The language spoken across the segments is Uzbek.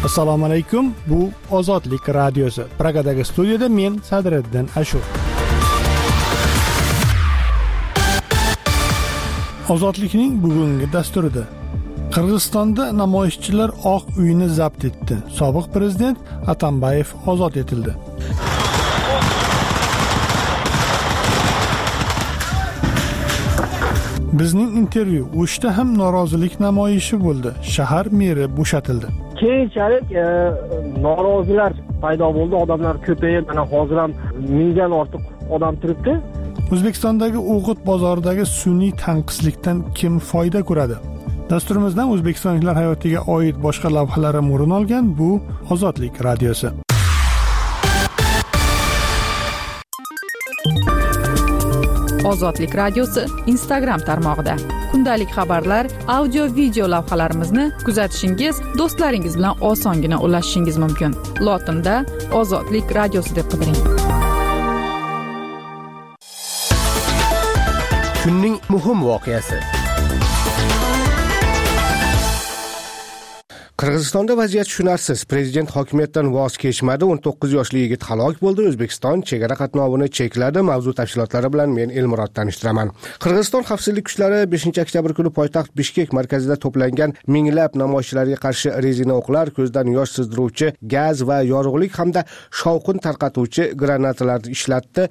Assalomu alaykum. Bu Ozodlik radiosi. Pragadagi studiyada men Sadriddin Ashur. Ozodlikning bugungi dasturida Qirg'izistonda namoyishchilar Oq uyni zabt etdi. Sobiq prezident Atambayev ozod etildi. Bizning intervyu O'shda ham norozilik namoyishi bo'ldi. Shahar meri bo'shatildi. Keyinchalik norozilar paydo bo'ldi, odamlar ko'payib, mana hozir ham mingdan ortiq odam turibdi. O'zbekistondagi O'g'it bozoridagi sun'iy tanqislikdan kim foyda ko'radi? Dasturimizdan o'zbekistonliklar hayotiga oid boshqa lavhalar o'rin olgan bu Ozodlik radiosi. Ozodlik radiosi Instagram tarmog'ida. Kundalik xabarlar, audio, video lavhalarimizni kuzatishingiz, do'stlaringiz bilan osongina ulashishingiz mumkin. Lotinda Ozodlik radiosi deb qidiring. Kunning muhim voqeasi. Qirg'izistonda vaziyat tushunarsiz. Prezident hokimiyatdan voz kechmadi. 19 yoshli yigit halok bo'ldi. O'zbekiston chegara qatnovini chekladi. Mavzu tafsilotlari bilan men Elmurod tanishtiraman. Qirg'iziston xavfsizlik kuchlari 5-oktyabr kuni poytaxt Bishkek markazida to'plangan minglab namoyishchilarga qarshi rezina o'qlar, ko'zdan yosh sizdiruvchi gaz va yorug'lik hamda shovqin tarqatuvchi granatalarni ishlatdi.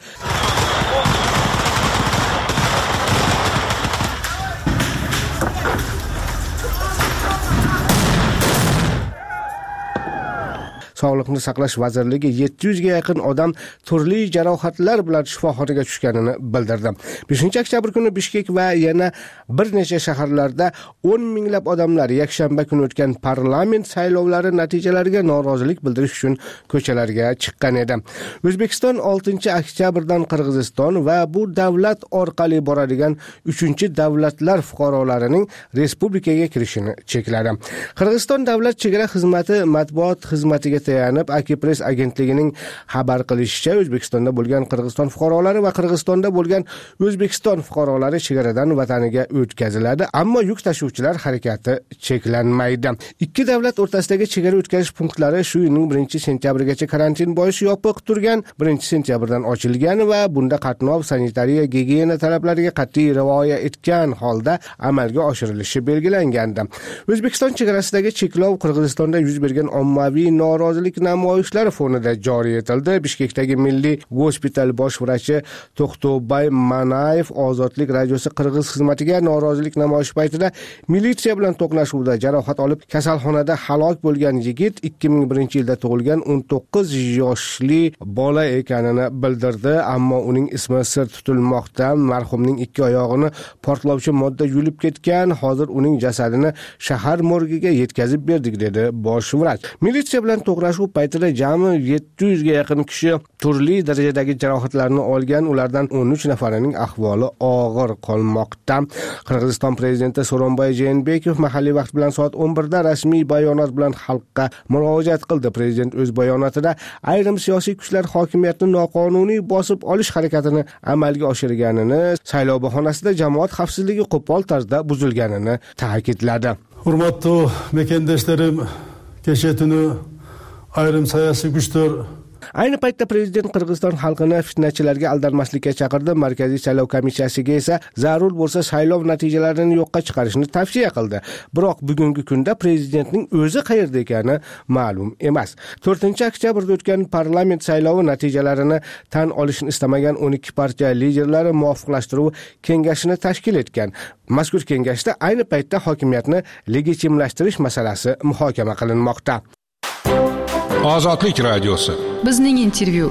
Sog'liqni saqlash vazirligi 700 ga yaqin odam turli jarohatlar bilan shifoxonaga tushganini bildirdi. 5-oktyabr kuni Bishkek va yana bir necha shaharlarda 10 minglab odamlar yakshanba kuni o'tgan parlament saylovlari natijalariga norozilik bildirish uchun ko'chalarga chiqqan edi. O'zbekiston 6-oktyabrdan Qirg'iziston va bu davlat orqali boradigan 3-davlatlar fuqarolarining respublikaga kirishini chekladi. Qirg'iziston davlat chegara xizmati matbuot xizmatiga tayanib, Akipress agentligining xabar qilishicha, O'zbekistonda bo'lgan Qirg'iziston fuqarolari va Qirg'izistonda bo'lgan O'zbekiston fuqarolari chegaradan vataniga o'tkaziladi, ammo yuk tashuvchilar harakati cheklanmaydi. Ikki davlat o'rtasidagi chegara o'tkazish punktlari shu yilning 1-sentyabrigacha karantin bois yopiq turgan, 1-sentyabrdan ochilgan va bunda qatnov sanitariya gigiyena talablariga qat'iy rioya etgan holda amalga oshirilishi belgilangandi. O'zbekiston chegarasidagi cheklov Qirg'izistonda yuz bergan ommaviy norozilik namoyishlari fonida joriy etildi. Bishkekdagi Milliy gospital bosh vrachi To'xtobay Manayev Ozodlik radiosi Qirg'iz xizmatiga norozilik namoyishi paytida militsiya bilan to'qnashuvda jarohat olib kasalxonada halok bo'lgan yigit 2001-yilda tug'ilgan 19 yoshli bola ekanini bildirdi, ammo uning ismi sir tutilmoqda. Marhumning ikki oyog'ini portlovchi modda yulib ketgan. Hozir uning jasadini shahar morgiga yetkazib berdik, dedi bosh vrach. Militsiya bilan to'qnashuv paytida jami 700 ga yaqin kishi turli darajadagi jarohatlarni olgan, ulardan 13 nafarining ahvoli og'ir qolmoqda. Qirg'iziston prezidenti So'ronbay Jeenbekov mahalliy vaqt bilan soat 11 da rasmiy bayonot bilan xalqqa murojaat qildi. Prezident o'z bayonotida ayrim siyosiy kuchlar hokimiyatni noqonuniy bosib olish harakatini amalga oshirganini, saylov bahonasida jamoat xavfsizligi qo'pol tarzda buzilganini ta'kidladi. Hurmatli mekendeshlarim, kecha tuni ayrim siyosiy kuchlar. Ayni paytda prezident Qirg'iziston xalqini fitnachilarga aldanmaslikka chaqirdi. Markaziy saylov komissiyasiga esa zarur bo'lsa saylov natijalarini yo'qqa chiqarishni tavsiya qildi. Biroq bugungi kunda prezidentning o'zi qayerda ekani ma'lum emas. 4-oktyabrda o'tgan parlament saylovi natijalarini tan olishni istamagan 12 partiya liderlari muvofiqlashtiruv kengashini tashkil etgan. Mazkur kengashda ayni paytda hokimiyatni legitimlashtirish masalasi muhokama qilinmoqda. Ozodlik radiosi. Bizning intervyu.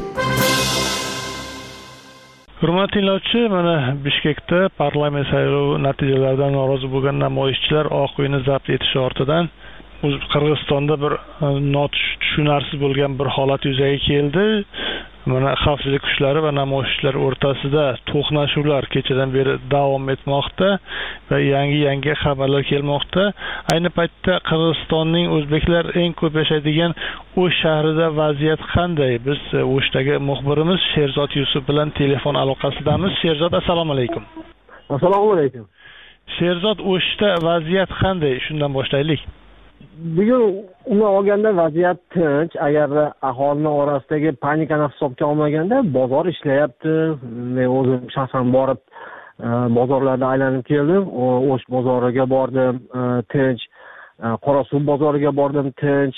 Hurmatli tinglovchi, mana Bishkekda parlament saylovi natijalaridan norozi bo'lgan namoyishchilar Oq uyni zabt etish ortidan Qirg'izistonda bir tushunarsiz bo'lgan bir holat yuzaga keldi. Mana xavfsizlik kuchlari va namoyishchilar o'rtasida to'qnashuvlar kechadan beri davom etmoqda va yangi xabarlar kelmoqda. Ayni paytda Qirg'izistonning o'zbeklar eng ko'p yashaydigan O'sh shahrida vaziyat qanday? Biz O'shdagi muxbirimiz Sherzod Yusuf bilan telefon aloqasidamiz. Sherzod, assalomu alaykum. Assalomu alaykum. Sherzod, O'shda vaziyat qanday? Shundan boshlaylik. bugun umuman olganda vaziyat tinch. Agar aholini orasidagi panikani hisobga olmaganda bozor ishlayapti. Men o'zim shaxsan borib bozorlarda aylanib keldim. O'sh bozoriga bordim, tinch. Qorasuv bozoriga bordim, tinch.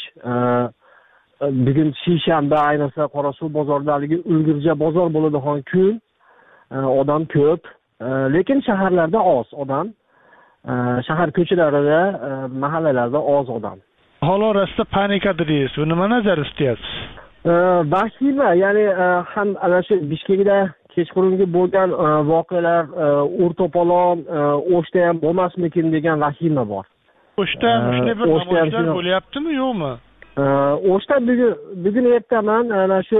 Bugun seshanba ayniqsa Qorasuv bozoridagi ulgurja bozor bo'ladigan kun. Odam ko'p, lekin shaharlarda oz odam. Shahar ko'chalarida, mahallalarda oz odam. Aholi orasida panika deysiz. Bu nima nazarda tutyapsiz? Vahima, ya'ni ham ana shu Bishkekda kechqurungi bo'lgan voqealar, o'rtopolon, O'shda ham bo'lmasmikin degan vahima bor. O'shda shunday bir namoyishlar bo'lyaptimi, yo'qmi? O'shda bugun ertaman ana shu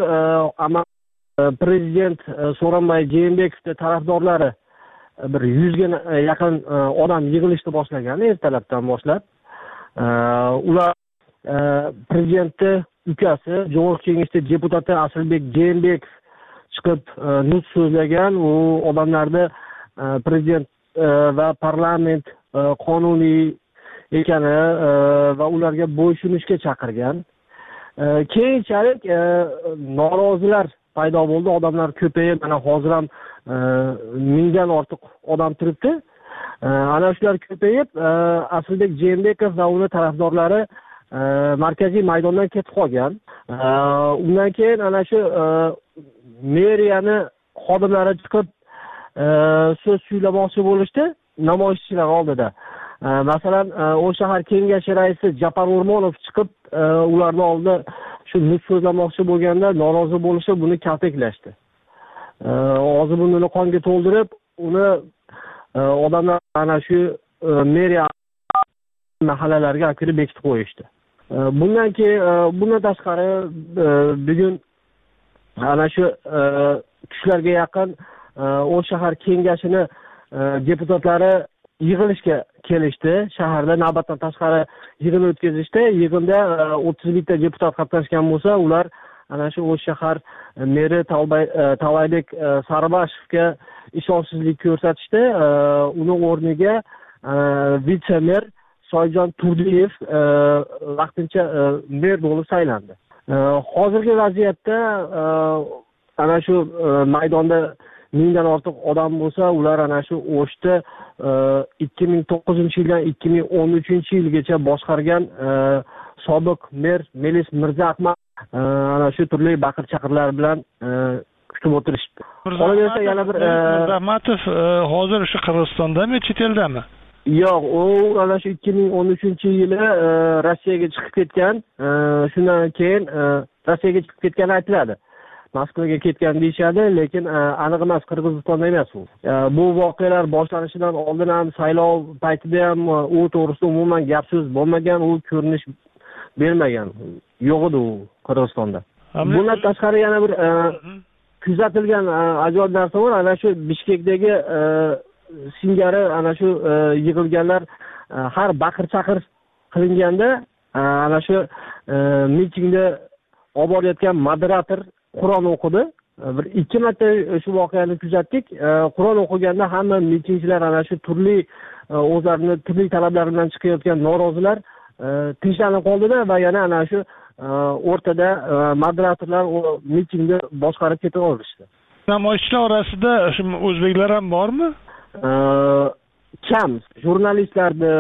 prezident So'ronbay Jeenbekovning tarafdorlari bir 100 ga yaqin odam yig'ilishni boshlagan ertalabdan boshlab. Ular prezidentning ukasi, Jo'g'riq Kengashda deputati Asilbek Jeenbekov chiqib nutq so'zlagan. U odamlarni prezident va parlament qonuniy ekani va ularga bo'ysunishga chaqirgan. Keyinchalik norozilar paydo bo'ldi, odamlar ko'payib, mana hozir ham 1000 dan ortiq odam turibdi. Ana shular ko'payib, Asilbek Jeenbekov va uning tarafdorlari markaziy maydondan ketib qolgan. Undan keyin ana shu meriyani xodimlari chiqib so'z suylamoqchi bo'lishdi namoyishchilar oldida. Masalan, o shahar kengashi raisi Japar O'rmonov chiqib ularning oldida shu nutq so'zlamoqchi bo'lganda norozi bo'lishib, buni kaltaklashdi. Hozir buni qonga to'ldirib, uni odamlar ana shu meriya mahallalarga kirib bekitib qo'yishdi. Bundan keyin bundan tashqari bugun ana shu tushlarga yaqin o shahar kengashini deputatlari yig'ilishga kelishdi. Shaharda navbatdan tashqari yig'in o'tkazishdi. Yig'inda 31 ta deputat qatnashgan bo'lsa, ular ana shu o shahar meri Tavaybek Saribashevga ishonchsizlik ko'rsatishdi. Uning o'rniga vitse-mer Soyjon Turdiyev vaqtincha mer bo'lib saylandi. Hozirgi vaziyatda ana shu maydonda 1000 dan ortiq odam bo'lsa, ular ana shu O'shda 2009-yildan 2013-yilgacha boshqargan sobiq mer Melis Mirzaahmad ana shu turli baqir-chaqirlar bilan kutib o'tirishdi. Qolaversa yana bir Mirzaahmadov hozir shu Qirg'izistondami, chet eldami? Yo'q, u ana shu 2013-yili Rossiyaga chiqib ketgan. Shundan keyin Rossiyaga chiqib ketgani aytiladi. Moskvaga ketgan deyishadi, lekin aniq emas, Qirg'izistonda emas u. Bu voqealar boshlanishidan oldin ham saylov paytida ham u to'g'risida umuman gap so'z bo'lmagan, u ko'rinish bermagan. Yo'q edi u Qirg'izistonda. Bundan tashqari yana bir kuzatilgan ajoyib narsa bor. Ana shu Bishkekdagi singari ana shu yig'ilganlar har baqir-chaqir qilinganda ana shu mitingda olib borayotgan moderator Qur'on o'qidi. Bir 2 marta shu voqeani kuzatdik. Qur'on o'qiganda hamma mitingchilar ana shu turli o'zlarining turli talablari bilan chiqayotgan norozilar tinchlanib qoldida va yana ana shu o'rtada moderatorlar o mitingni boshqarib keta olishdi. Namoyishchilar orasida shu o'zbeklar ham bormi? Kam jurnalistlarni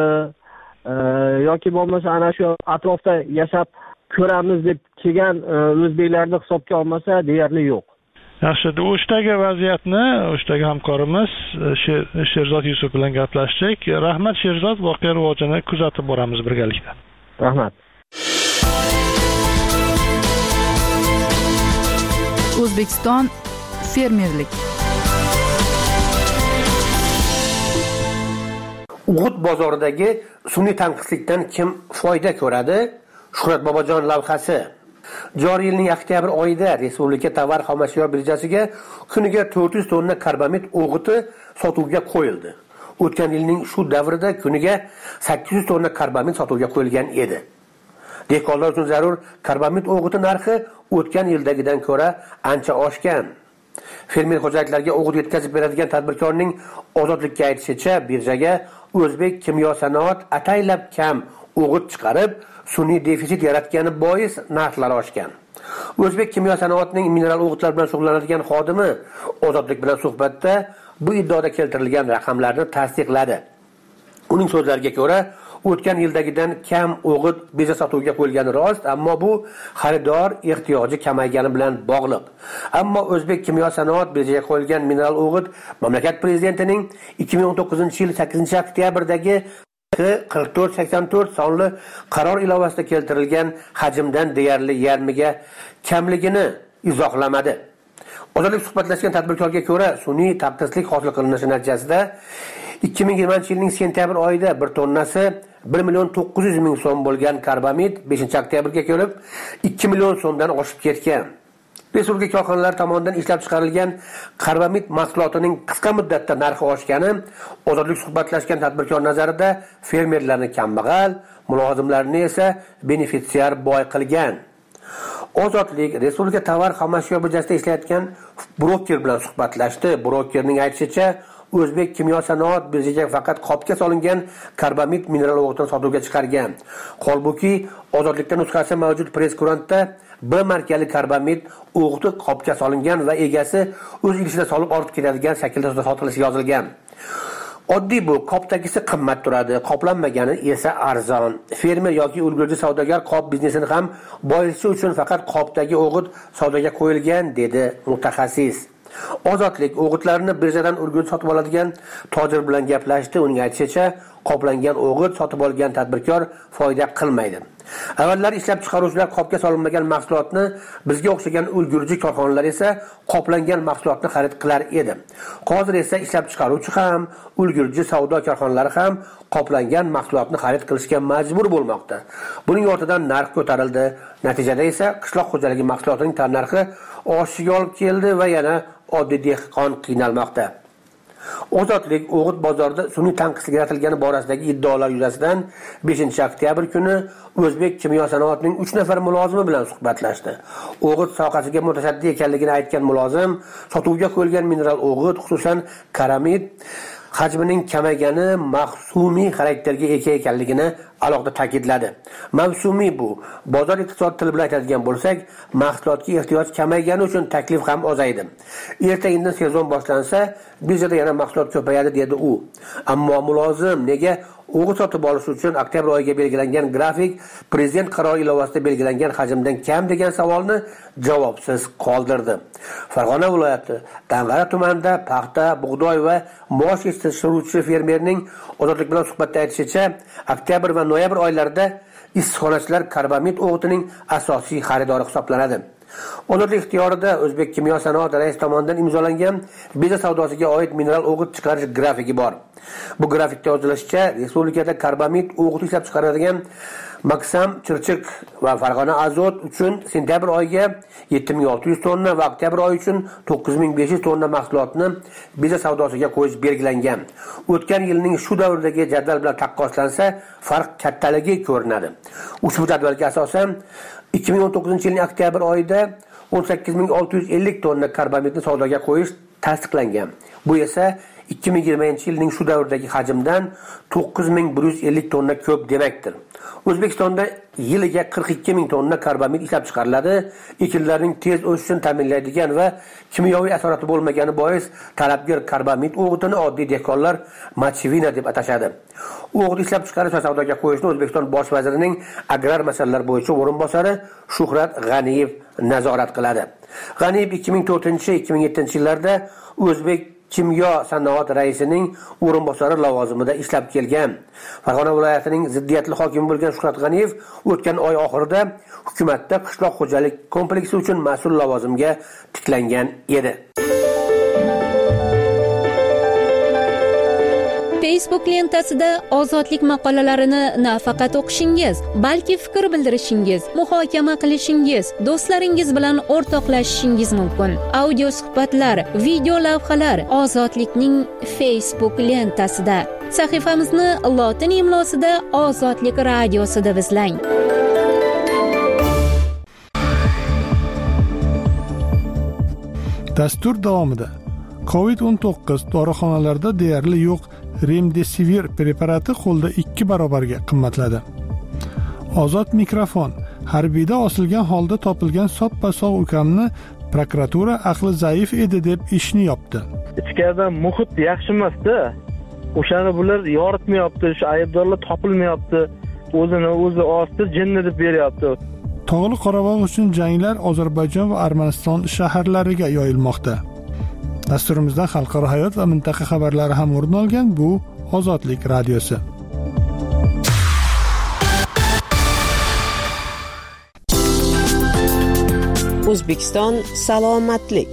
yoki bo'lmasa ana shu atrofda yashab ko'ramiz deb kelgan o'zbeklarni hisobga olmasa deyarli yo'q. Yaxshi, O'shdagi vaziyatni O'shdagi hamkorimiz Sherzod Yusuf bilan gaplashdik. Rahmat Sherzod, voqea rivojini kuzatib boramiz birgalikda. Rahmat. O'zbekiston fermerlik. O'g'it bozoridagi sun'iy tanqislikdan kim foyda ko'radi? Shuhrat Bobojon lavhasi. Joriy yilning oktyabr oyida Respublika tovar xomashyo birjasiga kuniga 400 tonna karbamid o'g'iti sotuvga qo'yildi. O'tgan yilning shu davrida kuniga 800 tonna karbamid sotuvga qo'yilgan edi. Dehqonlar uchun zarur karbamid o'g'iti narxi o'tgan yildagidan ko'ra ancha oshgan. Fermer xo'jaliklarga o'g'it yetkazib beradigan tadbirkorning ozodlikka aytishicha, birjaga o'zbek kimyo sanoat ataylab kam o'g'it chiqarib, sun'iy defitsit yaratgani bois narxlar oshgan. O'zbek kimyo sanoatining mineral o'g'itlar bilan shug'ullanadigan xodimi Ozodlik bilan suhbatda bu iddaoda keltirilgan raqamlarni tasdiqladi. Uning so'zlariga ko'ra, o'tgan yildagidan kam o'g'it beja sotuvga qo'yilgani rost, ammo bu xaridor ehtiyoji kamaygani bilan bog'liq. Ammo O'zbek kimyo sanoat bejaga qo'yilgan mineral o'g'it mamlakat prezidentining 2019-yil 8-oktyabrdagi 4484 sonli qaror ilovasida keltirilgan hajmdan deyarli yarmiga kamligini izohlamadi. Ozodlik suhbatlashgan tadbirkorga ko'ra, sun'iy taqdislik hosil qilinishi natijasida 2020-yilning sentyabr oyida 1 tonnasi 1.900.000 so'm bo'lgan karbamid 5-oktyabrga kelib 2 million so'mdan oshib ketgan. Respublika korxonalari tomonidan ishlab chiqarilgan karbamid mahsulotining qisqa muddatda narxi oshgani Ozodlik suhbatlashgan tadbirkor nazarida fermerlarni kambag'al, mulozimlarni esa benefitsiar boy qilgan. Ozodlik Respublika tovar xomashyo birjasida ishlayotgan broker bilan suhbatlashdi. Brokerning aytishicha, O'zbek kimyo sanoat birjaga faqat qopga solingan karbamid mineral o'g'itini sotuvga chiqargan. Holbuki, Ozodlikda nusxasi mavjud press-kurantda bir markali karbamid o'g'iti qopga solingan va egasi o'z idishida solib olib ketadigan shaklda sotilishi yozilgan. Oddiy bu, qopdagisi qimmat turadi, qoplanmagani esa arzon. Fermer yoki ulgurji savdogar qop biznesini ham boyitishi uchun faqat qopdagi o'g'it savdoga qo'yilgan, dedi mutaxassis. Ozodlik o'g'itlarni birjadan ulgurji sotib oladigan tojir bilan gaplashdi. Uning aytishicha, qoplangan o'g'it sotib olgan tadbirkor foyda qilmaydi. Avvallari ishlab chiqaruvchilar qopga solinmagan mahsulotni, bizga o'xshagan ulgurji korxonalar esa qoplangan mahsulotni xarid qilar edi. Hozir esa ishlab chiqaruvchi ham, ulgurji savdo korxonalari ham qoplangan mahsulotni xarid qilishga majbur bo'lmoqda. Buning ortidan narx ko'tarildi. Natijada esa qishloq xo'jaligi mahsulotining tannarxi oshishiga olib keldi va yana oddiy dehqon qiynalmoqda. Ozodlik o'g'it bozorida sun'iy tanqislik yaratilgani borasidagi iddaolar yuzasidan 5-oktyabr kuni O'zbek kimyo sanoatining 3 nafar mulozimi bilan suhbatlashdi. O'g'it sohasiga mutasaddi ekanligini aytgan mulozim, sotuvga qo'yilgan mineral o'g'it, xususan karamid hajmining kamaygani mavsumiy xarakterga ega ekanligini alohida ta'kidladi. Mavsumiy bu, bozor iqtisod tili bilan aytadigan bo'lsak, mahsulotga ehtiyoj kamaygani uchun taklif ham ozaydi. Erta-indin sezon boshlansa, birjada yana mahsulot ko'payadi, dedi u. Ammo mulozim nega o'g'it sotib olish uchun oktyabr oyiga belgilangan grafik prezident qarori ilovasida belgilangan hajmdan kam degan savolni javobsiz qoldirdi. Farg'ona viloyati Dang'ara tumanida paxta, bug'doy va mosh yetishtiruvchi fermerning Ozodlik bilan suhbatda aytishicha, oktyabr va noyabr oylarida issiqxonachilar karbamid o'g'itining asosiy xaridori hisoblanadi. Ozodlik ixtiyorida O'zbek kimyo sanoat raisi tomonidan imzolangan beja savdosiga oid mineral o'g'it chiqarish grafiki bor. Bu grafikda yozilishicha, respublikada karbamid o'g'it ishlab chiqariladigan Maksam, Chirchiq va Farg'ona azot uchun sentyabr oyiga 7600 tonna va oktyabr oyi uchun 9500 tonna mahsulotni beja savdosiga qo'yish belgilangan. O'tgan yilning shu davridagi jadval bilan taqqoslansa, farq kattaligi ko'rinadi. Ushbu jadvalga asosan 2019-yilning oktyabr oyida 18650 tonna karbamidni savdoga qo'yish tasdiqlangan. Bu esa 2020-yilning shu davrdagi hajmdan 9150 tonna ko'p demakdir. O'zbekistonda yiliga 42000 tonna karbamid ishlab chiqariladi. Ekinlarning tez o'sishini ta'minlaydigan va kimyoviy asorati bo'lmagani bois talabgor karbamid o'g'itini oddiy dehqonlar machvina deb atashadi. O'g'it ishlab chiqarish va savdoga qo'yishni O'zbekiston bosh vazirining agrar masalalar bo'yicha o'rinbosari Shuhrat G'aniyev nazorat qiladi. G'aniyev 2004-2007-yillarda O'zbek kimyo sanoat raisining o'rinbosari lavozimida ishlab kelgan. Farg'ona viloyatining ziddiyatli hokimi bo'lgan Shuhrat G'aniyev o'tgan oy oxirida hukumatda qishloq xo'jalik kompleksi uchun mas'ul lavozimga tiklangan edi. Facebook lentasida ozodlik maqolalarini nafaqat o'qishingiz, balki fikr bildirishingiz, muhokama qilishingiz, do'stlaringiz bilan o'rtoqlashishingiz mumkin. Audio suhbatlar, video lavhalar Ozodlikning Facebook lentasida. Sahifamizni lotin imlosida Ozodlik radiosida izlang. Dastur davomida COVID-19 dorixonalarda deyarli yo'q Remdesivir preparati qo'lda 2 barobarga qimmatladi. Ozod mikrofon. Harbiyda osilgan holda topilgan soppa-sog' ukamni prokuratura aqli zaif edi deb ishni yopdi. Ichkarida muhit yaxshi emas-da. O'shani bular yoritmayapti, shu aybdorlar topilmayapti. O'zini o'zi ostida jinni deb beryapti. Tog'li Qorabog' uchun janglar Ozarbayjon va Armaniston shaharlariga yoyilmoqda. Dasturimizdan xalqaro hayot va mintaqa xabarlari ham o'rin olgan. Bu Ozodlik radiosi. O'zbekiston salomatlik.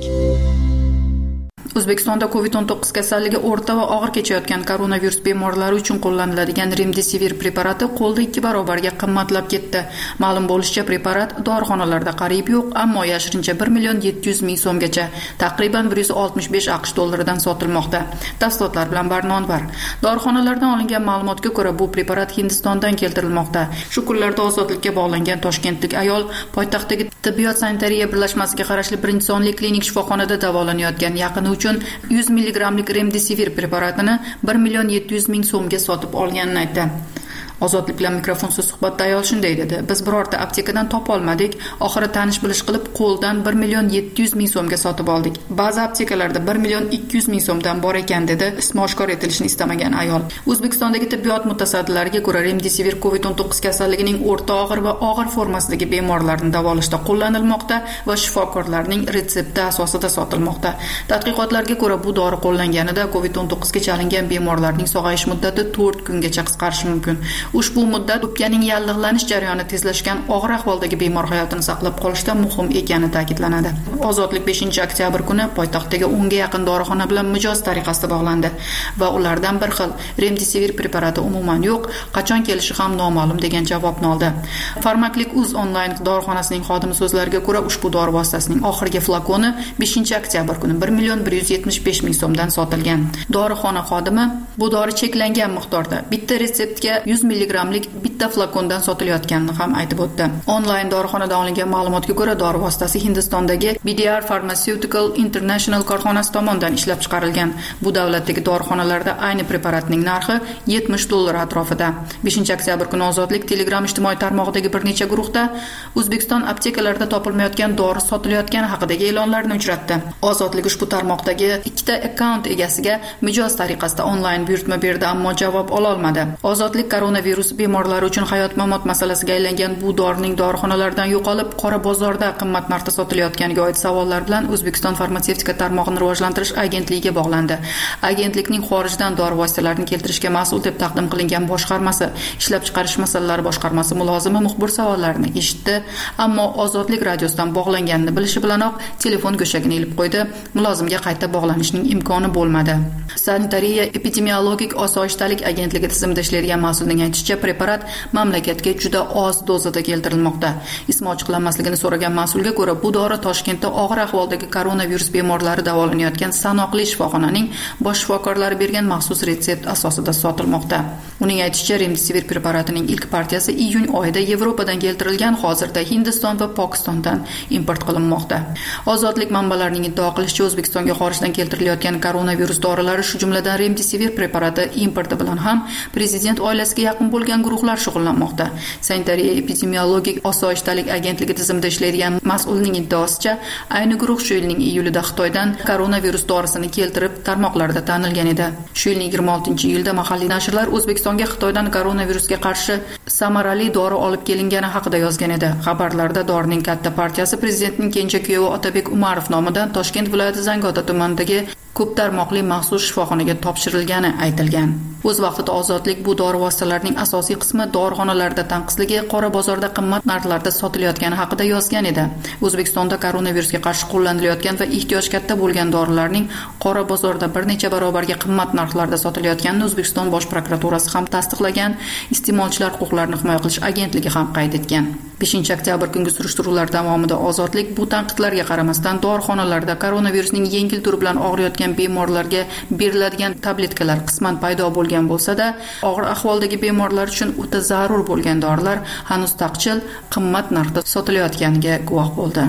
O'zbekistonda COVID-19 kasalligi o'rta va og'ir kechayotgan koronavirus bemorlari uchun qo'llaniladigan Remdesivir preparati qo'lda 2 barobarga qimmatlab ketdi. Ma'lum bo'lishicha, preparat dorixonalarda qariyb yo'q, ammo yashirincha 1.700.000 so'mgacha, taqriban 165 AQSh dollaridan sotilmoqda. Tafsilotlar bilan Barnonvar. Dorixonalardan olingan ma'lumotga ko'ra, bu preparat Hindistondan keltirilmoqda. Shu kunlarda ozodlikka bog'langan toshkentlik ayol poytaxtdagi tibbiyot sanitariya birlashmasiga qarashli birinchi sonli klinik shifoxonada davolanayotgan yaqini uchun 100 milligramlik Remdesivir preparatini 1.700.000 so'mga sotib olganini aytdi. Ozodlik bilan mikrofonsiz suhbatda ayol shunday dedi: "Biz birorta aptekadan topa olmadik. Oxiri tanish-bilish qilib qo'ldan 1.700.000 so'mga sotib oldik. Ba'zi aptekalarda 1.200.000 so'mdan bor ekan", dedi ismi oshkor etilishini istamagan ayol. O'zbekistondagi tibbiyot mutasaddilariga ko'ra, Remdesivir COVID-19 kasalligining o'rta og'ir va og'ir formasidagi bemorlarni davolashda qo'llanilmoqda va shifokorlarning retsepti asosida sotilmoqda. Tadqiqotlarga ko'ra, bu dori qo'llanganida COVID-19 ga chalingan bemorlarning sog'ayish muddati 4 kungacha qisqarishi mumkin. Ushbu muddat o'pkaning yallig'lanish jarayoni tezlashgan og'ir ahvoldagi bemor hayotini saqlab qolishda muhim ekani ta'kidlanadi. Ozodlik 5-oktyabr kuni poytaxtdagi 10 ga yaqin dorixona bilan mijoz tariqasida bog'landi va ulardan bir xil Remdesivir preparati umuman yo'q, qachon kelishi ham noma'lum degan javobni oldi. Farmaklik.uz onlayn dorixonasining xodimi so'zlariga ko'ra, ushbu dori vositasining oxirgi flakoni 5-oktyabr kuni 1.175.000 so'mdan sotilgan. Dorixona xodimi bu dori cheklangan miqdorda bitta retseptga 100 milligramlik bitta flakondan sotilayotganini ham aytib o'tdi. Onlayn dorixonadan olingan ma'lumotga ko'ra, dori vositasi Hindistondagi BDR Pharmaceutical International korxonasi tomonidan ishlab chiqarilgan. Bu davlatdagi dorixonalarda ayni preparatning narxi $70 atrofida. 5-oktyabr kuni Ozodlik Telegram ijtimoiy tarmog'idagi bir necha guruhda O'zbekiston aptekalarida topilmayotgan dori sotilayotgani haqidagi e'lonlarni uchratdi. Ozodlik ushbu tarmoqdagi ikkita akkaunt egasiga mijoz tariqasida onlayn buyurtma berdi, ammo javob ola olmadi. Ozodlik koronavirus bemorlari uchun hayot-mamot masalasiga aylangan bu dorining dorixonalardan yo'qolib, qora bozorda qimmat narxda sotilayotganiga oid savollar bilan O'zbekiston farmatsevtika tarmog'ini rivojlantirish agentligiga bog'landi. Agentlikning xorijdan dori vositalarini keltirishga mas'ul deb taqdim qilingan boshqarmasi, ishlab chiqarish masalalari boshqarmasi mulozimi muxbir savollarini eshitdi, ammo Ozodlik radiosidan bog'langanini bilishi bilanoq telefon go'shagini ilib qo'ydi. Mulozimga qayta bog'lanishning imkoni bo'lmadi. Sanitariya epidemiologik osoyishtalik agentligi tizimida ishlaydigan mas'ulning aytishicha, preparat mamlakatga juda oz dozada keltirilmoqda. Ismi ochiqlanmasligini so'ragan mas'ulga ko'ra, bu dori Toshkentda og'ir ahvoldagi koronavirus bemorlari davolanayotgan sanoqli shifoxonaning bosh shifokorlari bergan maxsus retsept asosida sotilmoqda. Uning aytishicha, Remdesivir preparatining ilk partiyasi iyun oyida Yevropadan keltirilgan, hozirda Hindiston va Pokistondan import qilinmoqda. Ozodlik manbalarining iddao qilishicha, O'zbekistonga xorijdan keltirilayotgan koronavirus dorilari, shu jumladan Remdesivir preparati importi bilan ham prezident oilasiga yaqin bo'lgan guruhlar shug'ullanmoqda. Sanitariya epidemiologik osoyishtalik agentligi tizimida ishlaydigan mas'ulning iddaosicha, ayni guruh shu yilning iyulida Xitoydan koronavirus dorisini keltirib tarmoqlarda tanilgan edi. Shu yilning 26-iyulda mahalliy nashrlar O'zbekistonga Xitoydan koronavirusga qarshi samarali dori olib kelingani haqida yozgan edi. Xabarlarda dorining katta partiyasi prezidentning kenja kuyovi Otabek Umarov nomidan Toshkent viloyati Zangiota tumanidagi ko'p tarmoqli maxsus shifoxonaga topshirilgani aytilgan. O'z vaqtida Ozodlik bu dori vositalarining asosiy qismi dorixonalarda tanqisligi, qora bozorda qimmat narxlarda sotilayotgani haqida yozgan edi. O'zbekistonda koronavirusga qarshi qo'llanilayotgan va ehtiyoj katta bo'lgan dorilarning qora bozorda bir necha barobarga qimmat narxlarda sotilayotganini O'zbekiston Bosh prokuraturasi ham tasdiqlagan, iste'molchilar huquqlarini himoya qilish agentligi ham qayd etgan. 5-oktyabr kungi surishtiruvlar davomida Ozodlik bu tanqidlarga qaramasdan dorixonalarda koronavirusning yengil turi bilan og'riyotgan bemorlarga beriladigan tabletkalar qisman paydo bo'lgan bo'lsa-da, og'ir ahvoldagi bemorlar uchun o'ta zarur bo'lgan dorilar hanuz taqchil, qimmat narxda sotilayotganiga guvoh bo'ldi.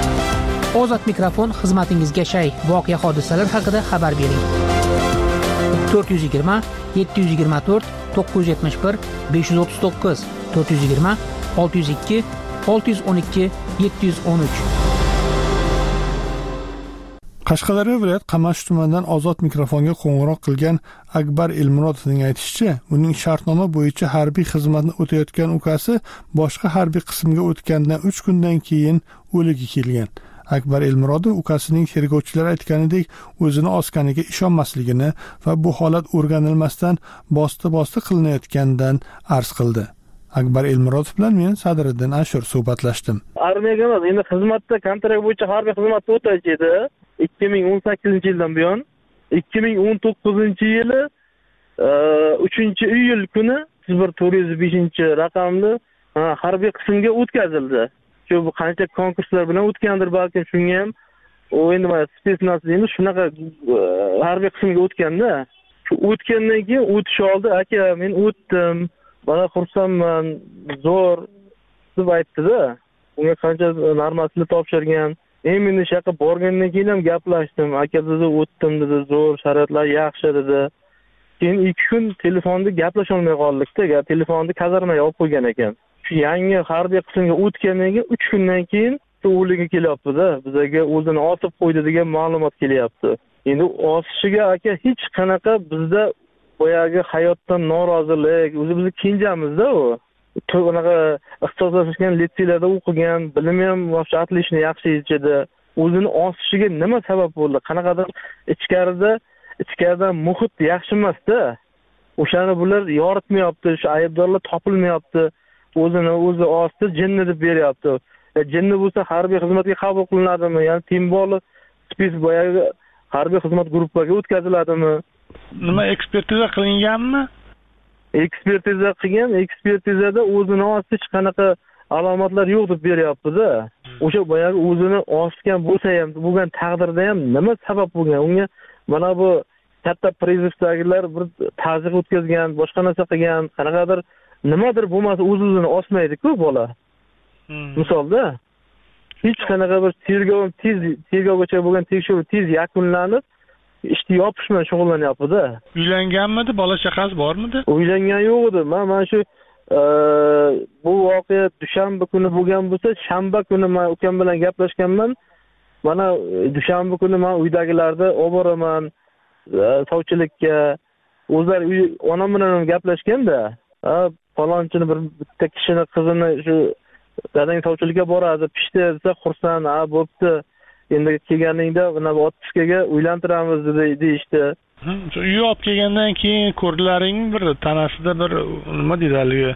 Ozod mikrofon xizmatingizga shay. Voqea hodisalar haqida xabar bering. 420 724 971 539 420 602 612 713. Qashqadaryo viloyat Qamashi tumanidan ozod mikrofonga qo'ng'iroq qilgan Akbar Elmurodovning aytishicha, uning shartnoma bo'yicha harbiy xizmatni o'tayotgan ukasi boshqa harbiy qismga o'tgandan 3 kundan keyin o'ligi kelgan. Akbar Elmurodov ukasining tergovchilar aytganidek o'zini osganiga ishonmasligini va bu holat o'rganilmasdan bosti qilinayotganidan arz qildi. Akbar Elmurodov bilan men Sadriddin Ashur suhbatlashdim. Armiyaga emas, endi xizmatda kontrakt bo'yicha harbiy xizmatda o'tash edi. 2018-yildan buyon 2019-yili 3-iyul kuni 0405-raqamli harbiy qismga o'tkazildi. Shu qancha konkurslar bilan o'tgandir balki shunga ham endi mana spetsnaz deymiz, shunaqa harbiy qismga o'tganda, shu o'tgandan keyin o'tish oldi, aka men o'tdim, mana xursandman, zo'r deb aytdi-da. Unga qancha normasini topshirgan. Men shu yoqqa borgandan keyin ham gaplashdim. Aka dedi, o'tdim dedi, zo'r, sharoitlar yaxshi dedi. Keyin 2 kun telefonda gaplasha olmay qoldik-da, telefonni kazarmaga olib qo'ygan ekan. Shu yangi harbiy qismga o'tgandan keyin 3 kundan keyin o'ligi kelyapti-da, bizga o'zini osib qo'ydi degan ma'lumot kelyapti. Endi osishiga aka hech qanaqa bizda boyagi hayotdan norozilik, o'zi bizni kenjamiz-da u. Unaqa ixtisoslashgan litseylarda o'qigan, bilimi ham vobshe atlishni yaxshi edi. O'zini osishiga nima sabab bo'ldi? Qanaqadir ichkaridan muhit yaxshi emas-da. O'shani bular yoritmayapti, shu aybdorlar topilmayapti. O'zini o'zi osdi, jinni deb beryapti. Jinni bo'lsa harbiy xizmatga qabul qilinadimi? Ya'ni timboli spes boyagi harbiy xizmat guruhiga o'tkaziladimi? Nima ekspertiza qilinganmi? Ekspertiza qilgan, ekspertizada o'zini osdi hech qanaqa alomatlar yo'q deb beryapti-da. O'sha boyagi o'zini osgan bo'lsa ham, bo'lgan taqdirda ham nima sabab bo'lgan? Unga mana bu katta prizivdagilar bir ta'ziq o'tkazgan, boshqa narsa qilgan, qanaqadir nimadir bo'lmasa o'zini osmaydi-ku bola. Misolda hech qanaqa bir tergovgacha bo'lgan tekshiruv tez yakunlanib, ishni yopish bilan shug'ullanyapti-da. Uylanganmidi, bola chaqasi bormidi? Uylangan yo'q edi. Mana shu bu voqea dushanba kuni bo'lgan bo'lsa, shanba kuni men ukam bilan gaplashganman. Mana dushanba kuni men uydagilarda olib boraman sovchilikka. O'zlari onam bilan ham gaplashganda, falonchini bitta kishini qizini shu dadang sovchilikka boradi, pishdi desa xursand, bo'pti. Endi kelganingda mana otpuskaga uylantiramiz deyishdi. Uy olib kelgandan keyin ko'rdilaring bir tanasida bir nima deydi haligi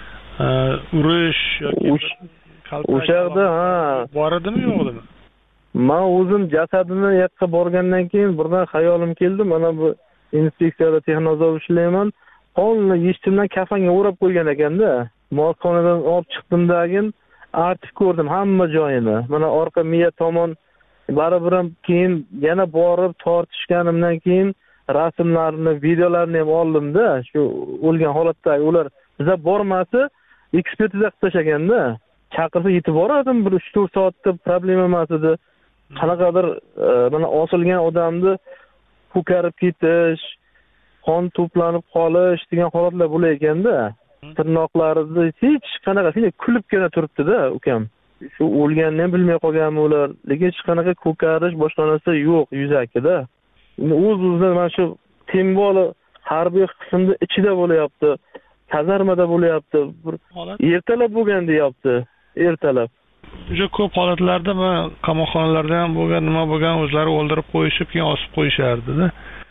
urish yoki o'sha yerda bor edimi yo'qmi? Men o'zim jasadini yoqqa borgandan keyin birdan xayolim keldi. Mana bu inspeksiyada texnozor ishlayman. Qonli yechtimdan kafanga o'rab qo'ygan ekanda. Morxonadan olib chiqdimdagin artib ko'rdim hamma joyini. Mana orqa miya tomon baribir ham keyin yana borib tortishganimdan keyin rasmlarni, videolarni ham oldim-da, shu o'lgan holatdagi ular biza bormasa ekspertiza qilib tashaganda, chaqirsa yetib borardim, bir 3-4 soatda problema emas edi. Qanaqadir mana osilgan odamni ko'karib ketish, qon to'planib qolish degan holatlar bo'lar ekanda, tirnoqlarida hech qanaqa kulibgina turibdi-da ukam. Shu o'lganini ham bilmay qolganmi ular, lekin hech qanaqa ko'karish boshqa narsa yo'q yuzakida. O'z-o'zidan mana shu timboli harbiy qismda ichida bo'layapti, kazarmada bo'layapti. Ertalab bo'lgan deyapti, ertalab. Juda ko'p holatlarda men qamoqxonalarda ham bo'lgan, nima bo'lgan, o'zlari o'ldirib qo'yishib, keyin osib qo'yishardi-da.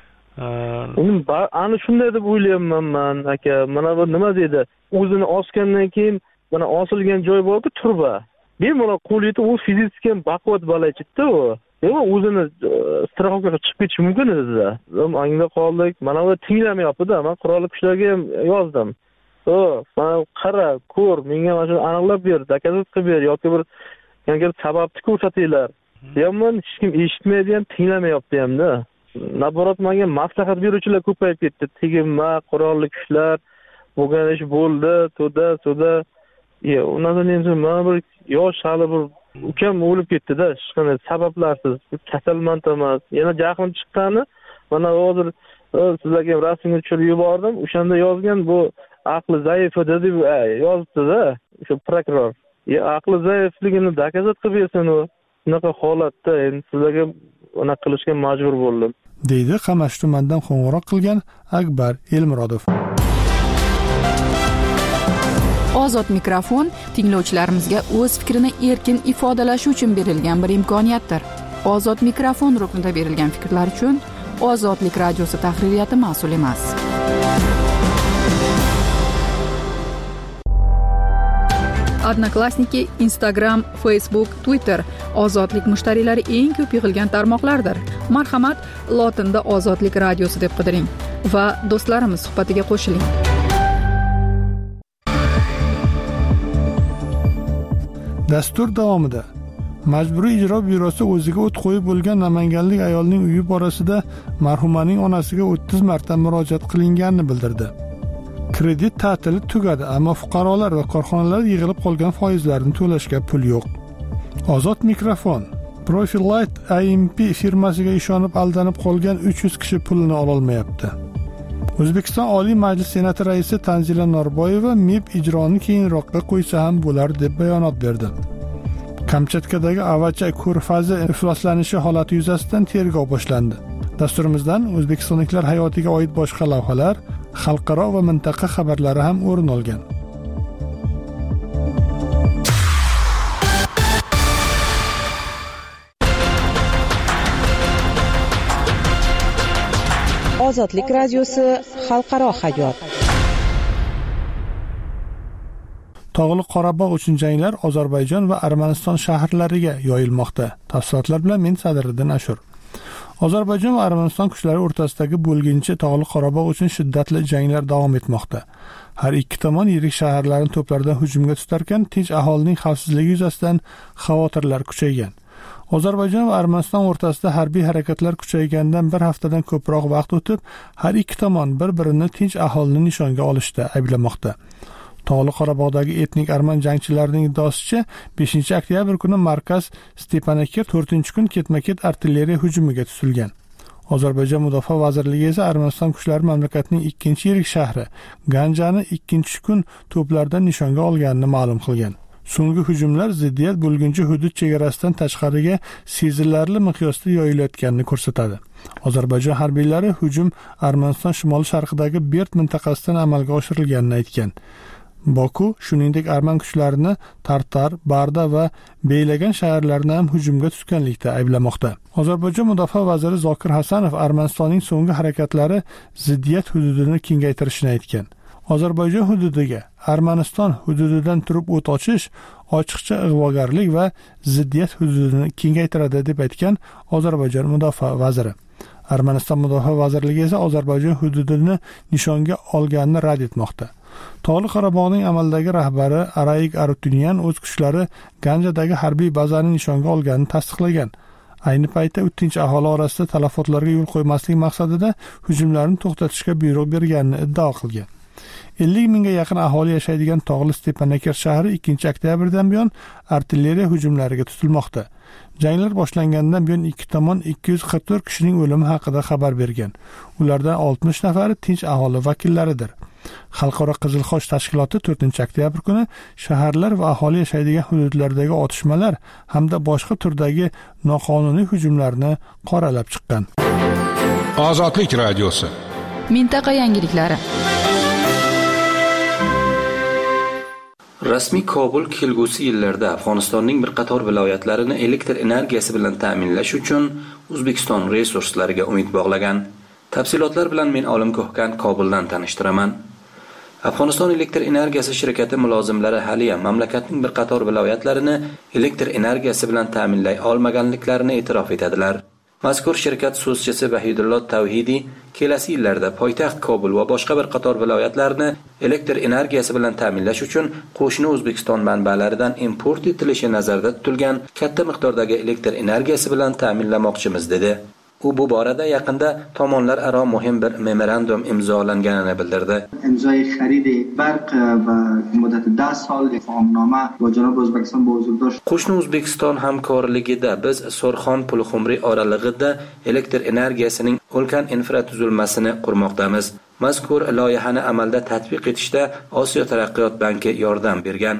Ana shunday deb o'ylayapman men, aka. Mana bu nima deydi? O'zini osgandan keyin mana osilgan joy borku, turba. Bemalol qo'lida u fiziki baquvvat bola-chitda u. O'zini straxovkaga chiqib ketishi mumkin edi-da. Angda qoldik. Mana bu tinglamayapti-da. Men qurolli kuchlarga ham yozdim. Mana qara, ko'r, menga mana shuni aniqlab ber, dokazat qilib ber yoki bir yangi sababni ko'rsatinglar. Deyapman, hech kim eshitmaydi ham, tinglamayapti ham-da. Naborat menga maslahat beruvchilar ko'payib ketdi. Tegma, qurolli kuchlar bo'lgan ish bo'ldi, to'da. Undan keyin mana bir yosh hali bir ukam o'lib ketdi-da, hech qanday sabablarsiz, kasalmand emas. Yana jahlim chiqqani, mana hozir sizlarga rasmini tushirib yubordim. O'shanda yozgan bu aqli zaif edi deb yozibdi-da, o'sha prokuror. Aqli zaifligini dokazat qilib bersin u. Bunaqa holatda endi sizlarga unaqa qilishga majbur bo'ldim. deydi Qamash tumanidan qo'ng'iroq qilgan Akbar Elmurodov. Ozod mikrofon tinglovchilarimizga o'z fikrini erkin ifodalashi uchun berilgan bir imkoniyatdir. Ozod mikrofon ruknida berilgan fikrlar uchun Ozodlik radiosi tahririyati mas'ul emas. Odnoklassniki, Instagram, Facebook, Twitter Ozodlik mushtariylari eng ko'p yig'ilgan tarmoqlardir. Marhamat, lotinda Ozodlik radiosi deb qidiring va do'stlarimiz suhbatiga qo'shiling. Dastur davomida Majburiy ijro byurosi o'ziga o't qo'yib bo'lgan namanganlik ayolning uyi borasida marhumaning onasiga 30 marta murojaat qilinganini bildirdi. Kredit ta'tili tugadi, ammo fuqarolar va korxonalar yig'ilib qolgan foizlarni to'lashga pul yo'q. Ozod mikrofon Profilight AMP firmasiga ishonib aldanib qolgan 300 kishi pulini ola olmayapti. O'zbekiston Oliy Majlis Senati raisi Tanzila Norboyeva MIB ijroni keyinroqqa qo'ysa ham bo'lar deb bayonot berdi. Kamchatkadagi Avacha ko'rfazi ifloslanishi holati yuzasidan tergov boshlandi. Dasturimizdan o'zbekistonliklar hayotiga oid boshqa lavhalar, xalqaro va mintaqa xabarlari ham o'rin olgan. Ozodlik radiosi xalqaro hayot. Tog'li Qorabog' uchun janglar Ozarbayjon va Armaniston shaharlariga yoyilmoqda. Tafsilotlar bilan men Sadiriddin Ashur. Ozarbayjon va Armaniston kuchlari o'rtasidagi bo'lginchi Tog'li Qorabog' uchun shiddatli janglar davom etmoqda. Har ikki tomon yirik shaharlarni to'plardan hujumga tutarkan, tinch aholining xavfsizligi yuzasidan xavotirlar kuchaygan. Ozarbayjon va Armaniston o'rtasida harbiy harakatlar kuchaygandan bir haftadan ko'proq vaqt o'tib, har ikki tomon bir-birini tinch aholini nishonga olishda ayblamoqda. Tog'li Qorabog'dagi etnik arman jangchilarining iddaosicha 5-oktyabr kuni markaz Stepanakert 4-kun ketma-ket artilleriya hujumiga tutilgan. Ozarbayjon Mudofaa vazirligi esa Armaniston kuchlari mamlakatning ikkinchi yirik shahri Ganjani 2-kun to'plardan nishonga olganini ma'lum qilgan. So'nggi hujumlar ziddiyat bo'lguncha hudud chegarasidan tashqariga sezilarli miqyosda yoyilayotganini ko'rsatadi. Ozarbayjon harbiylari hujum Armaniston shimoli-sharqidagi Berd mintaqasidan amalga oshirilganini aytgan. Boku shuningdek arman kuchlarini Tartar, Barda va Beylagan shaharlarini ham hujumga tutganlikda ayblamoqda. Ozarbayjon mudofaa vaziri Zokir Hasanov Armanistonning so'nggi harakatlari ziddiyat hududini kengaytirishini aytgan. Ozarbayjon hududiga Armaniston hududidan turib o't ochish ochiqcha ig'vogarlik va ziddiyat hududini kengaytiradi deb aytgan Ozarbayjon mudofaa vaziri. Armaniston mudofaa vazirligi esa Ozarbayjon hududini nishonga olganini rad etmoqda. Tog'li Qorabog'ning amaldagi rahbari Araik Arutyunyan o'z kuchlari Ganjadagi harbiy bazani nishonga olganini tasdiqlagan. Ayni paytda tinch aholi orasida talafotlarga yo'l qo'ymaslik maqsadida hujumlarni to'xtatishga buyruq berganini iddao qilgan. 50 mingga yaqin aholi yashaydigan Tog'li Stepanakert shahri 2-oktyabrdan buyon artilleriya hujumlariga tutilmoqda. Janglar boshlangandan buyon ikki tomon 244 kishining o'limi haqida xabar bergan. Ulardan 60 nafari tinch aholi vakillaridir. Xalqaro Qizil Xoch tashkiloti 4-oktyabr kuni shaharlar va aholi yashaydigan hududlardagi otishmalar hamda boshqa turdagi noqonuniy hujumlarni qoralab chiqqan. Ozodlik radiosi. Mintaqa yangiliklari. Rasmiy Kobul kelgusi yillarda Afg'onistonning bir qator viloyatlarini elektr energiyasi bilan ta'minlash uchun O'zbekiston resurslariga umid bog'lagan. Tafsilotlar bilan men Olim Ko'hkan Kobuldan tanishtiraman. Afg'oniston elektr energiyasi shirkati mulozimlari haliyam mamlakatning bir qator viloyatlarini elektr energiyasi bilan ta'minlay olmaganliklarini e'tirof etadilar. Mazkur shirkat so'zchisi Vahidulloh Tavhidiy kelasi yillarda poytaxt Kobul va boshqa bir qator viloyatlarni elektr energiyasi bilan ta'minlash uchun qo'shni O'zbekiston manbalaridan import etilishi nazarda tutilgan katta miqdordagi elektr energiyasi bilan ta'minlamoqchimiz dedi. U bu borada yaqinda tomonlar aro muhim bir memorandum imzolanganini bildirdi. Imzoy xarid barq va muddati 10 sal fahmnoma va janob O'zbekiston bozordosh qo'shni O'zbekiston hamkorligida biz So'rxon Pulxumri oralig'ida elektr energiyasining ulkan infratuzilmasini qurmoqdamiz. Mazkur loyihani amalda tatbiq etishda Osiyo taraqqiyot banki yordam bergan.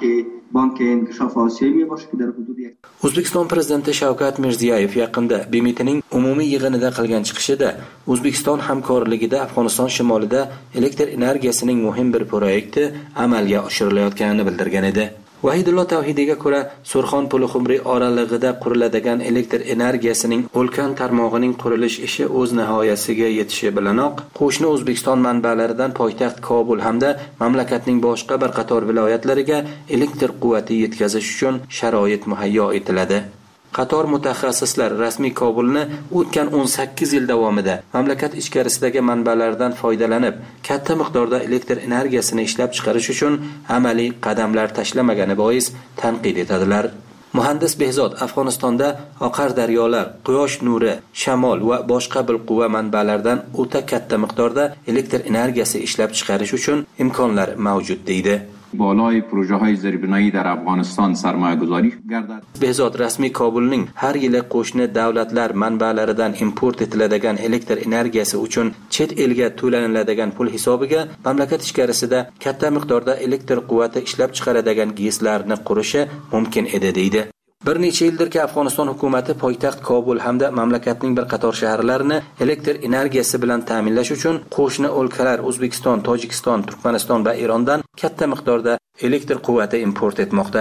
O'zbekiston prezidenti Shavkat Mirziyoyev yaqinda BMTning umumiy yig'inida qilgan chiqishida O'zbekiston hamkorligida Afg'oniston shimolida elektr energiyasining muhim bir proyekti amalga oshirilayotganini bildirgan edi. Vahidullo Tavhidiyga ko'ra, Surxon Pulxumri oralig'ida quriladigan elektr energiyasining ulkan tarmog'ining qurilish ishi o'z nihoyasiga yetishi bilanoq, qo'shni O'zbekiston manbalaridan poytaxt Kobul hamda mamlakatning boshqa bir qator viloyatlariga elektr quvvati yetkazish uchun sharoit muhayyo etiladi. Qator mutaxassislar rasmiy Kobulni o'tgan 18 yil davomida mamlakat ichkarisidagi manbalardan foydalanib, katta miqdorda elektr energiyasini ishlab chiqarish uchun amaliy qadamlar tashlamagani bois tanqid etadilar. Muhandis Behzod Afg'onistonda oqar daryolar, quyosh nuri, shamol va boshqa bilquva manbalaridan o'ta katta miqdorda elektr energiyasi ishlab chiqarish uchun imkonlar mavjud deydi. بالای پروژه‌های زیربنایی در افغانستان سرمایه‌گذاری گردد. Behzod rasmiy Kobulning har yili qo'shni davlatlar manbalaridan import etiladigan elektr energiyasi uchun chet elga to'laniladigan pul hisobiga mamlakat ichkarisida katta miqdorda elektr quvvati ishlab chiqaradigan GESlarni qurishi mumkin edi deydi. Bir necha yildirki Afg'oniston hukumati poytaxt Kobul hamda mamlakatning bir qator shaharlarini elektr energiyasi bilan ta'minlash uchun qo'shni o'lkalar O'zbekiston, Tojikiston, Turkmaniston va Erondan katta miqdorda elektr quvvati import etmoqda.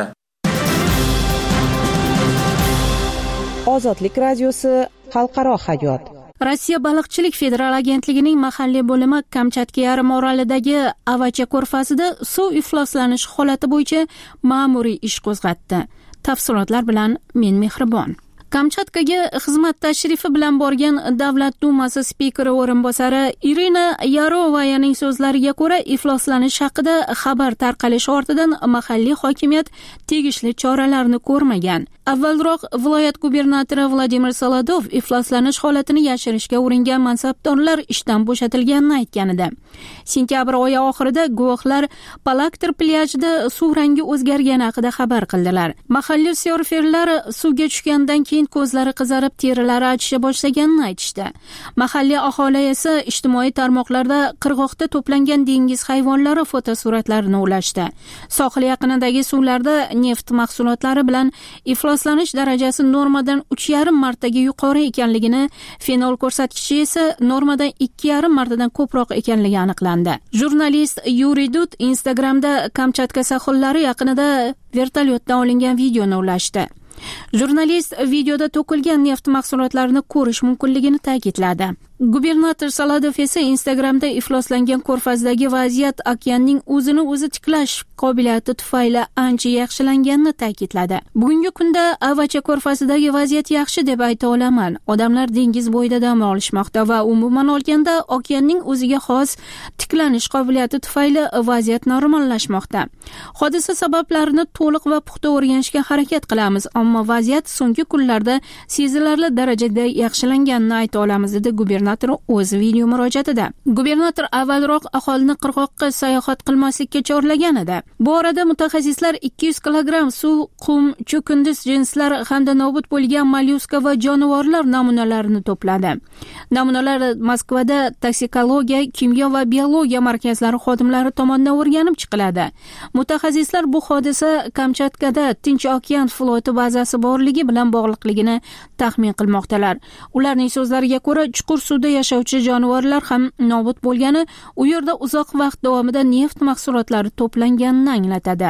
Ozodlik radiosi xalqaro hayot. Rossiya baliqchilik federal agentligining mahalliy bo'limi Kamchatka yarim orolidagi Avacha ko'rfazida suv ifloslanishi holati bo'yicha ma'muriy ish qo'zg'atdi. Tafsilotlar bilan men Mehribon. Kamchatkaga xizmat tashrifi bilan borgan Davlat dumasi spikeri o'rinbosari Irina Yarovayaning so'zlariga ko'ra, ifloslanish haqida xabar tarqalishi ortidan mahalliy hokimiyat tegishli choralarni ko'rmagan. Avvalroq viloyat gubernatori Vladimir Solodov ifloslanish holatini yashirishga uringan mansabdorlar ishdan bo'shatilganini aytgan edi. Sentyabr oyi oxirida guvohlar Palaktir plyajida suv rangi o'zgargani haqida xabar qildilar. Mahalliy surferlar suvga tushgandan keyin ko'zlari qizarib, terilari achisha boshlaganini aytishdi. Mahalliy aholi esa ijtimoiy tarmoqlarda qirg'oqda to'plangan dengiz hayvonlari fotosuratlarini ulashdi. Sohil yaqinidagi suvlarda neft mahsulotlari bilan ifloslanish darajasi normadan 3,5 martaga yuqori ekanligini, fenol ko'rsatkichi esa normadan 2,5 martadan ko'proq ekanligi aniqlandi. Jurnalist Yuriy Dud Instagramda Kamchatka sohillari yaqinida vertolyotdan olingan videoni ulashdi. Jurnalist videoda to'kilgan neft mahsulotlarini ko'rish mumkinligini ta'kidladi. Gubernator Solodov esa Instagramda ifloslangan ko'rfazdagi vaziyat okeanning o'zini o'zi tiklash qobiliyati tufayli ancha yaxshilanganini ta'kidladi. Bugungi kunda Avacha ko'rfazidagi vaziyat yaxshi deb ayta olaman. Odamlar dengiz bo'yida dam olishmoqda va umuman olganda okeanning o'ziga xos tiklanish qobiliyati tufayli vaziyat normallashmoqda. Hodisa sabablarini to'liq va puxta o'rganishga harakat qilamiz, ammo vaziyat so'nggi kunlarda sezilarli darajada yaxshilanganini ayta olamiz dedi gubernator o'z video murojaatida. Gubernator avvalroq aholini qirg'oqqa sayohat qilmaslikka chorlagan edi. Bu orada mutaxassislar 200 kilogramm suv, qum, cho'kindis jinslar hamda nobud bo'lgan mollyuska va jonivorlar namunalarini to'pladi. Namunalar Moskvada toksikologiya, kimyo va biologiya markazlari xodimlari tomonidan o'rganib chiqiladi. Mutaxassislar bu hodisa Kamchatkada Tinch okean floti bazasi borligi bilan bog'liqligini taxmin qilmoqdalar. Ularning so'zlariga ko'ra, chuqur suvda yashovchi jonivorlar ham nobud bo'lgani, u yerda uzoq vaqt davomida neft mahsulotlari to'planganini anglatadi.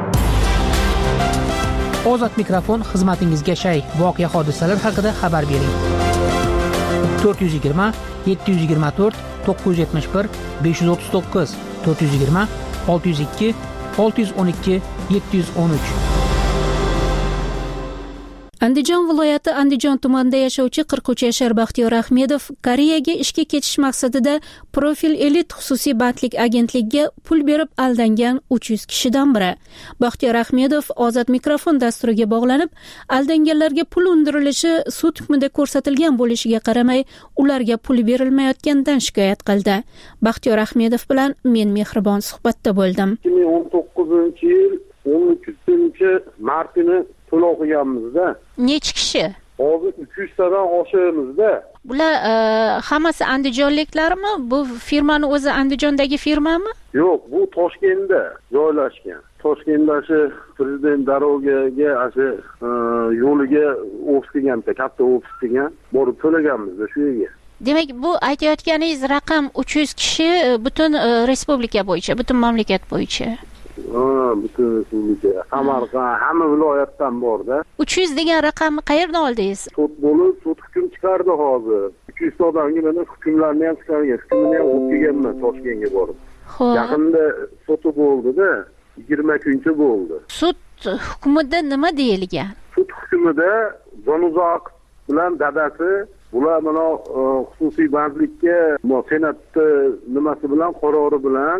Ozod mikrofon xizmatingizga shay. Voqea hodisalar haqida xabar bering. 420 724 971 539 420 602 612 713. Andijon viloyati Andijon tumanida yashovchi 43 yashar Baxtiyor Ahmedov Koreyaga ishga ketish maqsadida Profil Elit xususiy bandlik agentligiga pul berib aldangan 300 kishidan biri. Baxtiyor Ahmedov Ozod mikrofon dasturiga bog'lanib, aldanganlarga pul undirilishi sud hukmida ko'rsatilgan bo'lishiga qaramay, ularga pul berilmayotganidan shikoyat qildi. Baxtiyor Ahmedov bilan men Mehribon suhbatda bo'ldim. 2019-yil 13-mart kuni to'lov qilganmizda. Necha kishi? Hozir 300 tadan oshimizda. Bular hammasi andijonliklarmi? Bu firmani o'zi Andijondagi firmami? Yo'q, bu Toshkentda joylashgan. Toshkentda shu prezident darogaga, shu yo'liga ofis degan, katta ofis degan, borib to'laganmiz shu yerga. Demak, bu aytayotganingiz raqam 300 kishi butun respublika bo'yicha, butun mamlakat bo'yicha. Butun respublika, Samarqand, hamma viloyatdan borda. 300 degan raqamni qayerdan oldingiz? Sud bo'lib, sud hukm chiqardi hozir. 200 odamga mana hukmlarni ham chiqargan, hukmni ham o'qib kelganman Toshkentga borib. Yaqinda soti bo'ldi-da, 20 kuncha bo'ldi. Sud hukmida nima deyilgan? Sud hukmida Jonuzoq bilan dadasi bular mana xususiy bandlikka senatda nimasi bilan qarori bilan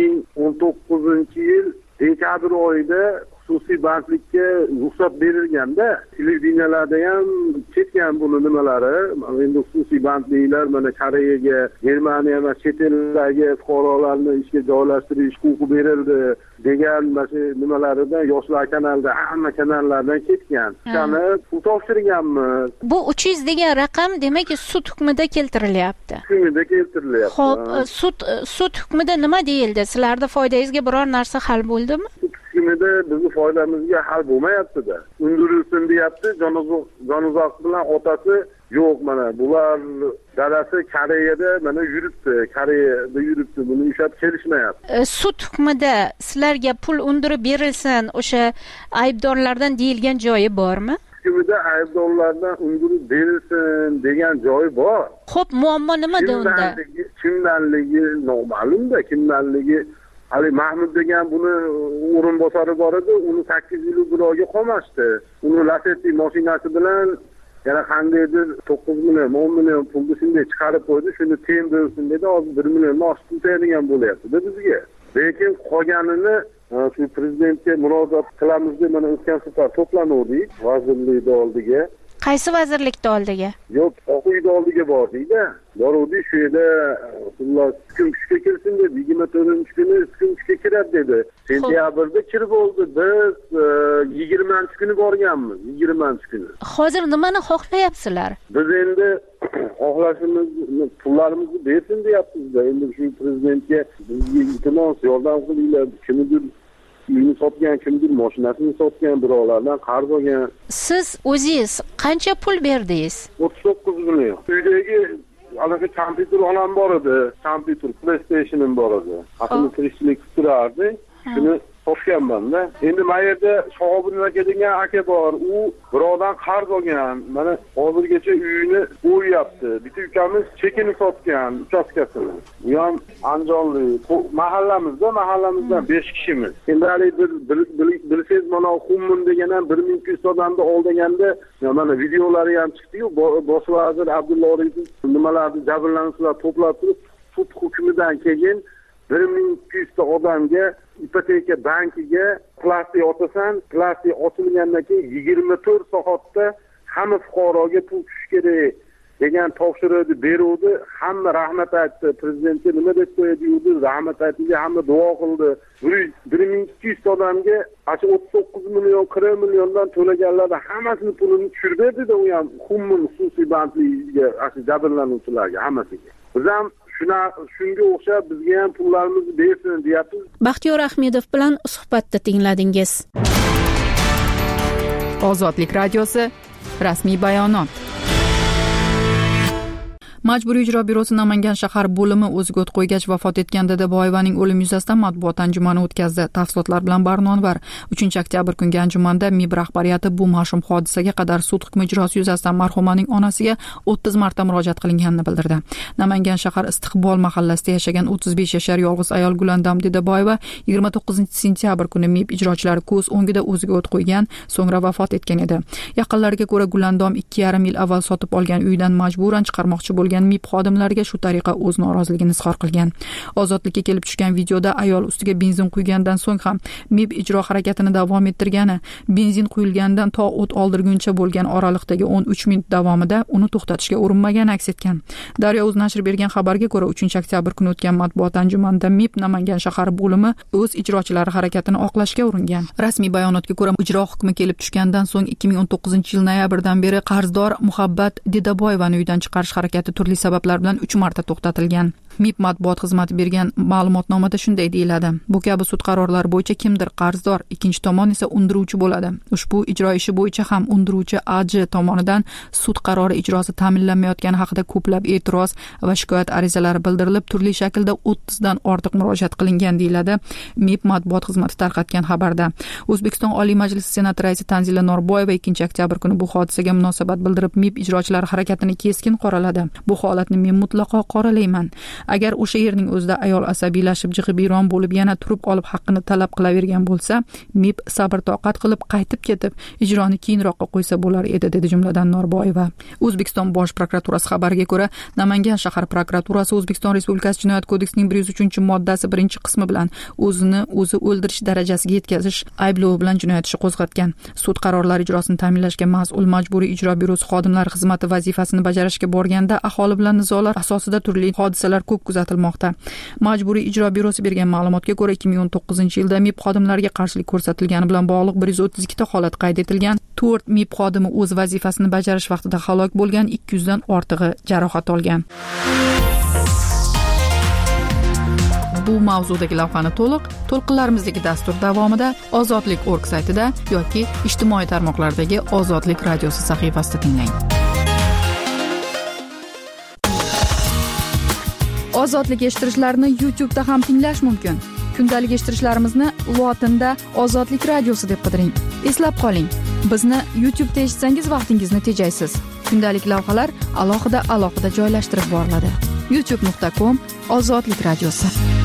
2019-yil dekabr oyida xususiy bandlikka ruxsat berilganda, televideniyalarda ham ketgan buni nimalari, endi xususiy bandliklar mana Koreyaga, Germaniya va chet eldagi fuqarolarni ishga joylashtirish huquqi berildi degan mana nimalarida Yoshlar kanalida, hamma kanallardan ketgan. Shuni pul topshirganmiz. Bu 300 degan raqam demak sud hukmida keltirilyapti. Hukmida keltirilyapti. Xo'p, sud hukmida nima deyildi? Sizlarda foydangizga biror narsa hal bo'ldimi? Hukmida bizni foydamizga hal bo'lmayapti-da. Undirilsin deyapti. Jonuzoq bilan otasi yo'q, mana bular dadasi Koreyada mana yuribdi. Koreyada yuribdi. Buni ushlab kelishmayapti. Sud hukmida sizlarga pul undirib berilsin, o'sha aybdorlardan deyilgan joyi bormi? Hukmida aybdorlardan undirib berilsin degan joyi bor. Xo'p, muammo nimada unda? Kimdanligi noma'lum-da, kimdanligi Ali Mahmud degan buni o'rinbosari bor edi, uni 8 yil biroga qolmashdi. Uni Lacetti mashinasi bilan yana qandaydir 9 million, 10 million pulni shunday chiqarib qo'ydi, shuni teng bo'lsin dedi, hozir 1 millionni oshib ketadigan bo'lyapti-da bizga. Lekin qolganini shu prezidentga murojaat qilamiz deb mana o'tgan safar to'planuvdik vazirlikning oldiga. Qaysi vazirlikda oldiga? Yo'q, Oq uyda oldiga bordik-da. Boruvdik, shu yerda xullas hukm kuchga kirsin deb 24-kuni hukm kuchga kiradi dedi. Sentyabrda kirib oldi. Biz 20-kuni borganmiz, 20-kuni. Hozir nimani xohlayapsizlar? Biz endi xohlashimiz pullarimizni bersin deyapmiz-da. Endi shu prezidentga bizga iltimos yordam qilinglar, kimdir uyini sotgan, kimdir mashinasini sotgan, birovlardan qarz olgan. Siz o'zingiz qancha pul berdingiz? 39 million. Uydagi anaqa kompyuter onam bor edi, kompyuter, PlayStation'im bor edi. Aqlli tirikchilik qilib turardi. Shuni topganman-da. Endi bu yerda Shog'obin aka degan aka bor. U birovdan qarz olgan. Mana hozirgacha uyini bo'yapti. Bitta ukamiz chekini sotgan, uchastkasini. Bu ham Andijonlik. Mahallamizdan 5 kishimiz. Endi hali bilsangiz mana Xummun degan ham 1200 odamni oldaganda mana videolari ham chiqdi-yu, bosh vazir Abdulla Oripov nimalarni jabrlanuvchilar to'plab turib, sud hukmidan keyin 1200 ta odamga ipoteka bankiga plastik otasan, plastik ochilgandan keyin 24 soatda hamma fuqaroga pul tushishi kerak degan topshiriqni beruvdi. Hamma rahmat aytdi, prezidentga nima deb qo'yadi, rahmat aytdi, hamma duo qildi. 1200 odamga 39 million, 40 milliondan to'laganlarga hammasini pulini tushirib berdi-da, u ham Xummun xususiy bandligiga, jabrlanuvchilarga hammasiga. Biz ham shunga o'xshab bizga ham pullarimizni bersin deyapmiz. Baxtiyor Ahmedov bilan suhbatda tingladingiz. Ozodlik radiosi rasmiy bayonot. Majburiy ijro byurosi Namangan shahar bo'limi o'ziga o't qo'ygach vafot etgan Dadaboyevaning o'limi yuzasidan matbuot anjumani o'tkazdi. Tafsilotlar bilan Barnonvar. 3-oktyabr kungi anjumanda MIB rahbariyati bu mash'um hodisaga qadar sud hukmi ijrosi yuzasidan marhumaning onasiga 30 marta murojaat qilinganini bildirdi. Namangan shahar Istiqbol mahallasida yashagan 35 yashar yolg'iz ayol Gulandam Dadaboyeva 29-sentyabr kuni MIB ijrochilari ko'z o'ngida o'ziga o't qo'ygan, so'ngra vafot etgan edi. Yaqinlariga ko'ra Gulandam 2,5 yil avval sotib olgan uydan majburan chiqarmoqchi bo'lgan bo'lgan MIB xodimlariga shu tariqa o'z noroziligini izhor qilgan. Ozodlikka kelib tushgan videoda ayol ustiga benzin quygandan so'ng ham MIB ijro harakatini davom ettirgani, benzin quyilganidan to o't oldirguncha bo'lgan oraliqdagi 13 minut davomida uni to'xtatishga urinmagani aks etgan. Daryo.uz nashri bergan xabarga ko'ra 3-oktyabr kuni o'tgan matbuot anjumanida MIB Namangan shahar bo'limi o'z ijrochilari harakatini oqlashga uringan. Rasmiy bayonotga ko'ra ijro hukmi kelib tushgandan so'ng 2019-yil noyabrdan beri qarzdor Muhabbat Dedaboyevani uydan chiqarish harakati turli sabablar bilan 3 marta to'xtatilgan. MIB matbuot xizmati bergan ma'lumotnomada shunday deyiladi: bu kabi sud qarorlari bo'yicha kimdir qarzdor, ikkinchi tomon esa undiruvchi bo'ladi. Ushbu ijro ishi bo'yicha ham undiruvchi AJ tomonidan sud qarori ijrosi ta'minlanmayotgani haqida ko'plab e'tiroz va shikoyat arizalari bildirilib, turli shaklda 30 dan ortiq murojaat qilingan deyiladi MIB matbuot xizmati tarqatgan xabarda. O'zbekiston Oliy Majlisi Senati raisi Tanzila Norboyeva 2-oktyabr kuni bu hodisaga munosabat bildirib, MIB ijrochilari harakatini keskin qoraladi. Bu holatni men mutlaqo qoralayman. Agar o'sha yerning o'zida ayol asabiylashib, jig'ibiyron bo'lib, yana turib olib haqqini talab qilavergan bo'lsa, MIB sabr toqat qilib qaytib ketib, ijroni keyinroqqa qo'ysa bo'lar edi, dedi jumladan Norboyeva. O'zbekiston Bosh prokuraturasi xabariga ko'ra, Namangan shahar prokuraturasi O'zbekiston Respublikasi Jinoyat kodeksining 103-moddasi 1-qismi bilan o'zini o'zi o'ldirish darajasiga yetkazish ayblovi bilan jinoyat ishi qo'zg'atgan. Sud qarorlari ijrosini ta'minlashga mas'ul Majburiy ijro byurosi xodimlari xizmati vazifasini bajarishga borganda aholi bilan nizolar asosida turli hodisalar ko'p kuzatilmoqda. Majburiy ijro byurosi bergan ma'lumotga ko'ra 2019-yilda MIB xodimlariga qarshilik ko'rsatilgani bilan bog'liq 132 ta holat qayd etilgan. 4 MIB xodimi o'z vazifasini bajarish vaqtida halok bo'lgan, 200 dan ortig'i jarohat olgan. Bu mavzudagi lavhani to'lqinlarimizdagi dastur davomida ozodlik.org saytida yoki ijtimoiy tarmoqlardagi Ozodlik radiosi sahifasida tinglang. Ozodlik eshittirishlarni YouTube'da ham tinglash mumkin. Kundalik eshittirishlarimizni lotinda Ozodlik radiosi deb qidiring. Eslab qoling, bizni YouTube'da eshitsangiz vaqtingizni tejaysiz. Kundalik lavhalar alohida joylashtirib boriladi. youtube.com Ozodlik radiosi.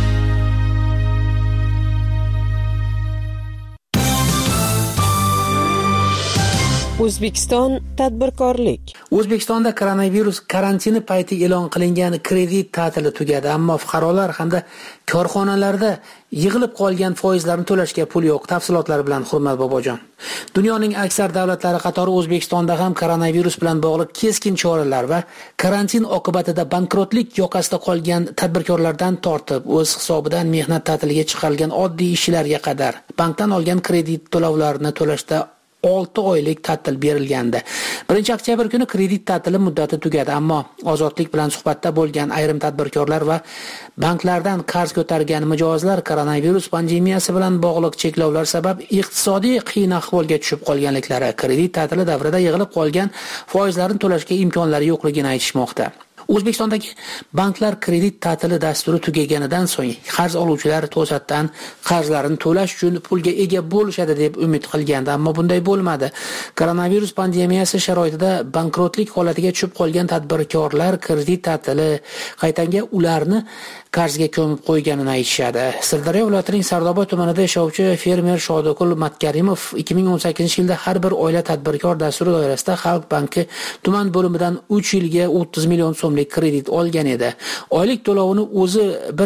O'zbekiston tadbirkorlik. O'zbekistonda koronavirus karantini payti e'lon qilingan kredit ta'tili tugadi, ammo fuqarolar hamda korxonalarda yig'ilib qolgan foizlarni to'lashga pul yo'q. Tafsilotlar bilan Hurmat Bobojon. Dunyoning aksar davlatlari qatori O'zbekistonda ham koronavirus bilan bog'liq keskin choralar va karantin oqibatida bankrotlik yoqasida qolgan tadbirkorlardan tortib, o'z hisobidan mehnat ta'tiliga chiqarilgan oddiy ishchilarga qadar bankdan olgan kredit to'lovlarini to'lashda 6 oylik ta'til berilgandi. 1-oktyabr kuni kredit ta'tili muddati tugadi, ammo Ozodlik bilan suhbatda bo'lgan ayrim tadbirkorlar va banklardan qarz ko'targan mijozlar koronavirus pandemiyasi bilan bog'liq cheklovlar sabab iqtisodiy qiyin ahvolga tushib qolganliklari, kredit ta'tili davrida yig'ilib qolgan foizlarni to'lashga imkonlari yo'qligini aytishmoqda. O'zbekistondagi banklar kredit ta'tili dasturi tugaganidan so'ng qarz oluvchilar to'satdan qarzlarini to'lash uchun pulga ega bo'lishadi deb umid qilgandi, ammo bunday bo'lmadi. Koronavirus pandemiyasi sharoitida bankrotlik holatiga tushib qolgan tadbirkorlar kredit ta'tili qaytanga ularni qarzga ko'mib qo'yganini aytishadi. Sirdaryo viloyatining Sardoba tumanida yashovchi fermer Shodokul Matkarimov 2018-yilda har bir oila tadbirkor dasturi doirasida Xalq banki tuman bo'limidan 3 yilga 30 million so'mlik kredit olgan edi. Oylik to'lovini o'zi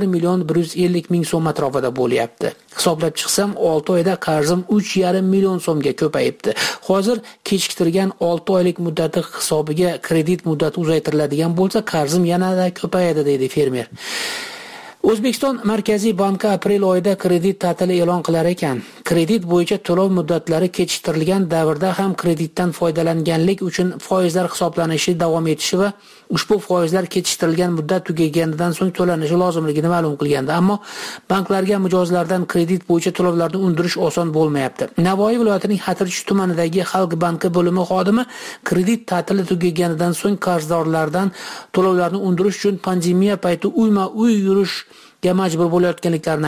1,150,000 so'm atrofida bo'lyapti. Hisoblab chiqsam 6 oyda qarzim 3,5 million so'mga ko'payibdi. Hozir kechiktirgan 6 oylik muddati hisobiga kredit muddati uzaytiriladigan bo'lsa, qarzim yanada ko'payadi, deydi fermer. O'zbekiston Markaziy banki aprel oyida kredit ta'tili e'lon qilar ekan. Kredit bo'yicha to'lov muddatlari kechiktirilgan davrda ham kreditdan foydalanganlik uchun foizlar hisoblanishi davom etishi va ushbu foizlar kechiktirilgan muddat tugaganidan so'ng to'lanishi lozimligini ma'lum qilgandi. Ammo banklarga mijozlardan kredit bo'yicha to'lovlarni undirish oson bo'lmayapti. Navoiy viloyatining Xatirchi tumanidagi Xalq banki bo'limi xodimi kredit ta'tili tugaganidan so'ng qarzdorlardan to'lovlarni undirish uchun pandemiya payti uyma-uy yurishga majbur bo'layotganliklarini aytdi.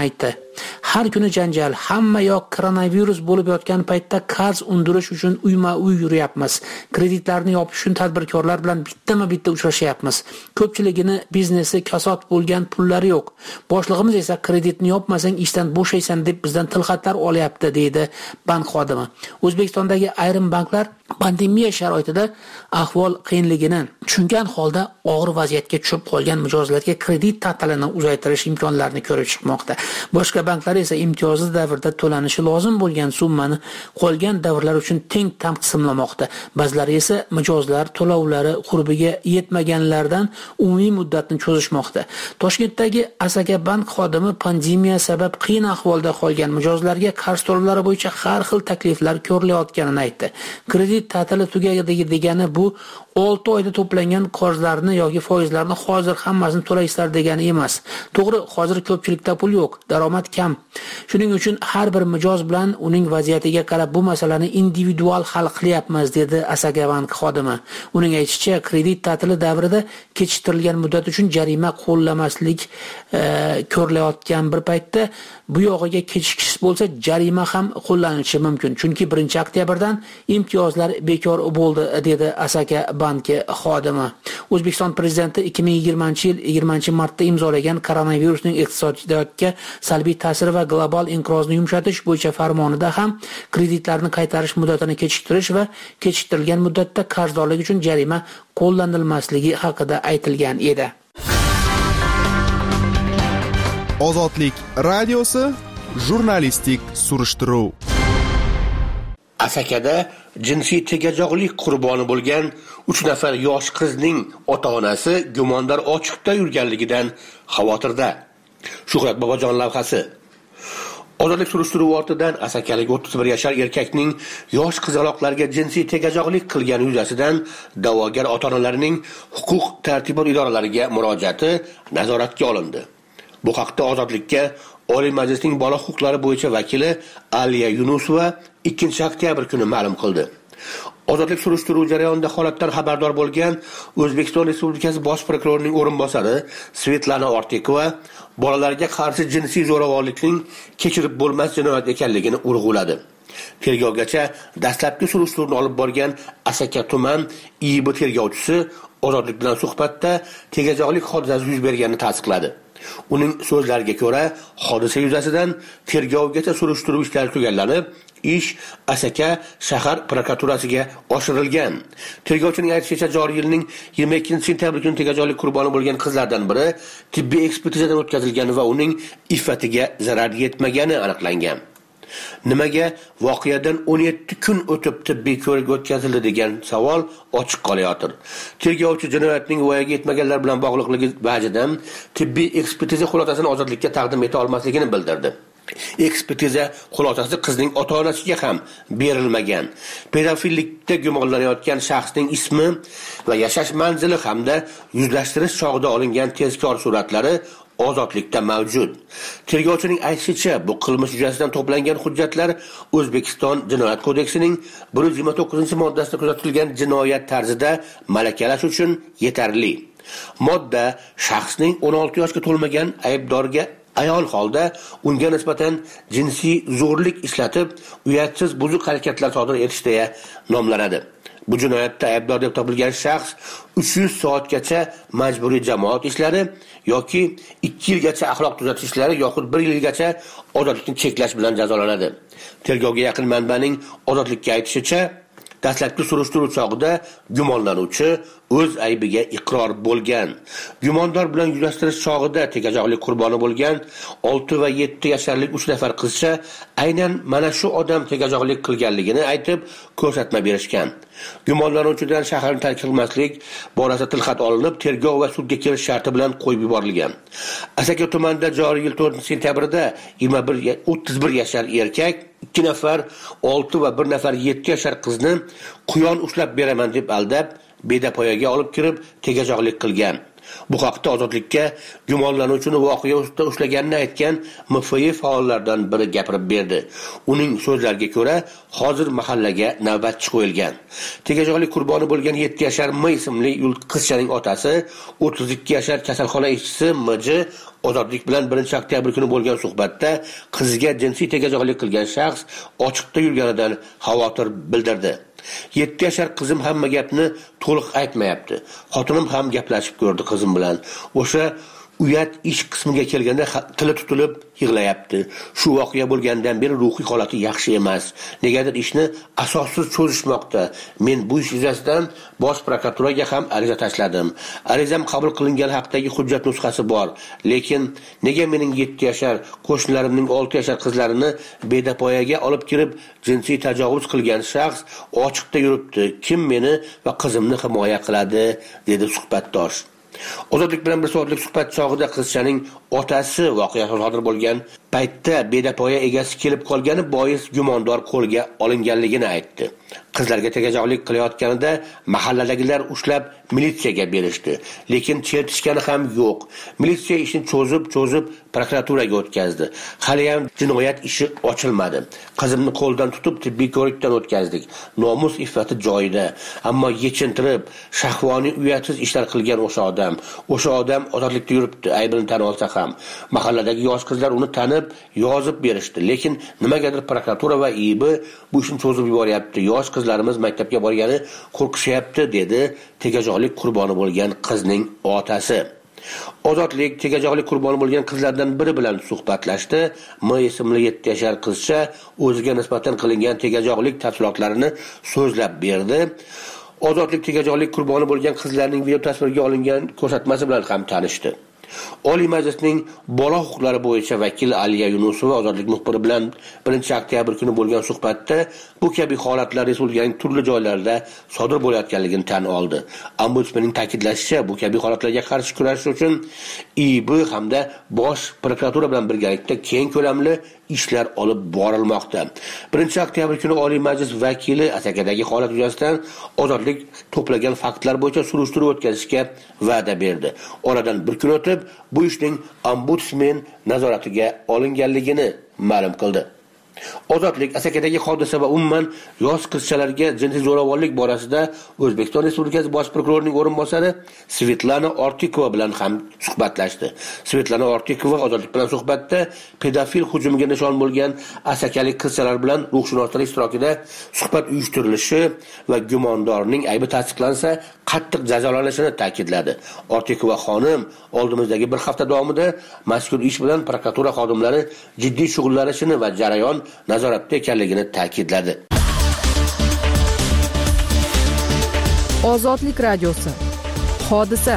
Har kuni janjal, hamma yoq koronavirus bo'lib yotgan paytda qarz undirish uchun uyma-uy yurayapmiz. Kreditlarni yopish uchun tadbirkorlar bilan bittama-bitta uchrashyapmiz. Ko'pchiligini biznesi kasod bo'lgan pullari yo'q. Boshlig'imiz esa kreditni yopmasang ishdan bo'shaysan deb bizdan tilxatlar olyapti, deydi bank xodimi. O'zbekistondagi ayrim banklar pandemiya sharoitida ahvol qiyinligini tushungan holda og'ir vaziyatga tushib qolgan mijozlarga kredit ta'tilini uzaytirish imkonlarini ko'rib chiqmoqda. Boshqa banklar esa imtiyozli davrda to'lanishi lozim bo'lgan summani qolgan davrlar uchun teng taqsimlamoqda. Ba'zilari esa mijozlar to'lovlari qurbiga yetmaganlardan umumiy muddatni cho'zishmoqda. Toshkentdagi Asaka bank xodimi pandemiya sabab qiyin ahvolda qolgan mijozlarga qarz to'lovlari bo'yicha har xil takliflar ko'rilayotganini aytdi. Kredit ta'tili tugadi degani bu 6 oyda to'plangan qarzlarni yoki foizlarni hozir hammasini to'laysizlar degani emas. To'g'ri, hozir ko'pchilikda pul yo'q, daromad kam. Shuning uchun har bir mijoz bilan uning vaziyatiga qarab bu masalani individual hal qilyapmiz, dedi Asaka bank xodimi. Uning aytishicha, kredit ta'tili davrida kechiktirilgan muddat uchun jarima qo'llamaslik ko'rilayotgan bir paytda bu yog'iga kechikish bo'lsa jarima ham qo'llanishi mumkin. Chunki 1-oktyabrdan imtiyozlar bekor bo'ldi, dedi Asaka banki xodimi. O'zbekiston prezidenti 2020-yil 20-martda imzolagan koronavirusning iqtisodiyotga salbiy ta'siri va global inqirozni yumshatish bo'yicha farmonida ham kreditlarni qaytarish muddatini kechiktirish va kechiktirilgan muddatda qarzdorlik uchun jarima qo'llanilmasligi haqida aytilgan edi. Ozodlik radiosi jurnalistik surishtiruv. Asakada jinsiy tegajog'lik qurboni bo'lgan 3 nafar yosh qizning ota-onasi gumondor ochiqda yurganligidan xavotirda. Shuhrat Bobojon lavhasi. Ozodlik surishtiruvi ortidan asakalik 31 yashar erkakning yosh qizaloqlarga jinsiy tegajog'lik qilgani yuzasidan da'vogar ota-onalarning huquq tartibot idoralariga murojaati nazoratga olindi. Bu haqda Ozodlikka Oliy Majlisning bola huquqlari bo'yicha vakili Aliya Yunusova 2-oktyabr kuni ma'lum qildi. Ozodlik surishtiruv jarayonida holatdan xabardor bo'lgan O'zbekiston Respublikasi Bosh prokurorining o'rinbosari Svetlana Ortikova bolalarga qarshi jinsiy zo'ravonlikning kechirib bo'lmas jinoyat ekanligini urg'uladi. Tergovgacha dastlabki surishtiruvni olib borgan Asaka tuman IIB tergovchisi Ozodlik bilan suhbatda tegajog'lik hodisasi yuz berganini tasdiqladi. Uning so'zlariga ko'ra, hodisa yuzasidan tergovgacha surishtiruv ishlari tugallanib, ish Asaka shahar prokuraturasiga oshirilgan. Tergovchining aytishicha, joriy yilning 22-sentyabr kuni tegajog'lik qurboni bo'lgan qizlardan biri tibbiy ekspertizadan o'tkazilgan va uning iffatiga zarar yetmagani aniqlangan. Nimaga voqeadan 17 kun o'tib tibbiy ko'rik o'tkazildi degan savol ochiq qolayotir. Tergovchi jinoyatning voyaga yetmaganlar bilan bog'liqligi vajidan tibbiy ekspertiza xulosasini Ozodlikka taqdim eta olmasligini bildirdi. Ekspertiza xulosasi qizning ota-onasiga ham berilmagan. Pedofillikda gumonlanayotgan shaxsning ismi va yashash manzili hamda yuzlashtirish chog'ida olingan tezkor suratlari Ozodlikda mavjud. Tergovchining aytishicha, bu qilmish yuzasidan to'plangan hujjatlar O'zbekiston Jinoyat kodeksining 129-moddasida kuzatilgan jinoyat tarzida malakalash uchun yetarli. Modda shaxsning 16 yoshga to'lmagan aybdorga ayol holda unga nisbatan jinsiy zo'rlik ishlatib, uyatsiz buzuq harakatlar sodir etishda nomlanadi. Bu jinoyatda aybdor deb topilgan shaxs 300 soatgacha majburiy jamoat ishlari yoki 2 yilgacha axloq tuzatish ishlari yoxud 1 yilgacha ozodlikni cheklash bilan jazolanadi. Tergovga yaqin manbaning Ozodlikka aytishicha, dastlabki surishtiruv chog'ida gumonlanuvchi o'z aybiga iqror bo'lgan. Gumondor bilan yuzlashtirish chog'ida tegajog'lik qurboni bo'lgan 6 va 7 yasharlik 3 nafar qizcha aynan mana shu odam tegajog'lik qilganligini aytib ko'rsatma berishgan. Gumonlanuvchidan shaharni tark qilmaslik borasida tilxat olinib, tergov va sudga kelish sharti bilan qo'yib yuborilgan. Asaka tumanida joriy yil 4-sentyabrda 31 yashar erkak 2 nafar 6 va 1 nafar 7 yashar qizni quyon ushlab beraman deb aldab, bedapoyaga olib kirib tegajog'lik qilgan. Bu haqda Ozodlikka gumonlanuvchini voqea ustida ushlaganini aytgan MFY faollaridan biri gapirib berdi. Uning so'zlariga ko'ra, hozir mahallaga navbatchi qo'yilgan. Tegajog'lik qurboni bo'lgan 7 yashar M ismli qizchaning otasi, 32 yashar kasalxona ishchisi MJ Ozodlik bilan 1-oktyabr kuni bo'lgan suhbatda qiziga jinsiy tegajog'lik qilgan shaxs ochiqda yurganidan xavotir bildirdi. 7 yashar qizim hamma gapni to'liq aytmayapti. Xotinim ham gaplashib ko'rdi qizim bilan. O'sha uyat ish qismiga kelganda tili tutilib yig'layapti. Shu voqea bo'lgandan beri ruhiy holati yaxshi emas. Negadir ishni asossiz cho'zishmoqda. Men bu ish yuzasidan Bosh prokuraturaga ham ariza tashladim. Arizam qabul qilingan haqdagi hujjat nusxasi bor. Lekin nega mening 7 yashar qo'shnilarimning 6 yashar qizlarini bedapoyaga olib kirib jinsiy tajovuz qilgan shaxs ochiqda yuribdi? Kim meni va qizimni himoya qiladi? Dedi suhbatdosh. Ozodlik bilan 1 soatlik suhbat chog'ida qizchaning otasi voqea sodir bo'lgan paytda bedapoya egasi kelib qolgani bois gumondor qo'lga olinganligini aytdi. Qizlarga tegajog'lik qilayotganida mahalladagilar ushlab militsiyaga berishdi, lekin chertishgani ham yo'q. Militsiya ishni cho'zib prokuraturaga o'tkazdi. Hali ham jinoyat ishi ochilmadi. Qizimni qo'ldan tutib tibbiy ko'rikdan o'tkazdik. Nomus iffati joyida, ammo yechintirib, shahvoniy uyatsiz ishlar qilgan o'sha odam ozodlikda yuribdi, aybini tan olsa ham. Mahalladagi yosh qizlar uni tanib, yozib berishdi, lekin nimagadir prokuratura va IIB bu ishni cho'zib yuboryapti. Yosh qizlarimiz maktabga borgani qo'rqishyapti, dedi tegajog'lik qurboni bo'lgan qizning otasi. Ozodlik tegajog'lik qurboni bo'lgan qizlardan biri bilan suhbatlashdi. M ismli 7 yashar qizcha o'ziga nisbatan qilingan tegajog'lik tafsilotlarini so'zlab berdi. Ozodlik tegajog'lik qurboni bo'lgan qizlarning video tasvirga olingan ko'rsatmasi bilan ham tanishdi. Oliy Majlisning bola huquqlari bo'yicha vakili Aliya Yunusova Ozodlik muxbiri bilan 1-oktyabr kuni bo'lgan suhbatda bu kabi holatlar respublikaning turli joylarida sodir bo'layotganligini tan oldi. Ombudsmanning ta'kidlashicha, bu kabi holatlarga qarshi kurashish uchun IIB hamda Bosh prokuratura bilan birgalikda keng ko'lamli ishlar olib borilmoqda. 1-oktyabr kuni Oliy Majlis vakili Asakadagi holat yuzasidan Ozodlik to'plagan faktlar bo'yicha surishtiruv o'tkazishga va'da berdi. Oradan bir kun o'tib, bu ishning ombudsman nazoratiga olinganligini ma'lum qildi. Ozodlik Asakadagi hodisa va umuman yosh qizchalarga jinsiy zo'ravonlik borasida O'zbekiston Respublikasi Bosh prokurorining o'rinbosari Svetlana Ortikova bilan ham suhbatlashdi. Svetlana Ortikova Ozodlik bilan suhbatda pedofil hujumiga nishon bo'lgan asakalik qizchalar bilan ruhshunoslar ishtirokida suhbat uyushtirilishi va gumondorning aybi tasdiqlansa qattiq jazolanishini ta'kidladi. Ortikova xonim oldimizdagi bir hafta davomida mazkur ish bilan prokuratura xodimlari jiddiy shug'ullanishini va jarayon nazoratda ekanligini ta'kidladi. Ozodlik radiosi. Hodisa.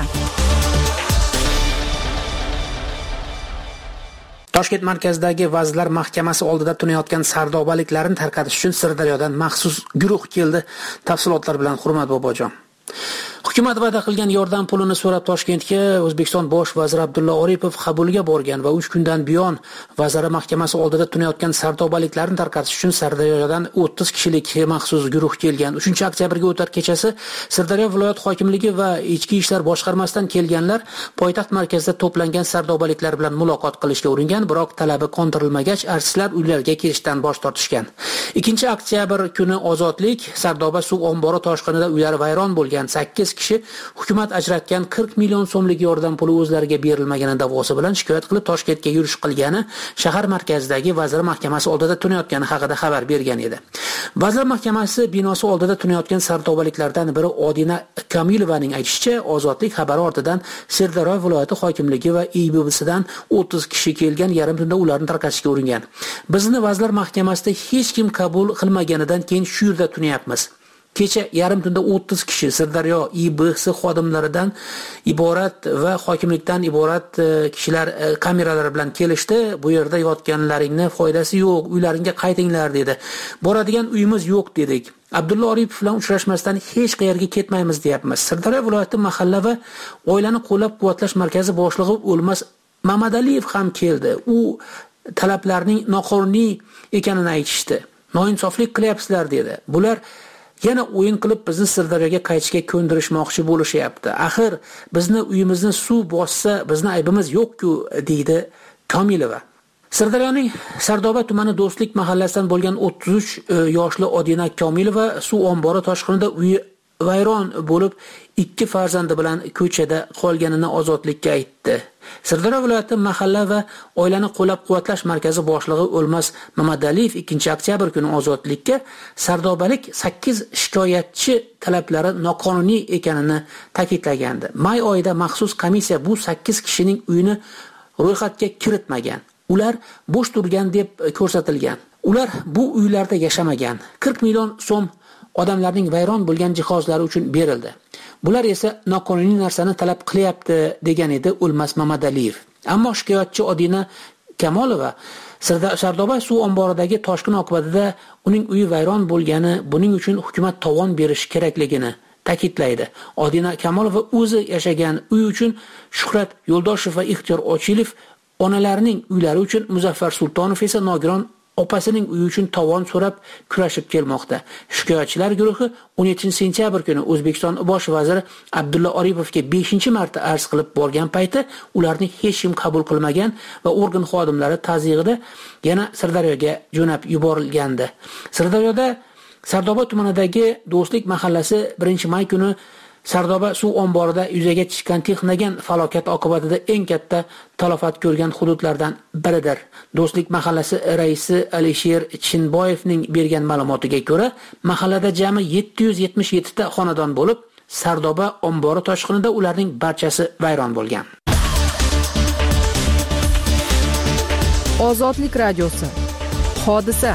Toshkent markazidagi Vazirlar Mahkamasi oldida tunayotgan sardobaliklarni tarqatish uchun Sirdaryodan maxsus guruh keldi. Tafsilotlar bilan Hurmat Bobojon. Hukumat va'da qilgan yordam pulini so'rab Toshkentga O'zbekiston bosh vaziri Abdulla Oripov qabulga borgan va 3 kundan buyon Vazirlar Mahkamasi oldida tunayotgan sardobaliklarni tarqatish uchun Sirdaryodan 30 kishilik maxsus guruh kelgan. 3-oktyabrga o'tar kechasi Sirdaryo viloyat hokimligi va Ichki ishlar boshqarmasidan kelganlar poytaxt markazida to'plangan sardobaliklar bilan muloqot qilishga uringan, biroq talabi qondirilmagach, artistlar uylariga kelishdan bosh tortishgan. 2-oktyabr kuni Ozodlik Sardoba suv ombori toshqinida uylari vayron bo'lgan 8 kishi hukumat ajratgan 40 million so'mlik yordam puli o'zlariga berilmagani da'vosi bilan shikoyat qilib Toshkentga yurish qilgani shahar markazidagi Vazirlar Mahkamasi oldida tunayotgani haqida xabar bergan edi. Vazirlar Mahkamasi binosi oldida tunayotgan sardobaliklardan biri Odina Kamilovaning aytishicha, Ozodlik xabari ortidan Sirdaryo viloyati hokimligi va IIBBsidan 30 kishi kelgan, yarim tunda ularni tarqatishga uringan. Bizni Vazirlar Mahkamasida hech kim qabul qilmaganidan keyin shu yerda tunayapmiz. Kecha yarim tunda 30 kishi Sirdaryo IIBS xodimlaridan iborat va hokimlikdan iborat kishilar kameralar bilan kelishdi. Bu yerda yotganlaringni foydasi yo'q, uylaringga qaytinglar dedi. Boradigan uyimiz yo'q dedik. Abdulla Oripov bilan uchrashmasdan hech qayerga ketmaymiz deyapmiz. Sirdaryo viloyati mahalla va oilani qo'llab-quvvatlash markazi boshlig'i O'lmas Mamadaliyev ham keldi. U talablarning noqonuniy ekanini aytishdi. Noinsoflik qilyapsizlar dedi. Bular yana o'yin qilib bizni Sirdaryoga qaytishga ko'ndirishmoqchi bo'lishyapti. Axir bizni uyimizni suv bossa, bizni aybimiz yo'q-ku, deydi Komilova. Sirdaryoning Sardoba tumani Do'stlik mahallasidan bo'lgan 33 yoshli Odina Komilova suv ombori toshqinida uyi vayron bo'lib 2 farzandi bilan ko'chada qolganini Ozodlikka aytdi. Sirdaryo viloyati mahalla va oilani qo'llab-quvvatlash markazi boshlig'i O'lmas Mamadaliyev 2-oktyabr kuni Ozodlikka sardobalik 8 shikoyatchi talablari noqonuniy ekanini ta'kidlagandi. May oyida maxsus komissiya bu 8 kishining uyini ro'yxatga kiritmagan. Ular bo'sh turgan deb ko'rsatilgan. Ular bu uylarda yashamagan. 40 million so'm odamlarning vayron bo'lgan jihozlari uchun berildi. Bular esa noqonuniy narsani talab qilyapti, degan edi O'lmas Mamadaliyev. Ammo shikoyatchi Odina Kamolova Sardoba suv omboridagi toshqin oqibatida uning uyi vayron bo'lgani, buning uchun hukumat tovon berish kerakligini ta'kidlaydi. Odina Kamolova o'zi yashagan uy uchun Shuhrat Yo'ldoshev va Ixtiyor Ochilov, onalarining uylari uchun Muzaffar Sultonov esa Nogiron opasining uyi uchun tovon so'rab kurashib kelmoqda. Shikoyatchilar guruhi 17-sentyabr kuni O'zbekiston bosh vaziri Abdulla Oripovga 5-marta arz qilib borgan payti ularni hech kim qabul qilmagan va organ xodimlari tazyiqida yana Sirdaryoga jo'nab yuborilgandi. Sirdaryoda Sardoba tumanidagi Do'stlik mahallasi 1-may kuni Sardoba suv omborida yuzaga chiqqan texnogen falokat oqibatida eng katta talafot ko'rgan hududlardan biridir. Do'stlik mahallasi raisi Alisher Chinboyevning bergan ma'lumotiga ko'ra, mahallada jami 777 ta xonadon bo'lib, Sardoba ombori toshqinida ularning barchasi vayron bo'lgan. Ozodlik radiosi. Hodisa.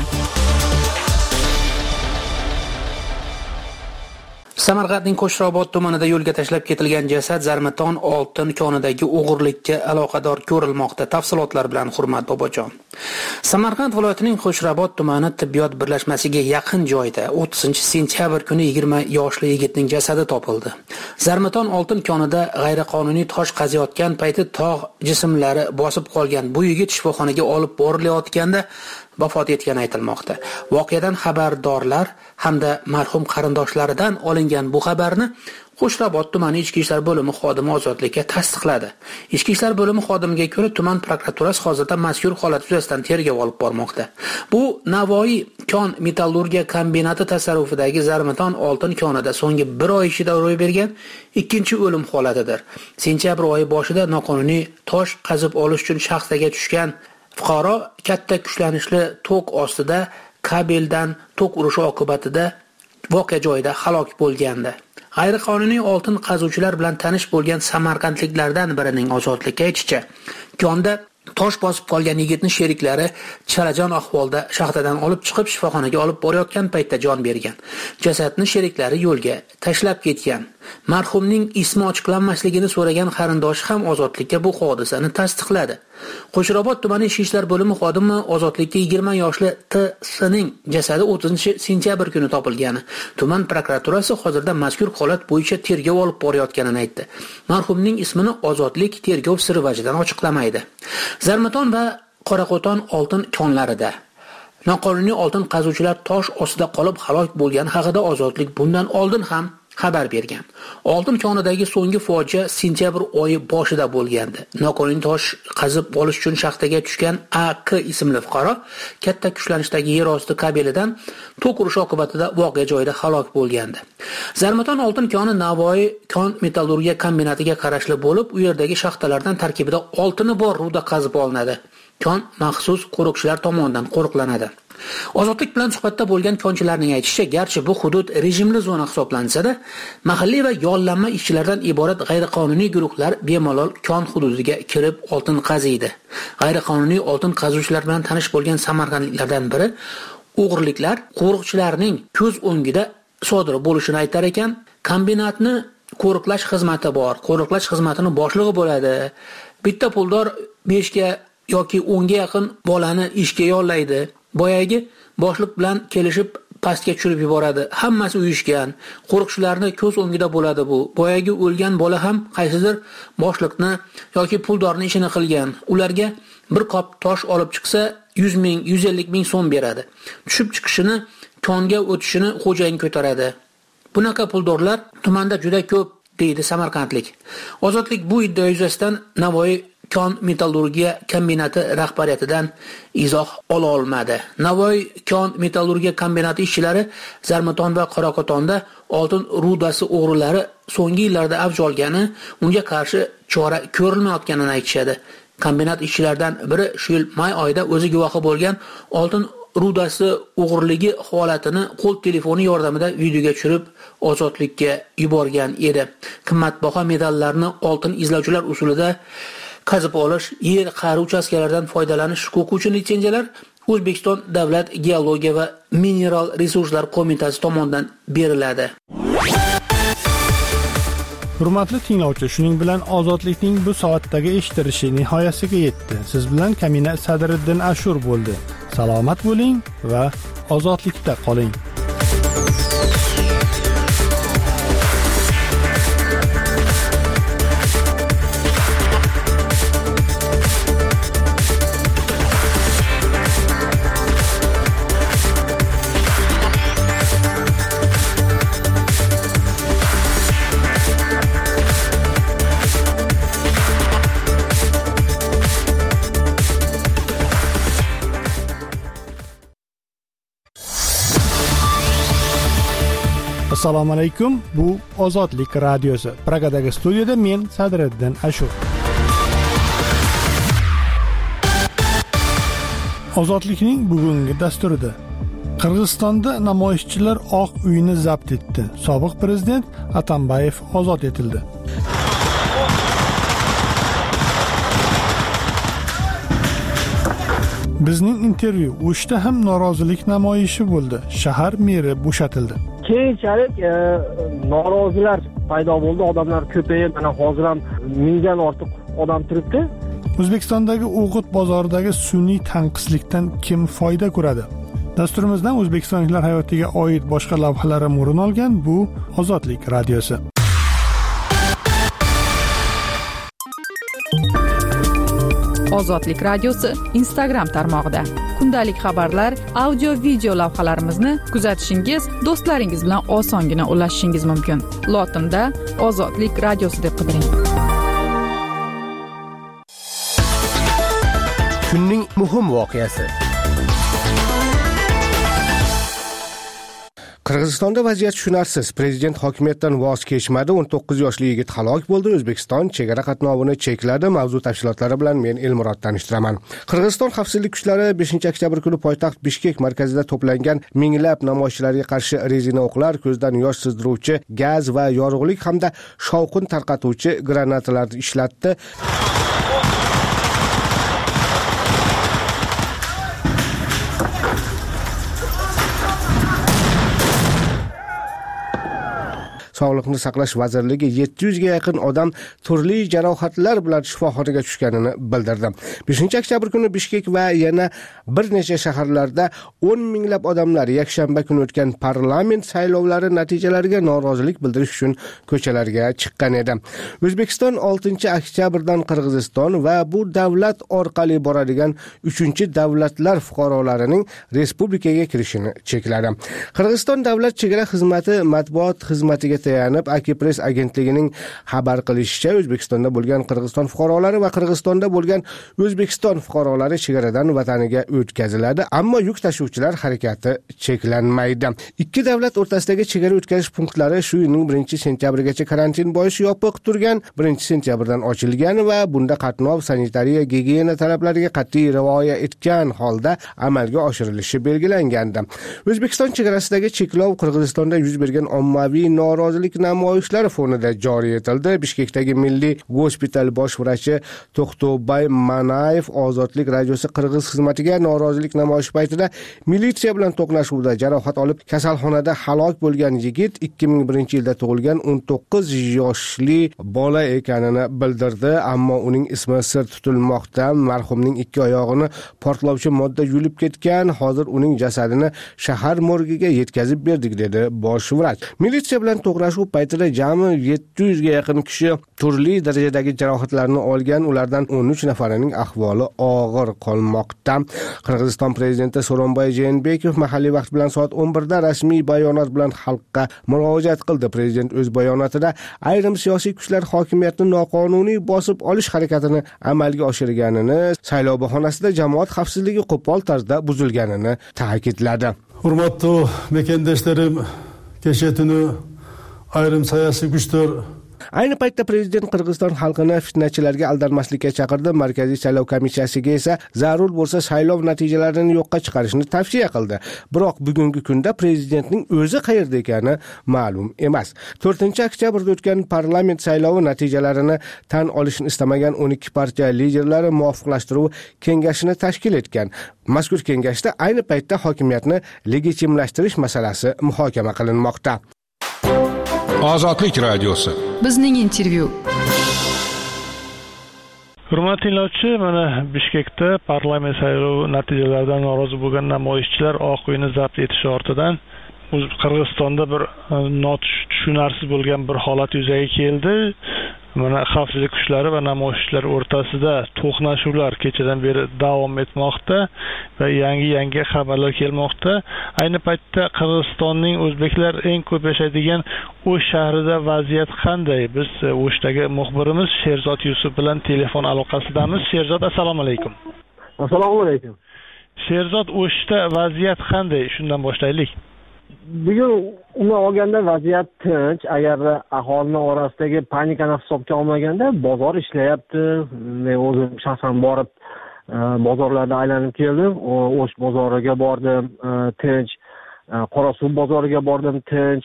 Samarqandning Qo'shrobod tumanida yo'lga tashlab ketilgan jasad Zarmaton oltin konidagi o'g'irlikka aloqador ko'rilmoqda. Tafsilotlar bilan Hurmat Bobojon. Samarqand viloyatining Qo'shrobod tumani tibbiyot birlashmasiga yaqin joyda 30-sentyabr kuni 20 yoshli yigitning jasadi topildi. Zarmaton oltin konida g'ayriqonuniy tosh qaziyotgan payti tog' jismlari bosib qolgan bu yigit shifoxonaga olib borilayotganda vafot etgani aytilmoqda. Voqeadan xabardorlar hamda marhum qarindoshlaridan olingan bu xabarni Qo'shrobod tumani ichki ishlar bo'limi xodimi Ozodlikka tasdiqladi. Ichki ishlar bo'limi xodimiga ko'ra, tuman prokuraturasi hozirda mazkur holat yuzasidan tergov olib bormoqda. Bu Navoiy kon metallurgiya kombinati tasarrufidagi Zarmaton oltin konida so'nggi 1 oy ichida ro'y bergan ikkinchi o'lim holatidir. Sentyabr oyi boshida noqonuniy tosh qazib olish uchun shaxsaga tushgan fuqaro katta kuchlanishli tok ostida kabeldan tok urishi oqibatida voqea joyida halok bo'lgandi. G'ayriqonuniy oltin qazuvchilar bilan tanish bo'lgan samarqandliklardan birining Ozodlikka aytishicha, konda tosh bosib qolgan yigitning sheriklari chalajon ahvolda shaxtadan olib chiqib shifoxonaga olib borayotgan paytda jon bergan. Jasadni sheriklari yo'lga tashlab ketgan. Marhumning ismi ochiqlanmasligini so'ragan qarindoshi ham Ozodlikka bu hodisani tasdiqladi. Qo'shrobod tumani ichki ishlar bo'limi xodimi Ozodlikka 20 yoshli T.S.ning jasadi 30-sentyabr kuni topilgani, tuman prokuraturasi hozirda mazkur holat bo'yicha tergov olib borayotganini aytdi. Marhumning ismini Ozodlik tergov siri vajidan ochiqlamaydi. Zarmaton va Qoraqo'ton oltin konlarida noqonuniy oltin qazuvchilar tosh ostida qolib halok bo'lgani haqida Ozodlik bundan oldin ham xabar bergan. Oltin konidagi so'nggi fojia sentyabr oyi boshida bo'lgandi. Noqonuniy tosh qazib olish uchun shaxtaga tushgan A.K. ismli fuqaro katta kuchlanishdagi yer osti kabelidan tok urishi oqibatida voqea joyida halok bo'lgandi. Zarmaton oltin koni Navoiy kon metallurgiya kombinatiga qarashli bo'lib, u yerdagi shaxtalardan tarkibida oltini bor ruda qazib olinadi. Kon maxsus qo'riqchilar tomonidan qo'riqlanadi. Ozodlik bilan suhbatda bo'lgan konchilarning aytishicha, garchi bu hudud rejimli zona hisoblansa-da, mahalliy va yollanma ishchilardan iborat g'ayriqonuniy guruhlar bemalol kon hududiga kirib oltin qaziydi. G'ayriqonuniy oltin qazuvchilar bilan tanish bo'lgan samarqandliklardan biri o'g'irliklar qo'riqchilarning ko'z o'ngida sodir bo'lishini aytar ekan. Kombinatni qo'riqlash xizmati bor. Qo'riqlash xizmatining boshlig'i bo'ladi. Bitta puldor 5 ga yoki 10 ga yaqin bolani ishga yollaydi. Boyagi boshliq bilan kelishib pastga tushirib yuboradi. Hammasi uyushgan. Qo'riqchilarning ko'z o'ngida bo'ladi bu. Boyagi o'lgan bola ham qaysidir boshliqni yoki puldorning ishini qilgan. Ularga bir qop tosh olib chiqsa 100 ming, 150 ming so'm beradi. Tushib chiqishini konga o'tishini xo'jayin ko'taradi. Bunaqa puldorlar tumanda juda ko'p, deydi samarqandlik. Ozodlik bu iddia yuzasidan Navoiy kon metallurgiya kombinati rahbariyatidan izoh ola olmadi. Navoiy kon metallurgiya kombinati ishchilari Zarmaton va Qoraqotonda oltin rudasi o'g'rilari so'nggi yillarda avj olgani, unga qarshi chora ko'rilmayotganini aytishadi. Kombinat ishchilaridan biri shu yil may oyida o'zi guvohi bo'lgan oltin rudasi o'g'irligi holatini qo'l telefoni yordamida videoga tushirib Ozodlikka yuborgan edi. Qimmatbaho metallarni oltin izlovchilar usulida qazib olish, yer qa'ri uchastkalaridan foydalanish huquqi uchun litsenziyalar O'zbekiston Davlat geologiya va mineral resurslar qo'mitasi tomonidan beriladi. Hurmatli tinglovchi, shuning bilan Ozodlikning bu soatdagi eshittirishi nihoyasiga yetdi. Siz bilan Kamina Sadriddin Ashur bo'ldi. Salomat bo'ling va ozodlikda qoling. Assalomu alaykum. Bu Ozodlik radiosi. Pragadagi studiyada men Sadriddin Ashur. Ozodlikning bugungi dasturida Qirg'izistonda namoyishchilar Oq uyni zabt etdi. Sobiq prezident Atambayev ozod etildi. Bizning intervyu O'shda ham norozilik namoyishi bo'ldi. Shahar meri bo'shatildi. Keyinchalik norozilar paydo bo'ldi, odamlar ko'payib, mana hozir ham 1000 dan ortiq odam turibdi. O'zbekistondagi O'g'it bozoridagi sun'iy tanqislikdan kim foyda ko'radi? Dasturimizdan o'zbekistonliklar hayotiga oid boshqa lavhalar o'rin olgan bu Ozodlik radiosi. Ozodlik radiosi Instagram tarmog'ida. Kundalik xabarlar, audio video lavhalarimizni kuzatishingiz, do'stlaringiz bilan osongina ulashishingiz mumkin. Lotinda Ozodlik radiosi deb qidiring. Kunning muhim voqeasi. Qirg'izistonda vaziyat tushunarsiz. Prezident hokimiyatdan voz kechmadi. 19 yoshli yigit halok bo'ldi. O'zbekiston chegara qatnovini chekladi. Mavzu tafsilotlari bilan men Elmurod tanishtiraman. Qirg'iziston xavfsizlik kuchlari 5-oktyabr kuni poytaxt Bishkek markazida to'plangan minglab namoyishchilarga qarshi rezina o'qlar, ko'zdan yosh sizdiruvchi gaz va yorug'lik hamda shovqin tarqatuvchi granatalarni ishlatdi. Sog'liqni saqlash vazirligi 700 ga yaqin odam turli jarohatlar bilan shifoxonaga tushganini bildirdi. 5-oktyabr kuni Bishkek va yana bir necha shaharlarda 10 minglab odamlar yakshanba kuni o'tgan parlament saylovlari natijalariga norozilik bildirish uchun ko'chalarga chiqqan edi. O'zbekiston 6-oktyabrdan Qirg'iziston va bu davlat orqali boradigan 3-davlatlar fuqarolarining respublikaga kirishini chekladi. Qirg'iziston davlat chegara xizmati matbuot xizmatiga tayanib Akipress agentligining xabar qilishicha, O'zbekistonda bo'lgan Qirg'iziston fuqarolari va Qirg'izistonda bo'lgan O'zbekiston fuqarolari chegaradan vataniga o'tkaziladi, ammo yuk tashuvchilar harakati cheklanmaydi. Ikki davlat o'rtasidagi chegara o'tkazish punktlari shu yilning 1-sentyabrigacha karantin boishi yopiq turgan, 1-sentyabrdan ochilgan va bunda qatnov sanitariya gigiyena talablariga qat'iy rioya etgan holda amalga oshirilishi belgilangandi. O'zbekiston chegarasidagi cheklov Qirg'izistonda yuz bergan ommaviy norozilik namoyishlari fonida joriy etildi. Bishkekdagi Milliy gospital bosh vrachi To'xtobay Manayev Ozodlik radiosi Qirg'iz xizmatiga norozilik namoyishi paytida militsiya bilan to'qnashuvda jarohat olib kasalxonada halok bo'lgan yigit 2001-yilda tug'ilgan 19 yoshli bola ekanini bildirdi, ammo uning ismi sir tutilmoqda. Marhumning ikki oyog'ini portlovchi modda yulib ketgan. Hozir uning jasadini shahar morgiga yetkazib berdik, dedi bosh vrach. Militsiya bilan to'qnashuv uchrashuv paytida jami 700 ga yaqin kishi turli darajadagi jarohatlarni olgan, ulardan 13 nafarining ahvoli og'ir qolmoqda. Qirg'iziston prezidenti So'ronbay Jeenbekov mahalliy vaqt bilan soat 11 da rasmiy bayonot bilan xalqqa murojaat qildi. Prezident o'z bayonotida ayrim siyosiy kuchlar hokimiyatni noqonuniy bosib olish harakatini amalga oshirganini, saylov bahonasida jamoat xavfsizligi qo'pol tarzda buzilganini ta'kidladi. Hurmatli mekendoshlerim, kecha tuni ayrim siyosiy kuchlar Ayni paytda prezident Qirg'iziston xalqini fitnachilarga aldanmaslikka chaqirdi. Markaziy saylov komissiyasiga esa zarur bo'lsa saylov natijalarini yo'qqa chiqarishni tavsiya qildi. Biroq bugungi kunda prezidentning o'zi qayerda ekani ma'lum emas. 4-oktyabrda o'tgan parlament saylovi natijalarini tan olishni istamagan 12 partiya liderlari muvofiqlashtiruv kengashini tashkil etgan. Mazkur kengashda ayni paytda hokimiyatni legitimlashtirish masalasi muhokama qilinmoqda. Ozodlik radiosi. Bizning intervyu. Hurmatli tinglovchi, mana Bishkekda parlament saylovi natijalaridan norozi bo'lgan namoyishchilar Oq uyni zabt etish ortidan Qirg'izistonda bir tushunarsiz bo'lgan bir holat yuzaga keldi. Mana xavfsizlik kuchlari va namoyishchilar o'rtasida to'qnashuvlar kechadan beri davom etmoqda va yangi xabarlar kelmoqda. Ayni paytda Qirg'izistonning o'zbeklar eng ko'p yashaydigan O'sh shahrida vaziyat qanday? Biz O'shdagi muxbirimiz Sherzod Yusuf bilan telefon aloqasidamiz. Sherzod, assalomu alaykum. Assalomu alaykum. Sherzod, O'shda vaziyat qanday? Shundan boshlaylik. Bugun umuman olganda vaziyat tinch. Agar aholining orasidagi panikani hisobga olmaganda bozor ishlayapti. Men o'zim shaxsan borib bozorlarda aylanib keldim. O'sh bozoriga bordim, tinch. Qorasuv bozoriga bordim, tinch.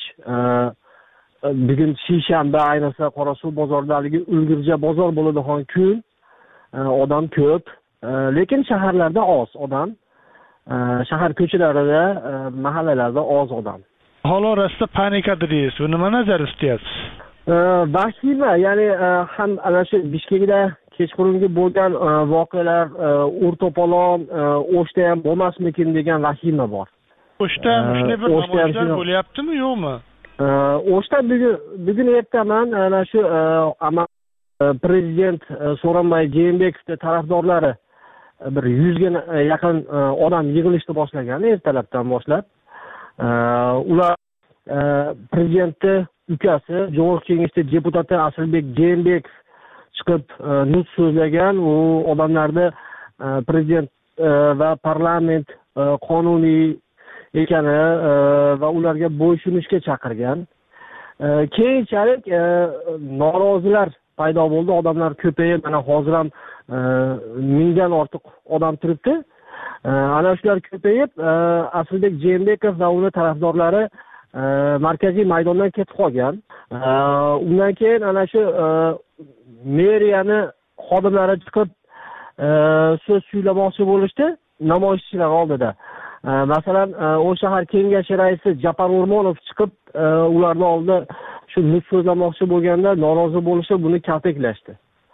Bugun seshanba ayniqsa Qorasuv bozoridagi ulgurja bozor bo'ladigan kun. Odam ko'p, lekin shaharlarda oz odam. Shahar ko'chalarida, mahallalarda oz odam. Aholi orasida panika dedingiz. Bu nima nazarda tutyapsiz? Vahima, ya'ni ham ana shu Bishkekda kechqurungi bo'lgan voqealar, o'rtopolon, O'shda ham bo'lmasmikin degan vahima bor. O'shda shunday bir namoyishlar bo'lyaptimi, yo'qmi? O'shda bugun ertaman ana shu prezident So'ronbay Jeenbekovning tarafdorlari bir 100 ga yaqin odam yig'ilishni boshlagan ertalabdan boshlab. Ular prezidentning ukasi, Jo'g'org'i Kengashning deputati Asilbek Jeenbekov chiqib nutq so'zlagan. U odamlarni prezident va parlament qonuniy ekani va ularga bo'ysunishga chaqirgan. Keyinchalik norozilar paydo bo'ldi, odamlar ko'payib, mana hozir ham 1000 dan ortiq odam turibdi. Ana shular ko'payib, Asilbek Jeenbekov va uning tarafdorlari markaziy maydondan ketib qolgan. Undan keyin ana shu meriyani xodimlari chiqib so'z suylamoqchi bo'lishdi namoyishchilar oldida. Masalan, o shahar kengashi raisi Japar O'rmonov chiqib ularning oldida shu nutq so'zlamoqchi bo'lganda norozi bo'lishib, buni kaltaklashdi.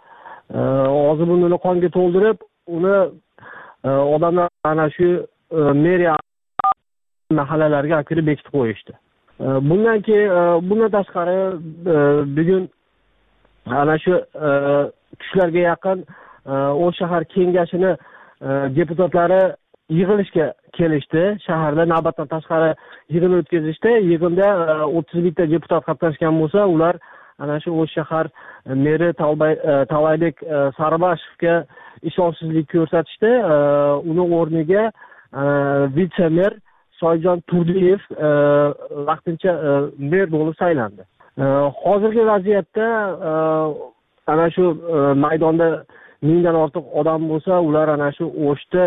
Og'zi burnini qonga to'ldirib, uni odamlar ana shu meriya mahallalarga kirib bekitib qo'yishdi. Bundan keyin bundan tashqari bugun ana shu kuchlarga yaqin o shahar kengashini deputatlari yig'ilishga kelishdi. Shaharda navbatdan tashqari yig'in o'tkazishdi. Yig'inda 31 ta deputat qatnashgan bo'lsa, ular ana shu O'sh shahar meri Tavaybek Saribashevga ishonchsizlik ko'rsatishdi. Uning o'rniga vitse-mer Soyjon Turdiyev vaqtincha mer bo'lib saylandi. Hozirgi vaziyatda ana shu maydonda 1000 dan ortiq odam bo'lsa, ular ana shu O'shda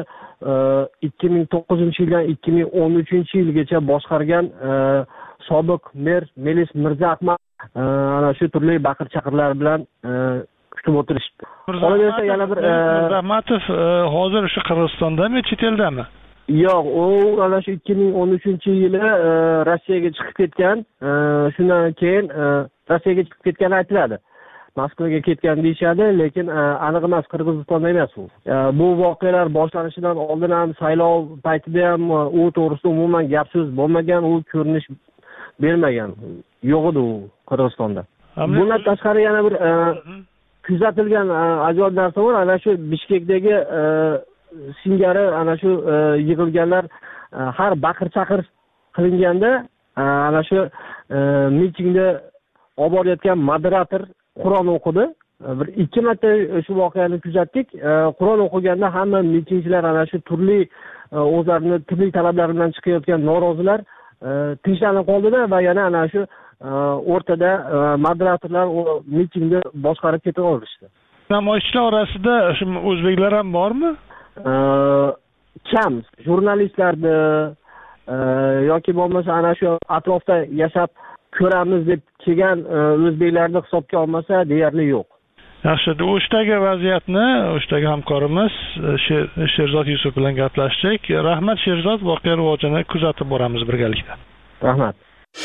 2009-yildan 2013-yilgacha boshqargan sobiq mer Melis Mirzaahmad ana shu turli baqir-chaqirlar bilan kutib o'tirishdi. Qolaversa yana bir Mirzaahmadov hozir shu Qirg'izistondami, chet eldami? Yo'q, u ana shu 2013-yili Rossiyaga chiqib ketgan. Shundan keyin Rossiyaga chiqib ketgani aytiladi. Moskvaga ketgan deyshadi, lekin aniq emas, Qirg'izistonda emas u. Bu voqealar boshlanishidan oldin ham saylov paytida ham u to'g'risida umuman gap so'z bo'lmagan, u ko'rinish bermagan, yo'q edi u Qirg'izistonda. Bundan tashqari yana bir kuzatilgan ajoyib narsa bor. Ana shu Bishkekdagi singari ana shu yig'ilganlar har baqir-chaqir qilinganda ana shu mitingda olib borayotgan moderator Qur'on o'qidi. Bir 2 marta shu voqeani kuzatdik. Qur'on o'qiganda hamma mitingchilar ana shu turli o'zlarining turli talablari bilan chiqayotgan norozilar tinchlanib qoldida va yana ana shu o'rtada moderatorlar o mitingni boshqarib keta olishdi. Namoyishchilar orasida shu o'zbeklar ham bormi? Kam jurnalistlarni yoki bo'lmasa ana shu atrofda yashab ko'ramiz deb kelgan o'zbeklarni hisobga olmasa deyarli yo'q. Yaxshi, o'shdagi vaziyatni o'shdagi hamkorimiz Sherzod Yusuf bilan gaplashdik. Rahmat Sherzod, voqea rivojini kuzatib boramiz birgalikda. Rahmat.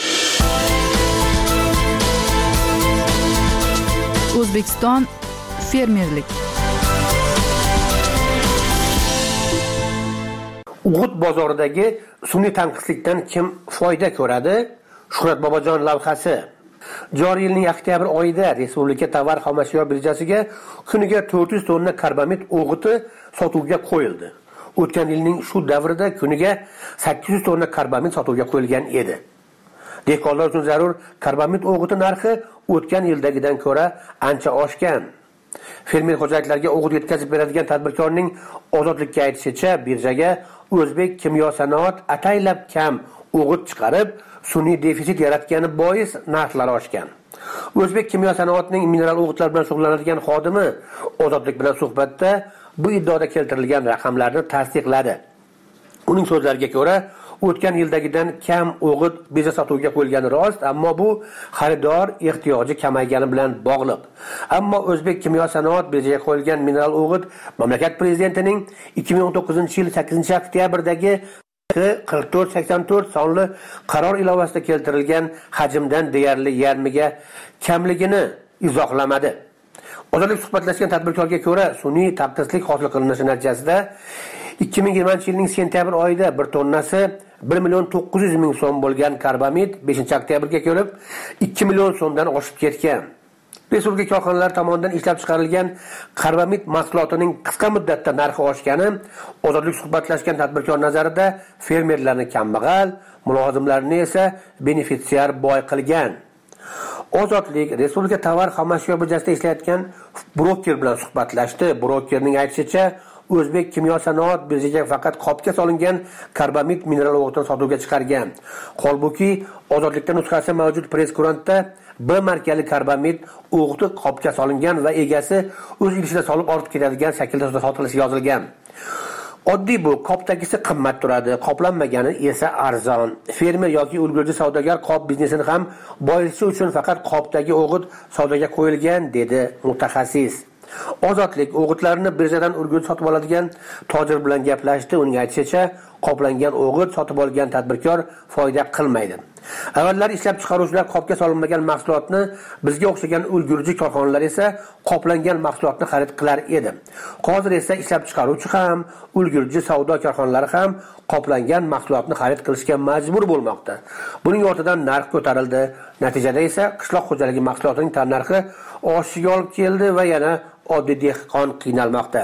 O'zbekiston fermerlik. O'g'it bozoridagi sun'iy tanqislikdan kim foyda ko'radi? Shuhrat Bobojon lavhasi. Joriy yilning oktyabr oyida Respublika tovar xomashyo birjasiga kuniga 400 tonna karbamid o'g'iti sotuvga qo'yildi. O'tgan yilning shu davrida kuniga 800 tonna karbamid sotuvga qo'yilgan edi. Dehqonlar uchun zarur karbamid o'g'iti narxi o'tgan yildagidan ko'ra ancha oshgan. Fermer xo'jaliklarga o'g'it yetkazib beradigan tadbirkorning Ozodlikka aytishicha, birjaga O'zbek kimyo sanoat ataylab kam o'g'it chiqarib, sun'iy defitsit yaratgani bois narxlar oshgan. O'zbek kimyo sanoatining mineral o'g'itlar bilan shug'ullanadigan xodimi Ozodlik bilan suhbatda bu iddaoda keltirilgan raqamlarni tasdiqladi. Uning so'zlariga ko'ra, o'tgan yildagidan kam o'g'it birja sotuvga qo'yilgani rost, ammo bu xaridor ehtiyoji kamaygani bilan bog'liq. Ammo O'zbek kimyo sanoat birjaga qo'yilgan mineral o'g'it mamlakat prezidentining 2019-yil 8-oktyabrdagi 4484 sonli qaror ilovasida keltirilgan hajmdan deyarli yarmiga kamligini izohlamadi. Ozodlik suhbatlashgan tadbirkorga ko'ra, sun'iy tanqislik hosil qilinishi natijasida 2020-yilning sentyabr oyida 1 tonnasi 1.900.000 so'm bo'lgan karbamid 5-oktyabrga kelib 2 million so'mdan oshib ketgan. Respublika korxonalari tomonidan ishlab chiqarilgan karbamid mahsulotining qisqa muddatda narxi oshgani Ozodlik suhbatlashgan tadbirkor nazarida fermerlarni kambag'al, mulozimlarni esa benefitsiar boy qilgan. Ozodlik Respublika tovar xomashyo birjasida ishlayotgan broker bilan suhbatlashdi. Brokerning aytishicha, O'zbek kimyo sanoat birjaga faqat qopga solingan karbamid mineral o'g'itini sotuvga chiqargan. Holbuki Ozodlikda nusxasi mavjud press-kurantda B markali karbamid o'g'iti qopga solingan va egasi o'z idishida solib ortib ketadigan shaklda sotilishi yozilgan. Oddiy bu, qopdagisi qimmat turadi, qoplanmagani esa arzon. Fermer yoki ulgurji savdogar qop biznesini ham boyitishi uchun faqat qopdagi o'g'it savdoga qo'yilgan, dedi mutaxassis. Ozodlik o'g'itlarni birjadan ulgurji sotib oladigan tojir bilan gaplashdi. Uning aytishicha, qoplangan o'g'it sotib olgan tadbirkor foyda qilmaydi. Avvallar ishlab chiqaruvchilar qopga solinmagan mahsulotni, bizga o'xshagan ulgurji korxonalar esa qoplangan mahsulotni xarid qilar edi. Hozir esa ishlab chiqaruvchi ham, ulgurji savdo korxonalari ham qoplangan mahsulotni xarid qilishga majbur bo'lmoqda. Buning ortidan narx ko'tarildi. Natijada esa qishloq xo'jaligi mahsulotining tannarxi oshishiga olib keldi va yana oddiy dehqon qiynalmoqda.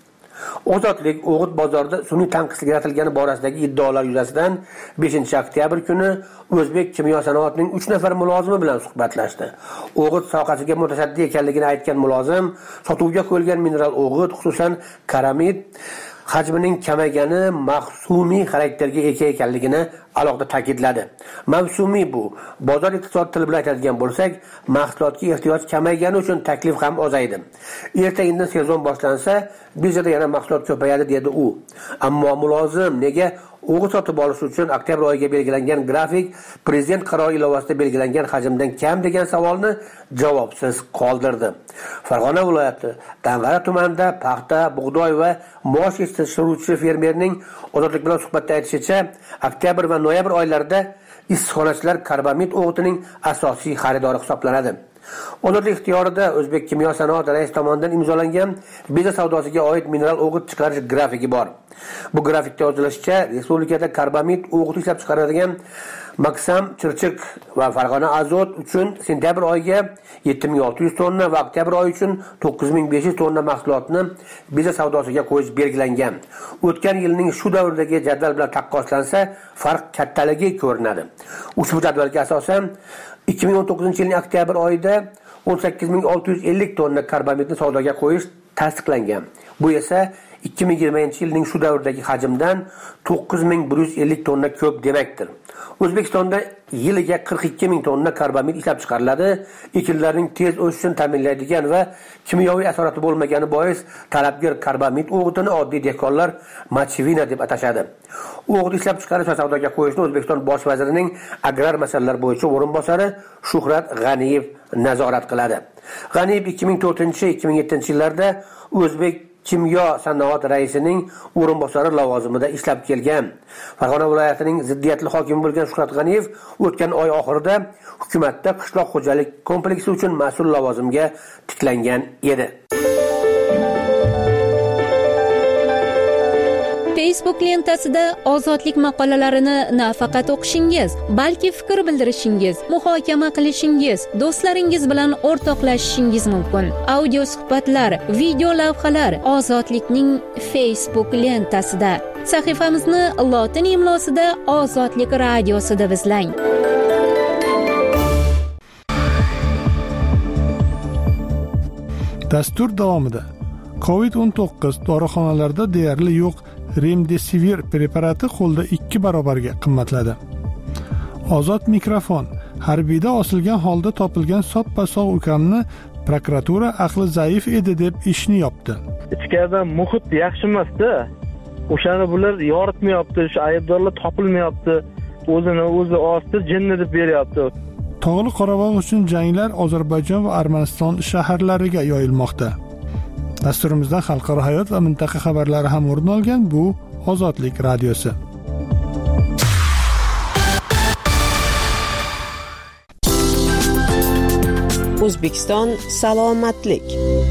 Ozodlik o'g'it bozorida sun'iy tanqislik yaratilgani borasidagi iddaolar yuzasidan 5-oktyabr kuni O'zbek kimyo sanoatining 3 nafar mulozimi bilan suhbatlashdi. O'g'it sohasiga mutasaddi ekanligini aytgan mulozim, sotuvga qo'yilgan mineral o'g'it, xususan karamid hajmining kamaygani mavsumiy xarakterga ega ekanligini alohida ta'kidladi. Mavsumiy bu, bozor iqtisod tili bilan aytadigan bo'lsak, mahsulotga ehtiyoj kamaygani uchun taklif ham ozaydi. Erta-indin sezon boshlansa, birjada yana mahsulot ko'payadi, dedi u. Ammo mulozim nega o'g'it sotib olish uchun oktyabr oyiga belgilangan grafik prezident qarori ilovasida belgilangan hajmdan kam degan savolni javobsiz qoldirdi. Farg'ona viloyati Dang'ara tumanida paxta, bug'doy va mosh yetishtiruvchi fermerning Ozodlik bilan suhbatda aytishicha, oktyabr va noyabr oylarida issiqxonachilar karbamid o'g'itining asosiy xaridori hisoblanadi. Ozodlik ixtiyorida O'zbek kimyo sanoat raisi tomonidan imzolangan birja savdosiga oid mineral o'g'it chiqarish grafiki bor. Bu grafikda yozilishicha, respublikada karbamid o'g'it ishlab chiqaradigan Maksam, Chirchiq va Farg'ona azot uchun sentyabr oyiga 7600 tonna va oktyabr oyi uchun 9500 tonna mahsulotni birja savdosiga qo'yish belgilangan. O'tgan yilning shu davridagi jadval bilan taqqoslansa, farq kattaligi ko'rinadi. Ushbu jadvalga asosan 2019-yilning oktyabr oyida 18650 tonna karbamidni savdoga qo'yish tasdiqlangan. Bu esa 2020-yilning shu davrdagi hajmdan 9150 tonna ko'p demakdir. O'zbekistonda yiliga 42000 tonna karbamid ishlab chiqariladi. Ekinlarning tez o'sishini ta'minlaydigan va kimyoviy asorati bo'lmagani bois talabgor karbamid o'g'itini oddiy dehqonlar machvina deb atashadi. O'g'it ishlab chiqarish va savdoga qo'yishni O'zbekiston bosh vazirining agrar masalalar bo'yicha o'rinbosari Shuhrat G'aniyev nazorat qiladi. G'aniyev 2004-2007 yillarda O'zbek kimyo sanoat raisining o'rinbosari lavozimida ishlab kelgan. Farg'ona viloyatining ziddiyatli hokimi bo'lgan Shuhrat G'aniyev o'tgan oy oxirida hukumatda qishloq xo'jalik kompleksi uchun mas'ul lavozimga tiklangan edi. Facebook lentasida ozodlik maqolalarini nafaqat o'qishingiz, balki fikr bildirishingiz, muhokama qilishingiz, do'stlaringiz bilan o'rtoqlashishingiz mumkin. Audio suhbatlar, video lavhalar Ozodlikning Facebook lentasida. Sahifamizni lotin imlosida Ozodlik radiosi deb izlang. Dastur davomida COVID-19 dorixonalarda deyarli yo'q Remdesivir preparati qo'lda 2 barobarga qimmatladi. Ozod mikrofon. Harbiyda osilgan holda topilgan soppa-sog' ukamni prokuratura aqli zaif edi deb ishni yopdi. Ichkarida muhit yaxshi emas-da. O'shani bular yoritmayapti, shu aybdorlar topilmayapti. O'zini o'zi ostida jinni deb beryapti. Tog'li Qorabog' uchun janglar Ozarbayjon va Armaniston shaharlariga yoyilmoqda. Dasturimizdan xalqaro hayot va mintaqa xabarlari ham o'rin olgan. Bu Ozodlik radiosi. O'zbekiston salomatlik.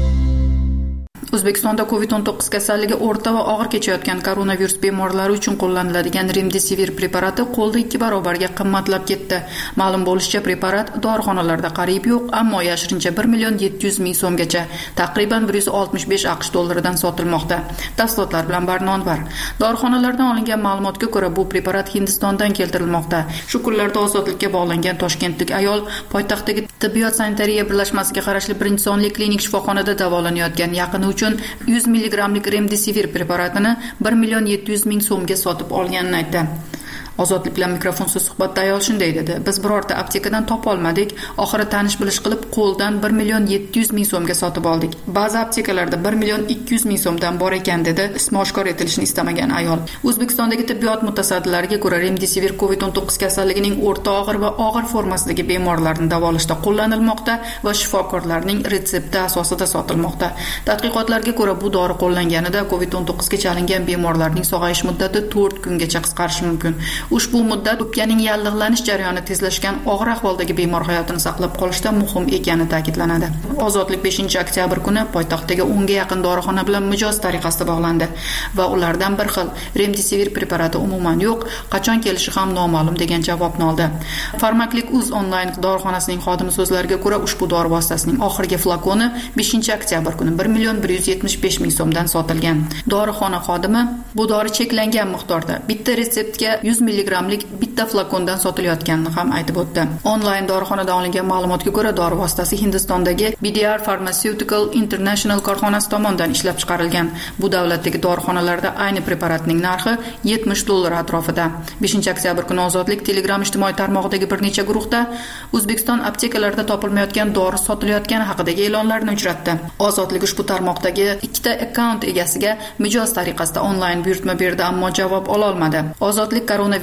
O'zbekistonda COVID-19 kasalligi o'rta va og'ir kechayotgan koronavirus bemorlari uchun qo'llaniladigan Remdesivir preparati qo'lda 2 barobarga qimmatlab ketdi. Ma'lum bo'lishicha, preparat dorixonalarda qariyb yo'q, ammo yashirincha 1.700.000 so'mgacha, taqriban 165 AQSh dollaridan sotilmoqda. Tafsilotlar bilan Barnonvar. Dorixonalardan olingan ma'lumotga ko'ra, bu preparat Hindistondan keltirilmoqda. Shu kunlarda ozodlikka bog'langan toshkentlik ayol poytaxtdagi tibbiyot sanitariya birlashmasiga qarashli birinchi sonli klinik shifoxonada davolanayotgan yaqini uchun 100 milligramlik Remdesivir preparatini 1.700.000 so'mga sotib olganini aytdi. Ozodlik bilan mikrofonsiz suhbatda ayol shunday dedi: "Biz birorta aptekadan topa olmadik. Oxiri tanish bilish qilib qo'ldan 1.700.000 so'mga sotib oldik. Ba'zi aptekalarda 1.200.000 so'mdan bor ekan", dedi ismi oshkor etilishini istamagan ayol. O'zbekistondagi tibbiyot mutasaddilariga ko'ra, Remdesivir COVID-19 kasalligining o'rta og'ir va og'ir formasidagi bemorlarni davolashda qo'llanilmoqda va shifokorlarning retsepti asosida sotilmoqda. Tadqiqotlarga ko'ra, bu dori qo'llanganida COVID-19 ga chalingan bemorlarning sog'ayish muddati 4 kungacha qisqarishi mumkin. Ushbu muddat o'pkaning yallig'lanish jarayoni tezlashgan og'ir ahvoldagi bemor hayotini saqlab qolishda muhim ekani ta'kidlanadi. Ozodlik 5-oktyabr kuni poytaxtdagi 10 ga yaqin dorixona bilan mijoz tariqasida bog'landi va ulardan bir xil Remdesivir preparati umuman yo'q, qachon kelishi ham noma'lum degan javobni oldi. Farmaklik.uz onlayn dorixonasining xodimi so'zlariga ko'ra, ushbu dori vositasining oxirgi flakoni 5-oktyabr kuni 1.175.000 so'mdan sotilgan. Dorixona xodimi bu dori cheklangan miqdorda bitta retseptga 100 milligramlik bitta flakondan sotilayotganini ham aytib o'tdi. Onlayn dorixonadan olingan ma'lumotga ko'ra, dori vositasi Hindistondagi BDR Pharmaceutical International korxonasi tomonidan ishlab chiqarilgan. Bu davlatdagi dorixonalarda ayni preparatning narxi $70 atrofida. 5-oktyabr kuni Ozodlik Telegram ijtimoiy tarmog'idagi bir necha guruhda O'zbekiston aptekalarida topilmayotgan dori sotilayotgani haqidagi e'lonlarni uchratdi. Ozodlik ushbu tarmoqdagi ikkita akkaunt egasiga mijoz tariqasida onlayn buyurtma berdi, ammo javob ola olmadi. Ozodlik koronavirus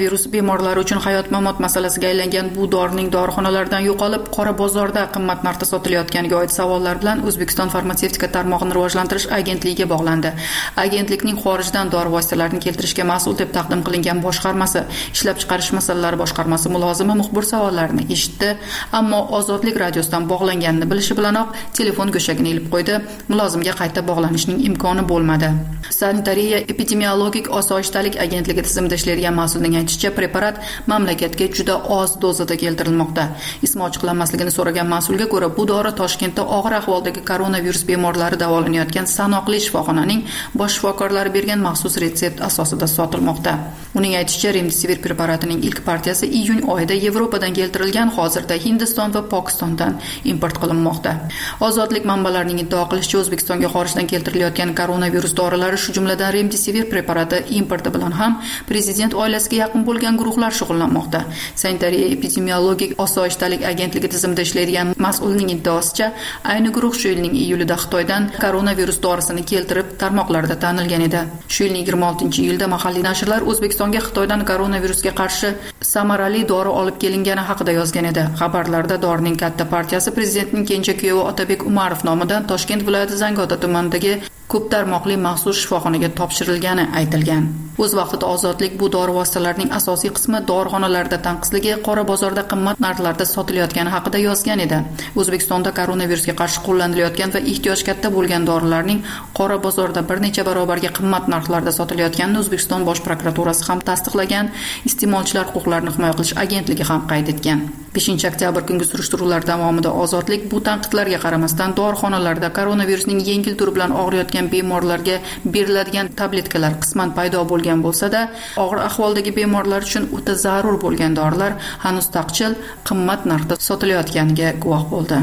Koronavirus bemorlari uchun hayot-mamot masalasiga aylangan bu dorining dorixonalardan yo'qolib, qora bozorda qimmat narxda sotilayotganiga oid savollar bilan O'zbekiston farmatsevtika tarmog'ini rivojlantirish agentligiga bog'landi. Agentlikning xorijdan dori vositalarini keltirishga mas'ul deb taqdim qilingan boshqarmasi, ishlab chiqarish masalalari boshqarmasi mulozimi muxbir savollarini eshitdi, ammo Ozodlik radiosidan bog'langanini bilishi bilanoq telefon go'shagini ilib qo'ydi. Mulozimga qayta bog'lanishning imkoni bo'lmadi. Sanitariya epidemiologik osoyishtalik agentligi tizimida ishlaydigan mas'ulning aytishicha, preparat mamlakatga juda oz dozada keltirilmoqda. Ismi ochiqlanmasligini so'ragan mas'ulga ko'ra, bu dori Toshkentda og'ir ahvoldagi koronavirus bemorlari davolanayotgan sanoqli shifoxonaning bosh shifokorlari bergan maxsus retsept asosida sotilmoqda. Uning aytishicha, Remdesivir preparatining ilk partiyasi iyun oyida Yevropadan keltirilgan, hozirda Hindiston va Pokistondan import qilinmoqda. Ozodlik manbalarining iddao qilishicha, O'zbekistonga xorijdan keltirilayotgan koronavirus dorilari, shu jumladan Remdesivir preparati importi bilan ham prezident oilasiga yaqin bo'lgan guruhlar shug'ullanmoqda. Sanitariya epidemiologik osoyishtalik agentligi tizimida ishlaydigan mas'ulning iddaosicha, ayni guruh shu yilning iyulida Xitoydan koronavirus dorisini keltirib tarmoqlarda tanilgan edi. Shu yilning 26-iyulda mahalliy nashrlar O'zbekistonga Xitoydan koronavirusga qarshi samarali dori olib kelingani haqida yozgan edi. Xabarlarda dorining katta partiyasi prezidentning kenja kuyovi Otabek Umarov nomidan Toshkent viloyati Zangiota tumanidagi ko'p tarmoqli maxsus shifoxonaga topshirilgani aytilgan. O'z vaqtida Ozodlik bu dori vositalarining asosiy qismi dorixonalarda tanqisligi, qora bozorda qimmat narxlarda sotilayotgani haqida yozgan edi. O'zbekistonda koronavirusga qarshi qo'llanilayotgan va ehtiyoj katta bo'lgan dorilarning qora bozorda bir necha barobarga qimmat narxlarda sotilayotganini O'zbekiston Bosh prokuraturasi ham tasdiqlagan, iste'molchilar huquqlarini himoya qilish agentligi ham qayd etgan. 5-oktyabr kungi surishtiruvlar davomida Ozodlik bu tanqidlarga qaramasdan dorixonalarda koronavirusning yengil turi bilan og'riyotgan bemorlarga beriladigan tabletkalar qisman paydo bo'lgan bo'lsa-da, og'ir ahvoldagi bemorlar uchun o'ta zarur bo'lgan dorilar hanuz taqchil, qimmat narxda sotilayotganiga guvoh bo'ldi.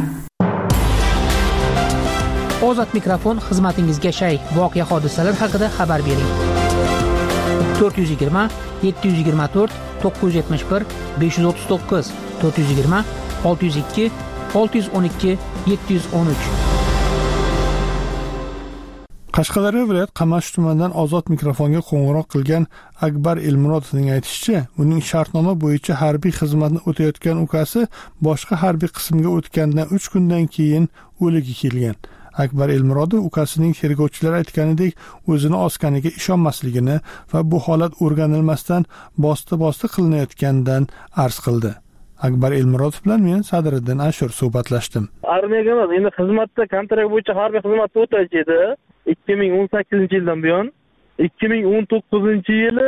Ozod mikrofon xizmatingizga shay. Voqea hodisalar haqida xabar bering. 420 724 971 539 420 602 612 713. Qashqadaryo viloyat Qamash tumanidan Ozod mikrofonga qo'ng'iroq qilgan Akbar Elmurodovning aytishicha, uning shartnoma bo'yicha harbiy xizmatni o'tayotgan ukasi boshqa harbiy qismga o'tgandan 3 kundan keyin o'ligi kelgan. Akbar Elmurodov ukasining tergovchilar aytganidek o'zini osganiga ishonmasligini va bu holat o'rganilmasdan bosti qilinayotganidan arz qildi. Akbar Elmurodov bilan men Sadriddin Ashur suhbatlashdim. Armiyaga emas, endi xizmatda kontrakt bo'yicha harbiy xizmatda o'tash edi. 2018-yildan buyon 2019-yili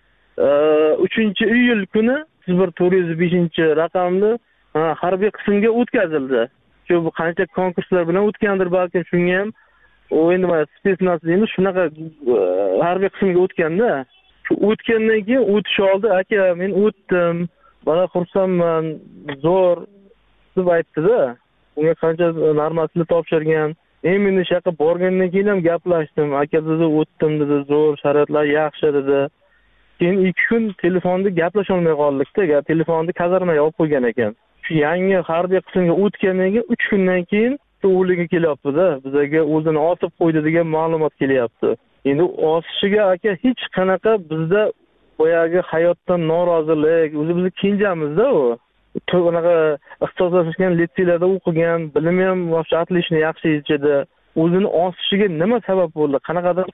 3-iyul kuni 0405-raqamli harbiy qismga o'tkazildi. Shu qancha konkurslar bilan o'tgandir, balkim shunga ham endi mana spetsnaz deymiz, shunaqa harbiy qismga o'tganda, shu o'tgandan keyin o'tish oldi, aka men o'tdim, mana xursandman, zo'r deb aytdi-da. Unga qancha normasini topshirgan. Men shu yoqqa borgandan keyin ham gaplashdim. Aka dedi, o'tdim dedi, zo'r, sharoitlar yaxshi dedi. Keyin 2 kun telefonda gaplasha olmay qoldik-da, telefonni kazarmaga olib qo'ygan ekan. Shu yangi harbiy qismga o'tgandan keyin 3 kundan keyin o'ligi kelyapti-da, bizga o'zini otib qo'ydi degan ma'lumot kelyapti. Endi osishiga aka hech qanaqa bizda boyagi hayotdan norozilik, o'zi bizni kenjamizda u. Unaqa ixtisoslashgan litseylarda o'qigan, bilimi ham otlishni yaxshi yechadi. O'zini osishiga nima sabab bo'ldi? Qanaqadir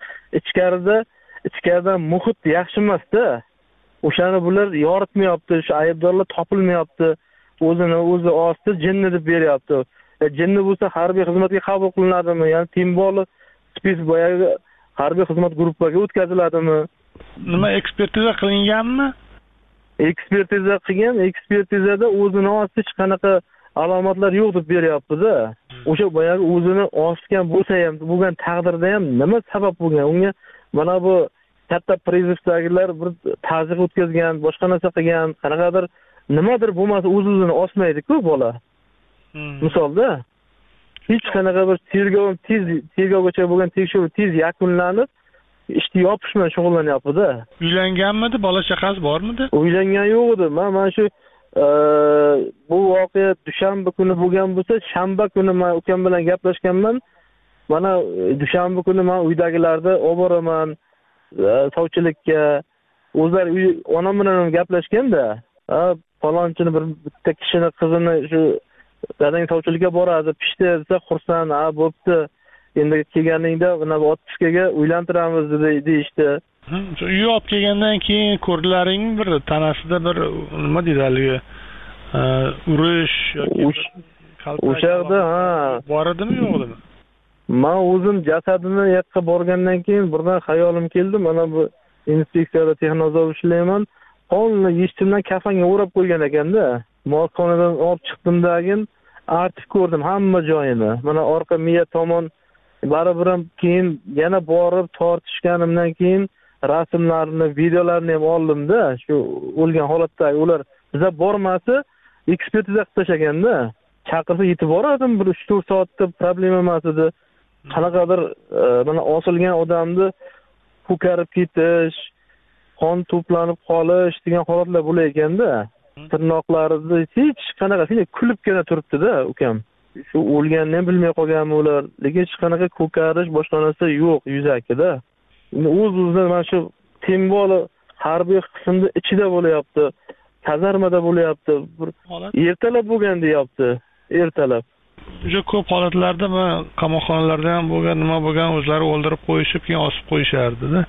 ichkaridan muhit yaxshi emas-da. O'shani bular yoritmayapti, shu aybdorlar topilmayapti. O'zi osdi, jinni deb beryapti. Jinni bo'lsa harbiy xizmatga qabul qilinadimi? Ya'ni Timboli spes boyagi harbiy xizmat guruhiga o'tkaziladimi? Nima ekspertiza qilinganmi? Ekspertiza qilgan, ekspertizada o'zini osdi hech qanaqa alomatlar yo'q deb beryapti-da. O'sha boyagi o'zini osgan bo'lsa ham, bo'lgan taqdirda ham nima sabab bo'lgan? Unga mana bu katta prizivdagilar bir ta'ziq o'tkazgan, boshqa narsa qilgan, qanaqadir nimadir bo'lmasa o'zini osmaydi-ku bola. Misolda hech qanaqa bir tergovgacha bo'lgan tekshiruv tez yakunlanib, ishni yopishman shug'ullanyapti-da. Uylanganmidi, bola chaqasi bormidi? Uylangan yo'q edi. Mana shu bu voqea dushanba kuni bo'lgan bo'lsa, shanba kuni men ukam bilan gaplashganman. Mana dushanba kuni men uydagilarni olib boraman sovchilikka. o'zlari onam bilan gaplashganda, falonchini bitta kishini qizini shu dadang sovchilikka boradi, pishdi desa xursand, bo'pti. Endi kelganingda mana otpuskaga uylantiramiz deyishdi. Uy olib kelgandan keyin ko'rdilaring bir tanasida bir nima deydi haligi urish yoki o'sha yerda bor edimi yo'qmi? Men o'zim jasadini yoqqa borgandan keyin birdan xayolim keldi, mana bu inspeksiyada texnozor ishlayman. Qonni yechtimdan kafanga o'rab qo'ygan ekanda. Morxonadan olib chiqdimdagin artib ko'rdim hamma joyini. Mana orqa miya tomon baribir ham keyin yana borib tortishganimdan keyin rasmlarni, videolarni ham oldim-da, shu o'lgan holatdagi ular biza bormasa ekspertiza qilib tashaganda, chaqirsa yetib borardim, bir 3-4 soatda problema emas edi. Qanaqadir mana osilgan odamni ko'karib ketish, qon to'planib qolish degan holatlar bo'lar ekanda, tirnoqlarida hech qanaqa kulibgina turibdi-da, ukam. Shu o'lganini ham bilmay qolganmi ular, lekin hech qanaqa ko'karish boshqa narsa yo'q yuzakida. O'z-o'zidan mana shu temboli harbiy qismda ichida bo'layapti, kazarmada bo'layapti. Ertalab bo'lgan deyapti, ertalab. Juda ko'p holatlarda men qamoqxonalarda ham bo'lgan, nima bo'lgan, o'zlari o'ldirib qo'yishib, keyin osib qo'yishardi-da.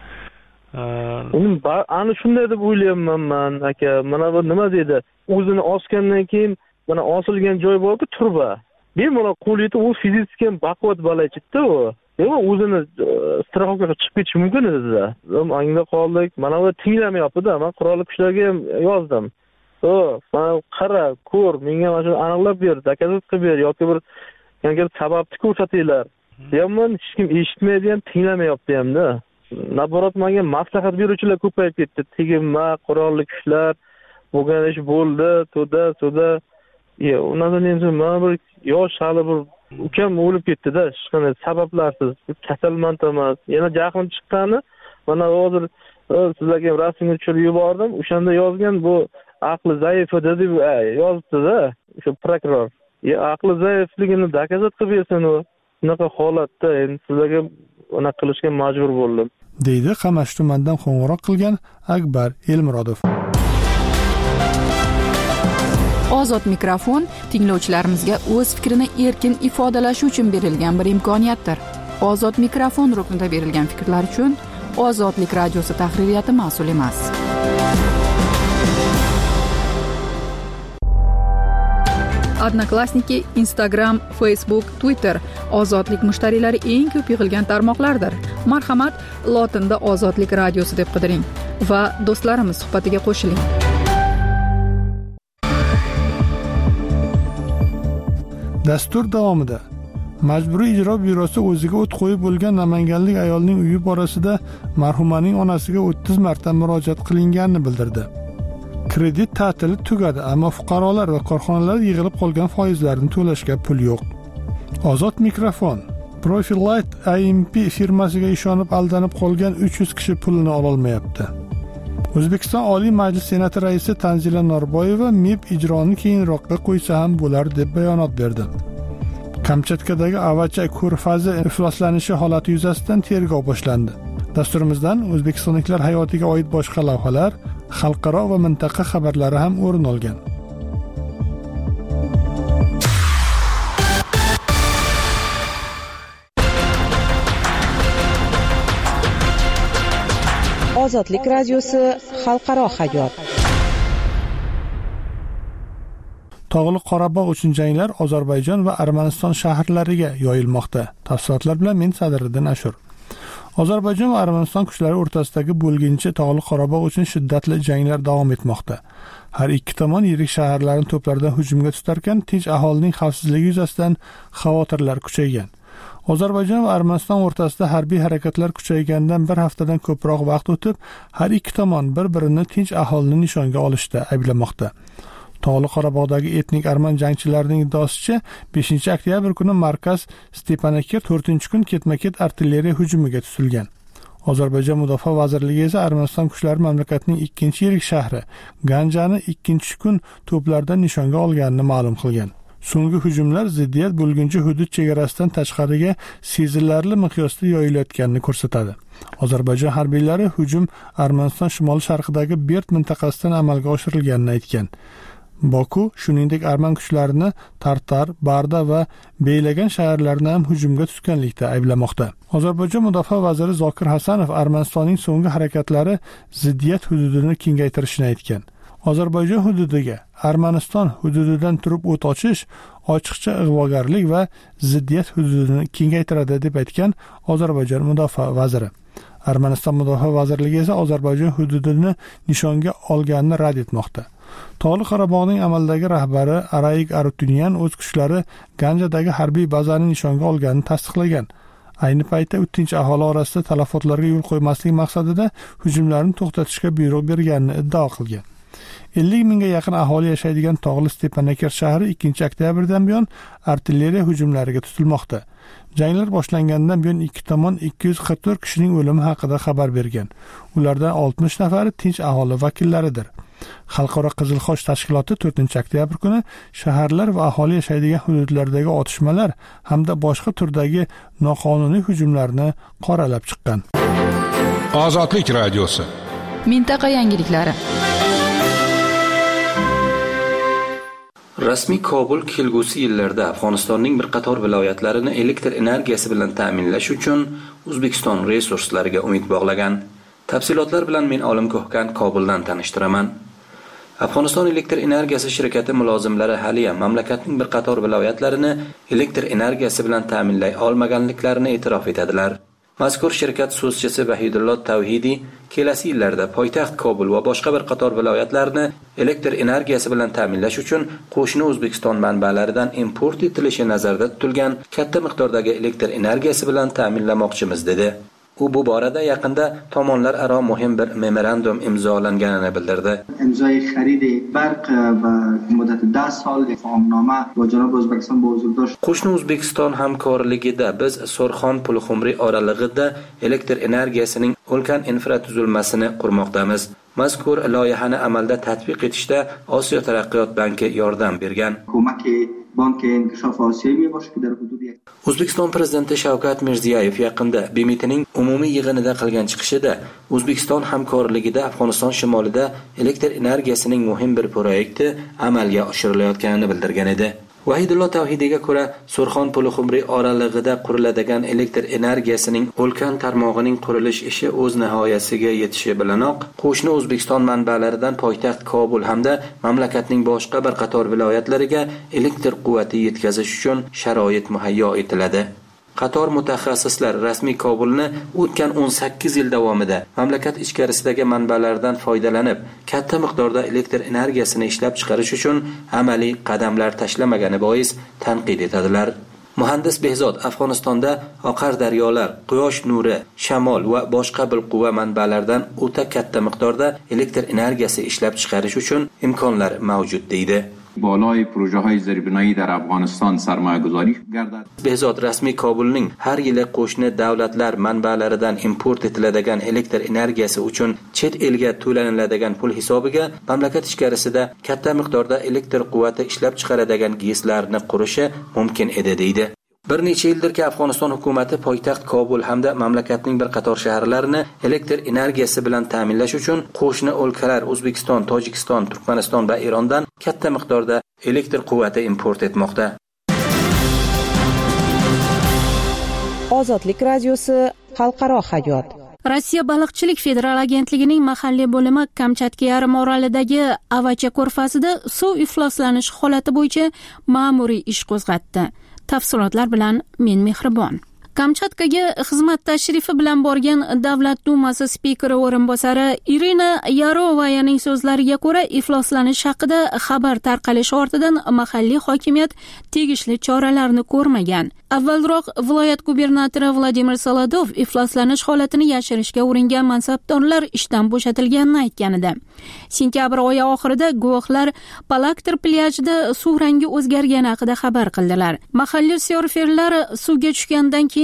Ana shunday deb o'ylayapman men, aka. Mana bu nima deydi? O'zini osgandan keyin mana osilgan joy borku, turba. Bemalol qo'lida u fiziki ham baquvvat balachitda u. O'zini straxovkaga chiqib ketishi mumkin edi-da. Angda qoldik. Mana bu tinglamayapti-da. Men qurolli kuchlarga ham yozdim. Mana qara, ko'r, menga mana shuni aniqlab ber, dokazat qilib ber yoki bir yangi sababni ko'rsatinglar. Deyapman, hech kim eshitmaydi ham, tinglamayapti ham-da. Naborat menga maslahat beruvchilar ko'payib ketdi. Tegimma, qurolli kuchlar bo'lgan ish bo'ldi, to'da. Undan keyin men bir yosh hali bir ukam o'lib ketdi-da, hech qanday sabablarsiz. Kasalmand emas. Yana jahlim chiqqani, mana hozir sizlarga rasmni tushirib yubordim. O'shanda yozgan bu aqli zaif edi deb yozdi-da, o'sha prokuror. Aqli zaifligini dokazat qilib bersin u. Bunaqa holatda endi sizlarga uni qilishga majbur bo'ldim. Deydi Qamash tumanidan qo'ng'iroq qilgan Akbar Elmurodov. Ozod mikrofon tinglovchilarimizga o'z fikrini erkin ifodalashi uchun berilgan bir imkoniyatdir. Ozod mikrofon ruknida berilgan fikrlar uchun Ozodlik radiosi tahririyati mas'ul emas. Odnoklassniki, Instagram, Facebook, Twitter Ozodlik mushtariylari eng ko'p yig'ilgan tarmoqlardir. Marhamat, lotinda Ozodlik radiosi deb qidiring va do'stlarimiz suhbatiga qo'shiling. Dastur davomida Majburiy ijro byurosi o'ziga o't qo'yib bo'lgan namanganlik ayolning uyi borasida marhumaning onasiga 30 marta murojaat qilinganini bildirdi. Kredit ta'tili tugadi, ammo fuqarolar va korxonalar yig'ilib qolgan foizlarni to'lashga pul yo'q. Ozod mikrofon Profilight IMP firmasiga ishonib aldanib qolgan 300 kishi pulini ola olmayapti. O'zbekiston Oliy Majlis Senati raisi Tanzila Norboyeva MIB ijroni keyinroqqa qo'ysa ham bo'lar deb bayonot berdi. Kamchatkadagi Avacha ko'rfazi ifloslanishi holati yuzasidan tergov boshlandi. Dasturimizdan o'zbekistonliklar hayotiga oid boshqa lavhalar, xalqaro va mintaqa xabarlari ham o'rin olgan. Ozodlik radiosi xalqaro hayot. Tog'li Qorabog' uchun janglar Ozarbayjon va Armaniston shaharlariga yoyilmoqda. Tafsilotlar bilan men Sadiriddin Ashur. Ozarbayjon va Armaniston kuchlari o'rtasidagi bo'lginchi Tog'li Qorabog' uchun shiddatli janglar davom etmoqda. Har ikki tomon yirik shaharlarni to'plardan hujumga tutarkan, tinch aholining xavfsizligi yuzasidan xavotirlar kuchaygan. Ozarbayjon va Armaniston o'rtasida harbiy harakatlar kuchaygandan bir haftadan ko'proq vaqt o'tib, har ikki tomon bir-birini tinch aholini nishonga olishda ayblamoqda. Tog'li Qorabog'dagi etnik arman jangchilarining iddaosicha 5-oktyabr kuni markaz Stepanakert 4-kun ketma-ket artilleriya hujumiga tutilgan. Ozarbayjon Mudofaa vazirligi esa Armaniston kuchlari mamlakatning ikkinchi yirik shahri Ganjani 2-kun to'plardan nishonga olganini ma'lum qilgan. So'nggi hujumlar ziddiyat bo'lguncha hudud chegarasidan tashqariga sezilarli miqyosda yoyilayotganini ko'rsatadi. Ozarbayjon harbiylari hujum Armaniston shimoli-sharqidagi Berd mintaqasidan amalga oshirilganini aytgan. Boku shuningdek arman kuchlarini Tartar, Barda va Beylagan shaharlarini ham hujumga tutganlikda ayblamoqda. Ozarbayjon mudofaa vaziri Zokir Hasanov Armanistonning so'nggi harakatlari ziddiyat hududini kengaytirishini aytgan. Ozarbayjon hududiga Armaniston hududidan turib o't ochish ochiqcha ig'vogarlik va ziddiyat hududini kengaytiradi deb aytgan Ozarbayjon mudofaa vaziri. Armaniston mudofaa vazirligi esa Ozarbayjon hududini nishonga olganini rad etmoqda. Tog'li Qorabog'ning amaldagi rahbari Araik Arutyunyan o'z kuchlari Ganjadagi harbiy bazani nishonga olganini tasdiqlagan. Ayni paytda tinch aholi orasida talafotlarga yo'l qo'ymaslik maqsadida hujumlarni to'xtatishga buyruq berganini iddao qilgan. 50 mingga yaqin aholi yashaydigan Tog'li Stepanakert shahri 2 oktyabrdan buyon artilleriya hujumlariga tutilmoqda. Janglar boshlangandan buyon ikki tomon 244 kishining o'limi haqida xabar bergan. Ulardan 60 nafari tinch aholi vakillaridir. Xalqaro Qizil Xoch tashkiloti 4-oktyabr kuni shaharlar va aholi yashaydigan hududlardagi otishmalar hamda boshqa turdagi noqonuniy hujumlarni qoralab chiqqan. Ozodlik radiosi. Mintaqa yangiliklari. Rasmiy Kobul kelgusi yillarda Afg'onistonning bir qator viloyatlarini elektr energiyasi bilan ta'minlash uchun O'zbekiston resurslariga umid bog'lagan. Tafsilotlar bilan men Olim Ko'hkan Kobuldan tanishtiraman. Afg'oniston elektr energiyasi shirkati mulozimlari haliyam mamlakatning bir qator viloyatlarini elektr energiyasi bilan ta'minlay olmaganliklarini e'tirof etadilar. Mazkur shirkat so'zchisi Vahidullo Tavhidiy kelasi yillarda poytaxt Kobul va boshqa bir qator viloyatlarni elektr energiyasi bilan ta'minlash uchun qo'shni O'zbekiston manbalaridan import etilishi nazarda tutilgan katta miqdordagi elektr energiyasi bilan ta'minlamoqchimiz dedi. U bu borada yaqinda tomonlar aro muhim bir memorandum imzolanganini bildirdi. Imzoy xarid barq va muddat 10 sol fahmnoma va janob O'zbekiston bozordosh qo'shni O'zbekiston hamkorligida biz So'rxon Pulxumri oralig'ida elektr energiyasining ulkan infratuzilmasini qurmoqdamiz. Mazkur loyihani amalda tatbiq etishda Osiyo taraqqiyot banki yordam bergan. O'zbekiston prezidenti Shavkat Mirziyoyev yaqinda BMTning umumiy yig'inida qilgan chiqishida O'zbekiston hamkorligida Afg'oniston shimolida elektr energiyasining muhim bir proyekti amalga oshirilayotganini bildirgan edi. Vahidullo Tavhidiyga ko'ra, So'rxon Pulxumri oralig'ida quriladigan elektr energiyasining ulkan tarmog'ining qurilish ishi o'z nihoyasiga yetishi bilanoq, qo'shni O'zbekiston manbalaridan poytaxt Kobul hamda mamlakatning boshqa bir qator viloyatlariga elektr quvvati yetkazish uchun sharoit muhayyo etiladi. Qator mutaxassislar rasmiy Kobulni o'tgan 18 yil davomida mamlakat ichkarisidagi manbalardan foydalanib, katta miqdorda elektr energiyasini ishlab chiqarish uchun amaliy qadamlar tashlamagani bois tanqid etadilar. Muhandis Behzod Afg'onistonda oqar daryolar, quyosh nuri, shamol va boshqa bilquva manbalaridan o'ta katta miqdorda elektr energiyasi ishlab chiqarish uchun imkonlar mavjud deydi. بالای پروژه‌های زیربنایی در افغانستان سرمایه‌گذاری گردد. Behzod rasmiy Kobulning har yili qo'shni davlatlar manbalaridan import etiladigan elektr energiyasi uchun chet elga to'laniladigan pul hisobiga mamlakat ichkarisida katta miqdorda elektr quvvati ishlab chiqaradigan GESlarni qurishi mumkin edi deydi. Bir necha yildirki Afg'oniston hukumati poytaxt Kobul hamda mamlakatning bir qator shaharlarini elektr energiyasi bilan ta'minlash uchun qo'shni o'lkalar O'zbekiston, Tojikiston, Turkmaniston va Erondan katta miqdorda elektr quvvati import etmoqda. Ozodlik radiosi xalqaro hayot. Rossiya baliqchilik federal agentligining mahalliy bo'limi Kamchatka yarim orolidagi Avacha ko'rfazida suv ifloslanishi holati bo'yicha ma'muriy ish qo'zg'atdi. Tafsilotlar bilan men Mehribon. Kamchatkaga xizmat tashrifi bilan borgan Davlat Dumasi spikeri o'rinbosari Irina Yarovayaning so'zlariga ko'ra, ifloslanish haqida xabar tarqalishi ortidan mahalliy hokimiyat tegishli choralarni ko'rmagan. Avvalroq viloyat gubernatori Vladimir Solodov ifloslanish holatini yashirishga uringan mansabdorlar ishdan bo'shatilganini aytgan edi. Sentyabr oyi oxirida guvohlar Palaktir plyajida suv rangi o'zgargani haqida xabar qildilar. Mahalliy surferlar suvga tushgandan keyin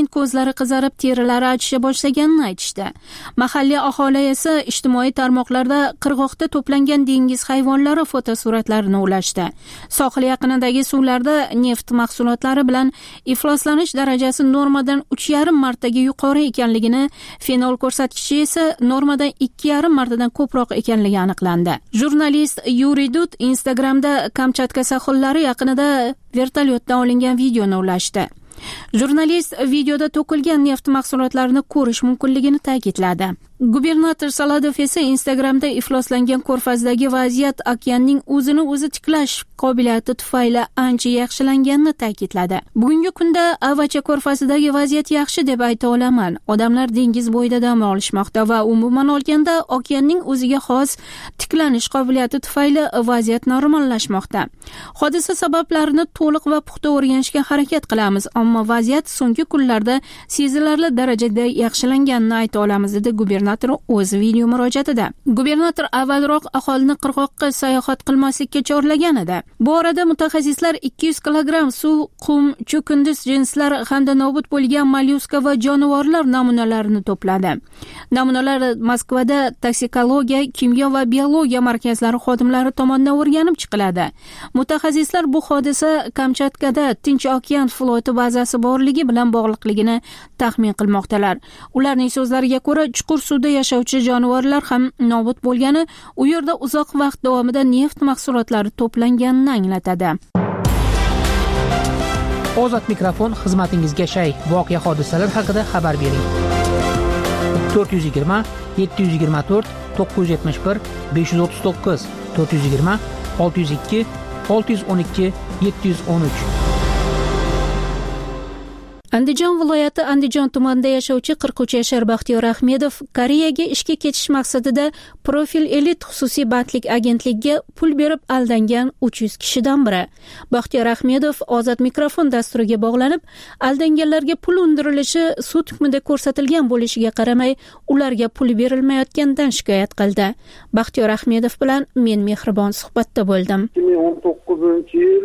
keyin ko'zlari qizarib, terilari achisha boshlaganini aytishdi. Mahalliy aholi esa ijtimoiy tarmoqlarda qirg'oqda to'plangan dengiz hayvonlari fotosuratlarini ulashdi. Sohil yaqinidagi suvlarda neft mahsulotlari bilan ifloslanish darajasi normadan 3,5 martaga yuqori ekanligini, fenol ko'rsatkichi esa normadan 2,5 martadan ko'proq ekanligi aniqlandi. Jurnalist Yuriy Dud Instagramda Kamchatka sohillari yaqinida vertolyotdan olingan videoni ulashdi. Jurnalist videoda to'kilgan neft mahsulotlarini ko'rish mumkinligini ta'kidladi. Gubernator Saladov esa Instagramda ifloslangan ko'rfazdagi vaziyat okeanning o'zini o'zi tiklash qobiliyati tufayli ancha yaxshilanganini ta'kidladi. Bugungi kunda Avacha ko'rfazidagi vaziyat yaxshi deb ayta olaman. Odamlar dengiz bo'yida dam olishmoqda va umuman olganda okeanning o'ziga xos tiklanish qobiliyati tufayli vaziyat normallashmoqda. Hodisa sabablarini to'liq va puxta o'rganishga harakat qilamiz, ammo vaziyat so'nggi kunlarda sezilarli darajada yaxshilanganini ayta olamiz dedi gubernator o'z video murojaatida. Gubernator avvalroq aholini qirg'oqqa sayohat qilmaslikka chorlagan edi. Bu orada mutaxassislar 200 kilogramm suv, qum, cho'kindis jinslar hamda nobud bo'lgan mollyuska va jonivorlar namunalarini to'pladi. Namunalar Moskvada toksikologiya, kimyo va biologiya markazlari xodimlari tomonidan o'rganib chiqiladi. Mutaxassislar bu hodisa Kamchatkada Tinch okean floti bazasi borligi bilan bog'liqligini taxmin qilmoqdalar. Ularning so'zlariga ko'ra, chuqur suvda yashovchi jonivorlar ham nobud bo'lgani, u yerda uzoq vaqt davomida neft mahsulotlari to'planganini anglatadi. Ozod mikrofon xizmatingizga shay. Voqea hodisalar haqida xabar bering. 420 724 971 539 420 602 612 713. Andijon viloyati Andijon tumanida yashovchi 43 yashar Baxtiyor Ahmedov Koreyaga ishga ketish maqsadida Profil Elit xususiy bandlik agentligiga pul berib aldangan 300 kishidan biri. Baxtiyor Ahmedov Ozod mikrofon dasturiga bog'lanib, aldanganlarga pul undirilishi sud hukmida ko'rsatilgan bo'lishiga qaramay, ularga pul berilmayotganidan shikoyat qildi. Baxtiyor Ahmedov bilan men mehribon suhbatda bo'ldim. 2019-yil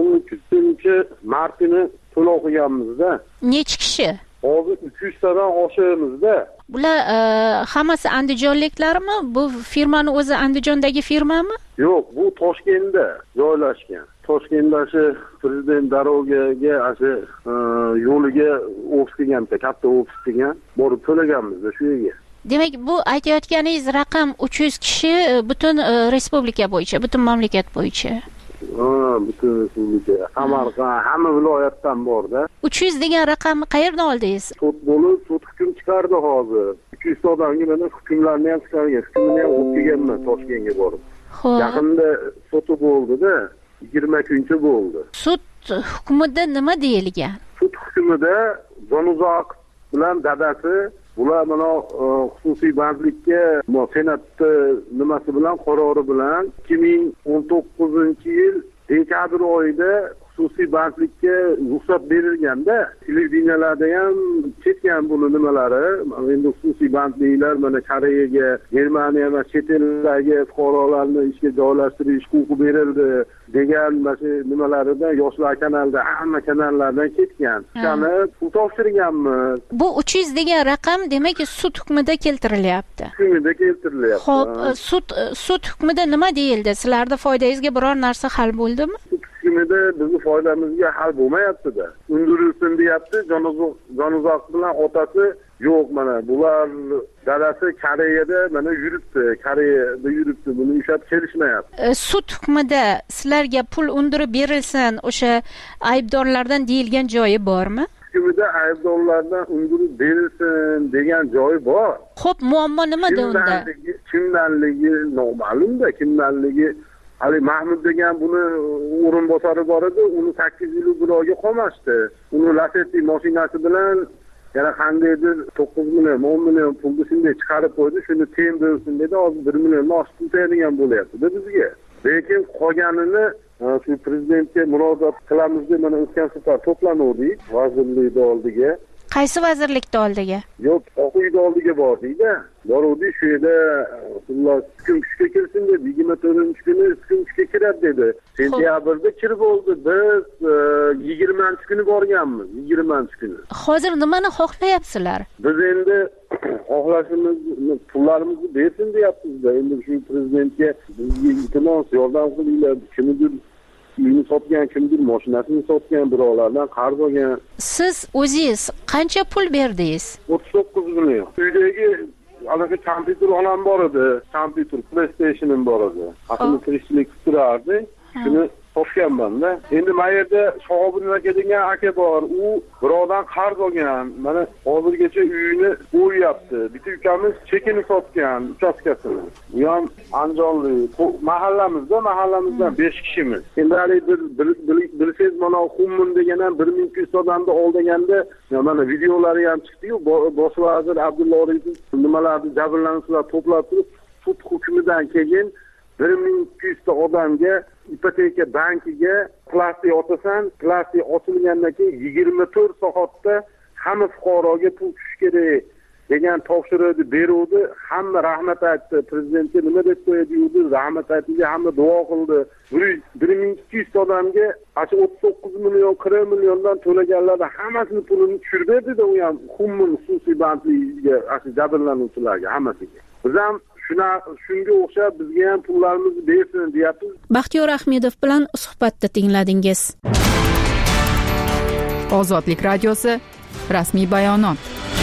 13-martini to'lov qilganmizda. Necha kishi? Hozir 300 tadan oshimizda. Bular hammasi andijonliklarmi? Bu firmani o'zi Andijondagi firmami? Yo'q, bu Toshkentda joylashgan. Toshkentda prezident darogaga, yo'liga ofis qilgan, katta ofis qilgan. Borib to'laganmizda shu yerga. Demak, bu aytayotganingiz raqam 300 kishi butun respublika bo'yicha, butun mamlakat bo'yicha. Butun respublika, hamma viloyatdan borda. 300 degan raqamni qayerdan oldingiz? Sud bo'lib, sud hukm chiqardi hozir. 200 odamga mana hukmlarni ham chiqargan, hukmni ham o'qib kelganman Toshkentga borib. Yaqinda sudi bo'ldi-da, 20 kuncha bo'ldi. Sud hukmida nima deyilgan? Sud hukmida Jonuzoq bilan dadasi bular mana xususiy bandlikka senatda nimasi bilan qarori bilan 2019-yil dekabr oyida xususiy bandlikka ruxsat berilganda, televideniyalarda ham ketgan buni nimalari. Endi xususiy bandliklar mana Koreyaga, Germaniya va chet eldagi fuqarolarni ishga joylashtirish huquqi berildi degan mana nimalarida Yoshlar kanalida, hamma kanallardan ketgan. Shuni pul topshirganmiz. Bu 300 degan raqam demak sud hukmida keltirilyapti. Hukmida keltirilyapti. Xo'p, sud hukmida nima deyildi? Sizlarda foydangizga biror narsa hal bo'ldimi? Hukmida bizni foydamizga hal bo'lmayapti-da. Undirilsin deyapti. Jonuzoq bilan otasi yo'q, mana bular dadasi Koreyada mana yuribdi. Buni ushlab kelishmayapti. Sud hukmida sizlarga pul undirib berilsin, o'sha aybdorlardan deyilgan joyi bormi? Hukmida aybdorlardan undirib berilsin degan joyi bor. Xo'p, muammo nimada unda? Kimdanligi noma'lum-da, kimdanligi Ali Mahmud degan buni o'rinbosari bor edi, uni 8 yil biroga qolmashdi. Uni Lacetti mashinasi bilan yana qandaydir 9 million, 10 million pulni shunday chiqarib qo'ydi, shuni tem bo'lsin dedi, hozir 1 millionni oshib ketadigan bo'lyapti bizga. Lekin qolganini shu prezidentga murojaat qilamiz deb mana o'tgan safar to'planuvdik vazirlikning oldiga. Qaysi vazirlikning oldiga? Yo'q, Oq uyning oldiga bordik-da. Boruvdik, shu yerda xullas hukm kuchga kirsin deb 24-kuni hukm kuchga berishadi dedi. Sentyabrda kirib bo'ldi. Biz 20-kuni borganmiz, 20-kuni. Hozir nimani xohlayapsizlar? Biz endi xohlashimizni, pullarimizni bersin deyapmiz-da. Endi shu prezidentga bizga iltimos yordam qilinglar. Kimdir uyini sotgan, kimdir mashinasini sotgan, birovlardan qarz olgan. Siz o'zingiz qancha pul berdingiz? 39 million. Uydagi anaqa kompyuter onam bor edi, kompyuter, PlayStation'im bor edi. Aqlli tirikchilik qilib turardi. Shuni sotganman-da. Endi bu yerda Shohobin aka degan aka bor. U birovdan qarz olgan. Mana hozirgacha uyini bo'yapti. Bitta ukamiz chekini sotgan, uchastkasini. Bu ham Andijonlik. Mahallamizdan 5 kishimiz. Endi hali bilsangiz mana Xummun degan ham 1200 odamni oldaganda mana videolari ham chiqdi-yu, bosh vazir Abdulla Oripov nimalarni jabrlanuvchilar to'plab turib sud hukmidan keyin 1200 odamga ipoteka bankiga plastik otasan, plastik ochilgandan keyin 24 soatda hamma fuqaroga pul tushishi kerak degan topshiriqni beruvdi. Hamma rahmat aytdi, prezidentga nima deb qo'yadi, rahmat aytdi, hamma duo qildi. 1200 odamga 39 million, 40 milliondan to'laganlarni hammasini pulini tushirib berdi-da, u ham Xummun xususiy bandligiga, jabrlanuvchilarga hammasiga. Biz ham shunga o'xshab bizga ham pullarimizni bersin deyapmiz. Baxtiyor Ahmedov bilan suhbatda tingladingiz. Ozodlik radiosi rasmiy bayonot.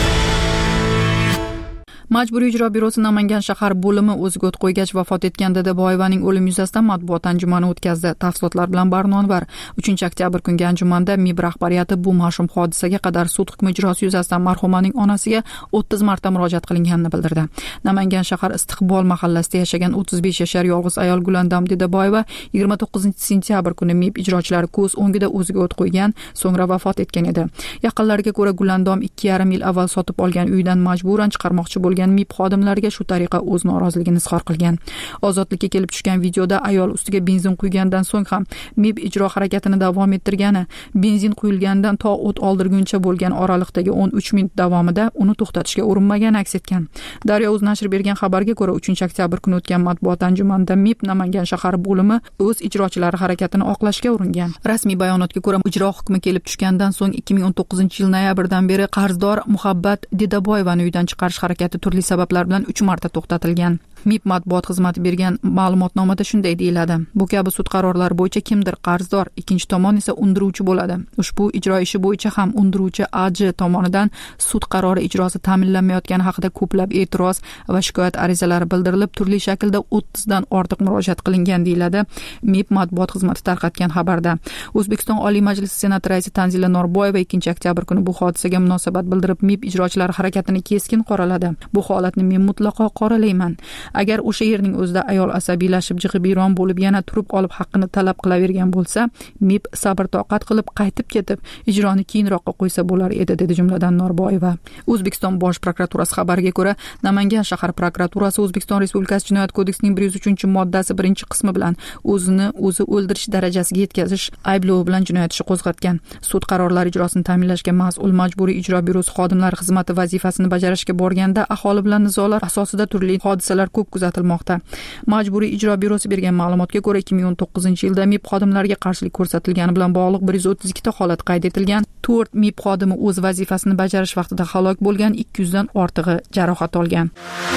Majburiy ijro byurosi Namangan shahar bo'limi o'ziga o't qo'ygach vafot etgan Dadaboyevaning o'limi yuzasidan matbuot anjumani o'tkazdi. Tafsilotlar bilan Barnonvar. 3-oktyabr kungi anjumanda MIB rahbariyati bu mash'um hodisaga qadar sud hukmi ijrosi yuzasidan marhumaning onasiga 30 marta murojaat qilinganini bildirdi. Namangan shahar Istiqbol mahallasida yashagan 35 yashar yolg'iz ayol Gulandam Dadaboyeva 29-sentyabr kuni MIB ijrochilari ko'z o'ngida o'ziga o't qo'ygan, so'ngra vafot etgan edi. Yaqinlariga ko'ra Gulandam 2,5 yil avval sotib olgan uydan majburan chiqarmoqchi bo'lgan MIB xodimlariga shu tariqa o'z noroziligini izhor qilgan. Ozodlikka kelib tushgan videoda ayol ustiga benzin quygandan so'ng ham MIB ijro harakatini davom ettirgani, benzin quyilgandan to o't oldirguncha bo'lgan oraliqdagi 13 minut davomida uni to'xtatishga urinmagani aks etgan. Daryo.uz nashri bergan xabarga ko'ra 3-oktyabr kuni o'tgan matbuot anjumanida MIB Namangan shahar bo'limi o'z ijrochilari harakatini oqlashga uringan. Rasmiy bayonotga ko'ra ijro hukmi kelib tushgandan so'ng 2019-yil noyabrdan beri qarzdor Muhabbat Dedaboyevani uydan chiqarish harakati turli sabablar bilan 3 marta to'xtatilgan. MIB matbuot xizmati bergan ma'lumotnomada shunday deyiladi. Bu kabi sud qarorlari bo'yicha kimdir qarzdor, ikkinchi tomon esa undiruvchi bo'ladi. Ushbu ijro ishi bo'yicha ham undiruvchi AJ tomonidan sud qarori ijrosi ta'minlanmayotgani haqida ko'plab e'tiroz va shikoyat arizalari bildirilib, turli shaklda 30 dan ortiq murojaat qilingan deyiladi MIB matbuot xizmati tarqatgan xabarda. O'zbekiston Oliy Majlisi Senat raisi Tanzila Norboyeva 2-oktyabr kuni bu hodisaga munosabat bildirib, MIB ijrochilari harakatini keskin qoraladi. Bu holatni men mutlaqo qoralayman. Agar o'sha yerning o'zida ayol asabiylashib, jig'ibiyron bo'lib yana turib olib haqqini talab qilavergan bo'lsa, MIB sabr toqat qilib qaytib ketib, ijroni keyinroqqa qo'ysa bo'lar edi, dedi jumladan Norboyeva. O'zbekiston Bosh prokuraturasi xabariga ko'ra, Namangan shahar prokuraturasi O'zbekiston Respublikasi Jinoyat kodeksining 103-moddasi 1-qismi bilan o'zini o'zi o'ldirish darajasiga yetkazish ayblovi bilan jinoyat ishi qo'zg'atgan. Sud qarorlari ijrosini ta'minlashga mas'ul Majburiy ijro byurosi xodimlari xizmati vazifasini bajarishga borganda aholi bilan nizolar asosida turli hodisalar ko'p kuzatilmoqda. Majburiy ijro byurosi bergan ma'lumotga ko'ra 2019-yilda MIB xodimlariga qarshilik ko'rsatilgani bilan bog'liq 132 ta holat qayd etilgan. 4 MIB xodimi o'z vazifasini bajarish vaqtida halok bo'lgan, 200 dan ortig'i jarohat olgan.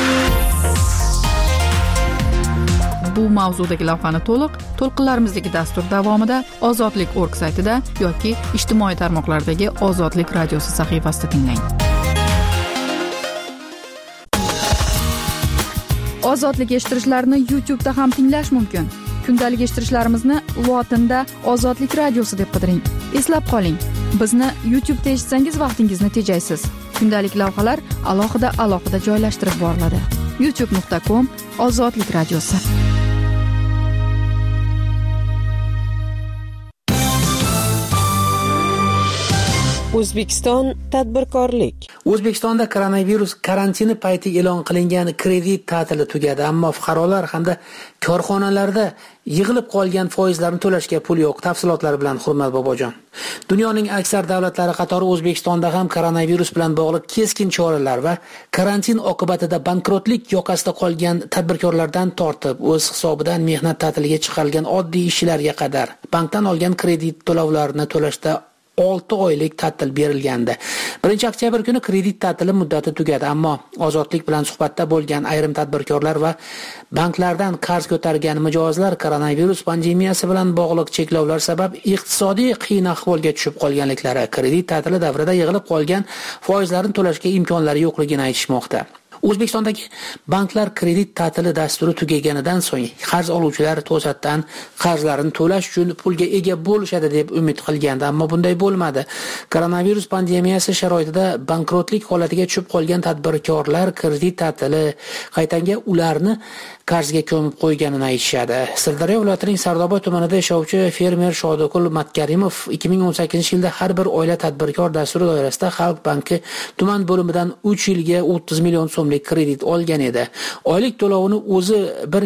Bu mavzudagi lavhani to'lqinlarimizdagi dastur davomida ozodlik.org saytida yoki ijtimoiy tarmoqlardagi Ozodlik radiosi sahifasida tinglang. Ozodlik eshittirishlarni YouTube'da ham tinglash mumkin. Kundalik eshittirishlarimizni lotinda Ozodlik radiosi deb qidiring. Eslab qoling, bizni YouTube'da eshitsangiz vaqtingizni tejaysiz. Kundalik lavhalar alohida joylashtirib boriladi. youtube.com/Ozodlik radiosi. O'zbekiston tadbirkorlik. O'zbekistonda koronavirus karantini payti e'lon qilingan kredit ta'tili tugadi, ammo fuqarolar hamda korxonalarda yig'ilib qolgan foizlarni to'lashga pul yo'q. Tafsilotlar bilan Hurmat Bobojon. Dunyoning aksar davlatlari qatori O'zbekistonda ham koronavirus bilan bog'liq keskin choralar va karantin oqibatida bankrotlik yoqasida qolgan tadbirkorlardan tortib o'z hisobidan mehnat ta'tiliga chiqarilgan oddiy ishchilarga qadar bankdan olgan kredit to'lovlarini to'lashda 6 oylik ta'til berilgandi. 1-oktyabr kuni kredit ta'tili muddati tugadi, ammo Ozodlik bilan suhbatda bo'lgan ayrim tadbirkorlar va banklardan qarz ko'targan mijozlar koronavirus pandemiyasi bilan bog'liq cheklovlar sabab iqtisodiy qiyin ahvolga tushib qolganliklari, kredit ta'tili davrida yig'ilib qolgan foizlarni to'lashga imkonlari yo'qligini aytishmoqda. O'zbekistondagi banklar kredit ta'tili dasturi tugaganidan so'ng qarz oluvchilar to'satdan qarzlarini to'lash uchun pulga ega bo'lishadi deb umid qilgandi, ammo bunday bo'lmadi. Koronavirus pandemiyasi sharoitida bankrotlik holatiga tushib qolgan tadbirkorlar kredit ta'tili qaytanga ularni qarzga ko'mib qo'yganini aytishadi. Sirdaryo viloyatining Sardoba tumanida yashovchi fermer Shodikul Matkarimov 2018-yilda har bir oila tadbirkor dasturi doirasida Xalq banki tuman bo'limidan 3 yilga 30 million so'mlik kredit olgan edi. Oylik to'lovini o'zi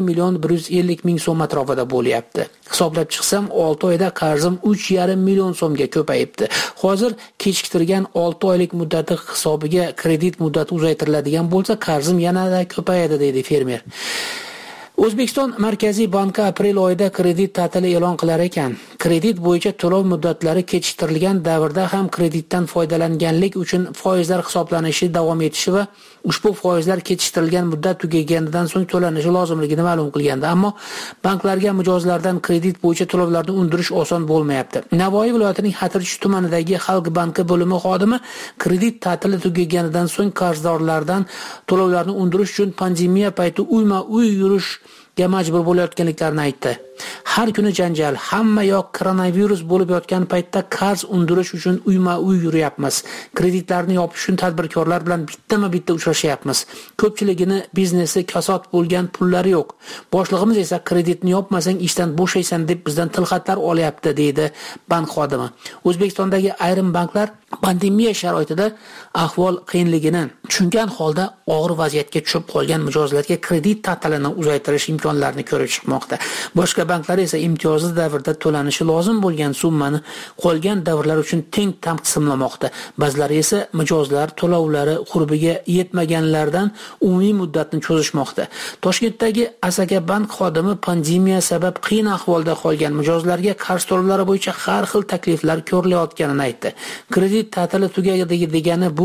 1,150,000 so'm atrofida bo'lyapti. Hisoblab chiqsam 6 oyda qarzim 3,5 million so'mga ko'payibdi. Hozir kechiktirgan 6 oylik muddati hisobiga kredit muddati uzaytiriladigan bo'lsa, qarzim yanada ko'payadi deydi fermer. O'zbekiston Markaziy banki aprel oyida kredit ta'tili e'lon qilar ekan. Kredit bo'yicha to'lov muddatlari kechiktirilgan davrda ham kreditdan foydalanganlik uchun foizlar hisoblanishi davom etishi va ushbu foizlar kechiktirilgan muddat tugaganidan so'ng to'lanishi lozimligini ma'lum qilgandi. Ammo banklarga mijozlardan kredit bo'yicha to'lovlarni undirish oson bo'lmayapti. Navoiy viloyatining Xatirchi tumanidagi Xalq banki bo'limi xodimi kredit ta'tili tugaganidan so'ng qarzdorlardan to'lovlarni undirish uchun pandemiya payti uyma-uy yurish ga majbur bo'layotganliklarini aytdi. Har kuni janjal, hamma yoq koronavirus bo'lib yotgan paytda qarz undirish uchun uyma-uy yuryapmiz. Kreditlarni yopish uchun tadbirkorlar bilan bittama-bitta uchrashyapmiz. Ko'pchiligini biznesi kasod bo'lgan pullari yo'q. Boshlig'imiz esa kreditni yopmasang ishdan bo'shaysan deb bizdan tilxatlar olyapti, deydi bank xodimi. O'zbekistondagi ayrim banklar pandemiya sharoitida ahvol qiyinligini tushungan holda og'ir vaziyatga tushib qolgan mijozlarga kredit ta'tilini uzaytirish imkonlarini ko'rib chiqmoqda. Boshqa banklar esa imtiyozli davrda to'lanishi lozim bo'lgan summani qolgan davrlar uchun teng taqsimlamoqda. Ba'zilari esa mijozlar to'lovlari qurbiga yetmaganlardan umumiy muddatni cho'zishmoqda. Toshkentdagi Asaka bank xodimi pandemiya sabab qiyin ahvolda qolgan mijozlarga qarz to'lovlari bo'yicha har xil takliflar ko'rilayotganini aytdi. Kredit ta'tili tugaydi degani bu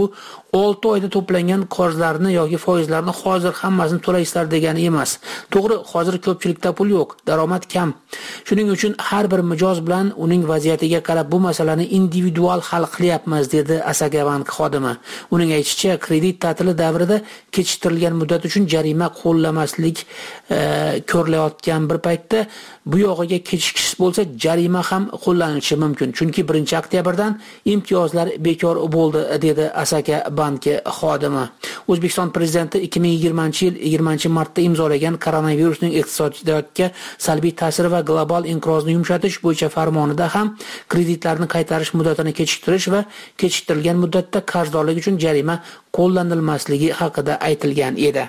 6 oyda to'plangan qarzlarni yoki foizlarni hozir hammasini to'laysizlar degani emas. To'g'ri, hozir ko'pchilikda pul yo'q, daromad kam. Shuning uchun har bir mijoz bilan uning vaziyatiga qarab bu masalani individual hal qilyapmiz, dedi Asaka bank xodimi. Uning aytishicha, kredit ta'tili davrida kechiktirilgan muddat uchun jarima qo'llamaslik ko'rilayotgan bir paytda bu yog'iga kechikish bo'lsa jarima ham qo'llanishi mumkin. Chunki 1-oktyabrdan imtiyozlar bekor bo'ldi, dedi Asaka banki xodimi. O'zbekiston prezidenti 2020-yil 20-martda imzolagan koronavirusning iqtisodiyotga salbiy ta'siri va global inqirozni yumshatish bo'yicha farmonida ham kreditlarni qaytarish muddatini kechiktirish va kechiktirilgan muddatda qarzdorlik uchun jarima qo'llanilmasligi haqida aytilgan edi.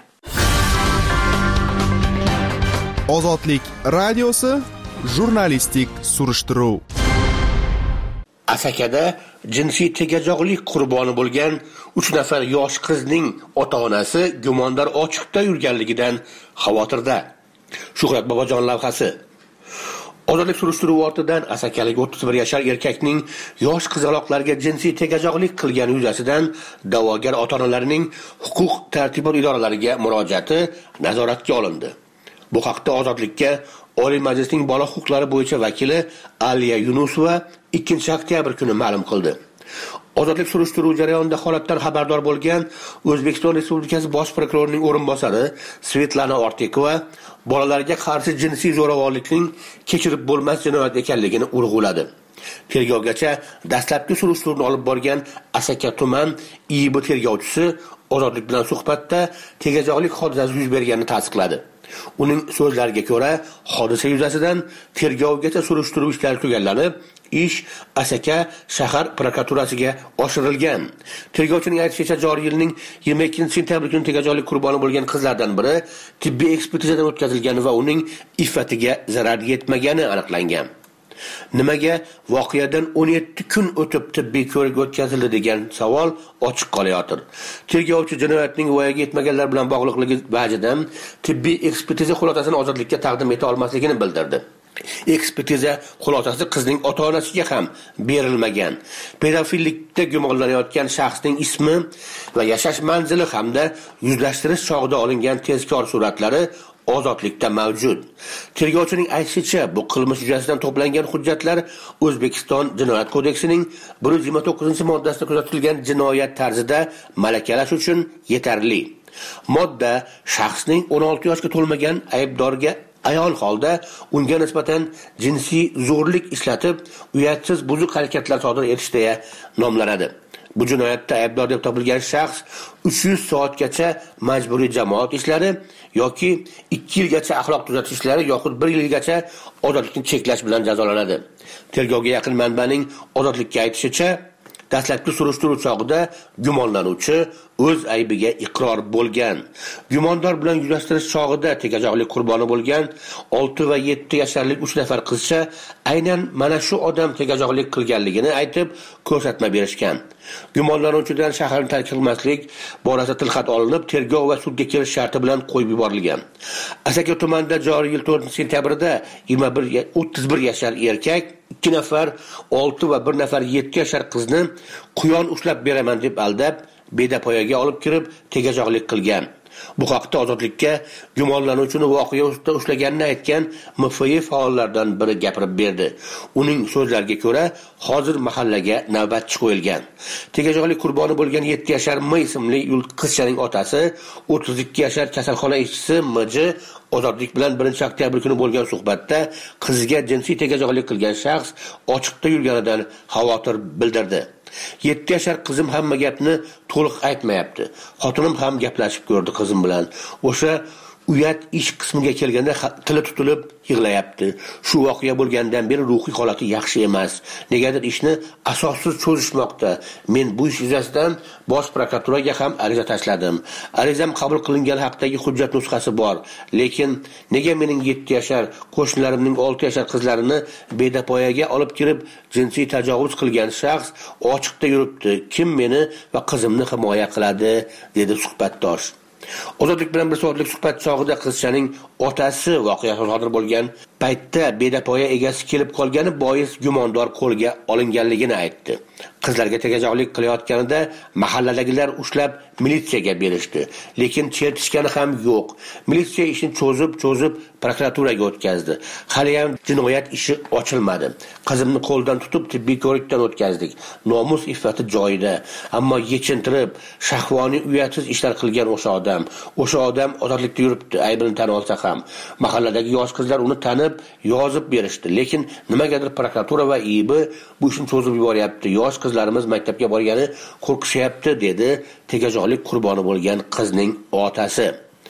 Ozodlik radiosi jurnalistik surishtiruv. Asakada jinsiy tegajog'lik qurboni bo'lgan 3 nafar yosh qizning ota-onasi gumondor ochiqda yurganligidan xavotirda. Shuhrat Bobojon lavhasi. Ozodlik surishtiruvi ortidan asakalik 31 yashar erkakning yosh qizaloqlarga jinsiy tegajog'lik qilgani yuzasidan da'vogar ota-onalarining huquq tartibot idoralariga murojaati nazoratga olindi. Bu haqda Ozodlikka Oliy Majlisning bola huquqlari bo'yicha vakili Aliya Yunusova 2-oktyabr kuni ma'lum qildi. Ozodlik surishtiruv jarayonida holatdan xabardor bo'lgan O'zbekiston Respublikasi Bosh prokurorining o'rinbosari Svetlana Ortikova bolalarga qarshi jinsiy zo'ravonlikning kechirib bo'lmas jinoyat ekanligini urg'uladi. Tergovgacha dastlabki surishtiruvni olib borgan Asaka tuman IIB tergovchisi Ozodlik bilan suhbatda tegajog'lik hodisasi yuz berganini tasdiqladi. Uning so'zlariga ko'ra, hodisa yuzasidan tergovgacha surishtiruv ishlari tugallanib, ish Asaka shahar prokuraturasiga oshirilgan. Tergovchining aytishicha, joriy yilning 22-sentyabr kuni tegajog'lik qurboni bo'lgan qizlardan biri tibbiy ekspertizadan o'tkazilgan va uning iffatiga zarar yetmagani aniqlangan. Nimaga voqeadan 17 kun o'tib tibbiy ko'rik o'tkazildi degan savol ochiq qolayotir. Tergovchi jinoyatning voyaga yetmaganlar bilan bog'liqligi vajidan tibbiy ekspertiza xulosasini ozodlikka taqdim eta olmasligini bildirdi. Ekspertiza xulosasi qizning ota-onasiga ham berilmagan. Pedofillikda gumonlanayotgan shaxsning ismi va yashash manzili hamda yuzlashtirish chog'ida olingan tezkor suratlari ozodlikda mavjud. Tergovchining aytishicha, bu qilmish yuzasidan to'plangan hujjatlar O'zbekiston Jinoyat kodeksining 129-moddasida kuzatilgan jinoyat tarzida malakalash uchun yetarli. Modda shaxsning 16 yoshga to'lmagan aybdorga ayol holda unga nisbatan jinsiy zo'rlik ishlatib, uyatsiz buzuq harakatlar sodir etishda nomlanadi. Bu jinoyatda aybdor deb topilgan shaxs 300 soatgacha majburiy jamoat ishlari yoki 2 yilgacha axloq tuzatish ishlari yoxud 1 yilgacha ozodlikni cheklash bilan jazolanadi. Tergovga yaqin manbaning ozodlikka aytishicha, dastlabki surishtiruv chog'ida gumonlanuvchi o'z aybiga iqror bo'lgan. Gumondor bilan yuzlashtirish chog'ida tegajog'lik qurboni bo'lgan 6 va 7 yasharlik 3 nafar qizcha aynan mana shu odam tegajog'lik qilganligini aytib ko'rsatma berishgan. Gumonlanuvchidan shaharni tark qilmaslik borasida tilxat olinib, tergov va sudga kelish sharti bilan qo'yib yuborilgan. Asaka tumanida joriy yil 4-sentyabrda 31 yashar erkak 2 nafar 6 va 1 nafar 7 yashar qizni quyon ushlab beraman deb aldab, bedapoyaga olib kirib tegajog'lik qilgan. Bu haqda ozodlikka gumonlanuvchini voqea ustida ushlaganini aytgan MFI faollardan biri gapirib berdi. Uning so'zlariga ko'ra, hozir mahallaga navbatchi qo'yilgan. Tegajog'lik qurboni bo'lgan 7 yashar M ismli qizchaning otasi, 32 yashar kasalxona ishchisi MJ ozodlik bilan 1-oktyabr kuni bo'lgan suhbatda qiziga jinsiy tegajog'lik qilgan shaxs ochiqda yurganidan xavotir bildirdi. 7 yashar qizim hamma gapni to'liq aytmayapti. Xotinim ham gaplashib ko'rdi qizim bilan. O'sha uyat ish qismiga kelganda tili tutilib yig'layapti. Shu voqea bo'lgandan beri ruhiy holati yaxshi emas. Negadir ishni asossiz cho'zishmoqda. Men bu ish yuzasidan bosh prokuraturaga ham ariza tashladim. Arizam qabul qilingan haqdagi hujjat nusxasi bor. Lekin nega mening 7 yashar qo'shnilarimning 6 yashar qizlarini bedapoyaga olib kirib jinsiy tajovuz qilgan shaxs ochiqda yuribdi? Kim meni va qizimni himoya qiladi? Dedi suhbatdosh. Ozodlik bilan 1 soatlik suhbat chog'ida qizchaning otasi voqea sodir bo'lgan paytda bedapoya egasi kelib qolgani bois gumondor qo'lga olinganligini aytdi. Qizlarga tegajog'lik qilayotganida mahalladagilar ushlab militsiyaga berishdi, lekin chertishgani ham yo'q. Militsiya ishini cho'zib prokuraturaga o'tkazdi. Hali ham jinoyat ishi ochilmadi. Qizimni qo'ldan tutib tibbiy ko'rikdan o'tkazdik. Nomus iffati joyida, ammo yechintirib, shahvoniy uyatsiz ishlar qilgan o'sha odam ozodlikda yuribdi, aybini tan olsa ham. Mahalladagi yosh qizlar uni tanib, yozib berishdi, lekin nimagadir prokuratura va IIB bu ishni cho'zib yuboryapti. Yosh qizlarimiz maktabga borgani qo'rqishyapti, dedi tegajog'lik qurboni bo'lgan qizning otasi.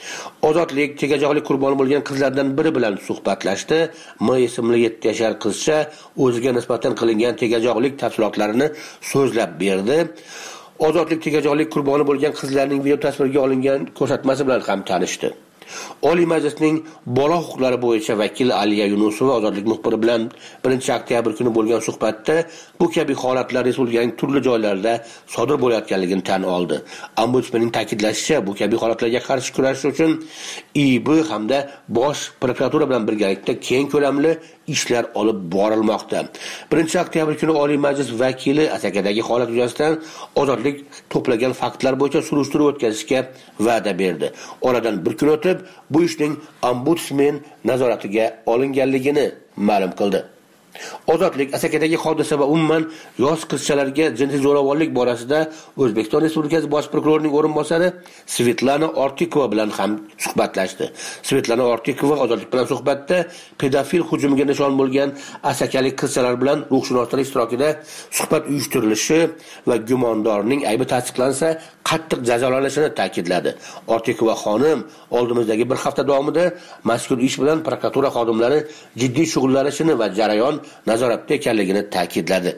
Ozodlik tegajog'lik qurboni bo'lgan qizlardan biri bilan suhbatlashdi. M ismli 7 yashar qizcha o'ziga nisbatan qilingan tegajog'lik tafsilotlarini so'zlab berdi. Ozodlik tegajog'lik qurboni bo'lgan qizlarning video tasvirga olingan ko'rsatmasi bilan ham tanishdi. Oliy Majlisning bola huquqlari bo'yicha vakili Aliya Yunusova ozodlik muxbiri bilan 1-oktyabr kuni bo'lgan suhbatda bu kabi holatlar respublikaning turli joylarida sodir bo'layotganligini tan oldi. Ombudsmanning ta'kidlashicha, bu kabi holatlarga qarshi kurashish uchun IIB hamda bosh prokuratura bilan birgalikda keng ko'lamli ishlar olib borilmoqda. 1-oktyabr kuni Oliy Majlis vakili Asakadagi holat yuzasidan ozodlik to'plagan faktlar bo'yicha surishtiruv o'tkazishga va'da berdi. Oradan bir kun o'tib, bu ishning ombudsman nazoratiga olinganligini ma'lum qildi. Ozodlik Asakadagi hodisa va umuman yosh qizchalarga jinsiy zo'ravonlik borasida O'zbekiston Respublikasi bosh prokurorining o'rinbosari Svetlana Ortikova bilan ham suhbatlashdi. Svetlana Ortikova Ozodlik bilan suhbatda pedofil hujumiga nishon bo'lgan asakalik qizchalar bilan ruhshunoslar ishtirokida suhbat uyushtirilishi va gumondorning aybi tasdiqlansa qattiq jazolanishini ta'kidladi. Ortikova xonim oldimizdagi bir hafta davomida mazkur ish bilan prokuratura xodimlari jiddiy shug'ullanishini va jarayon nazoratda ekanligini ta'kidladi.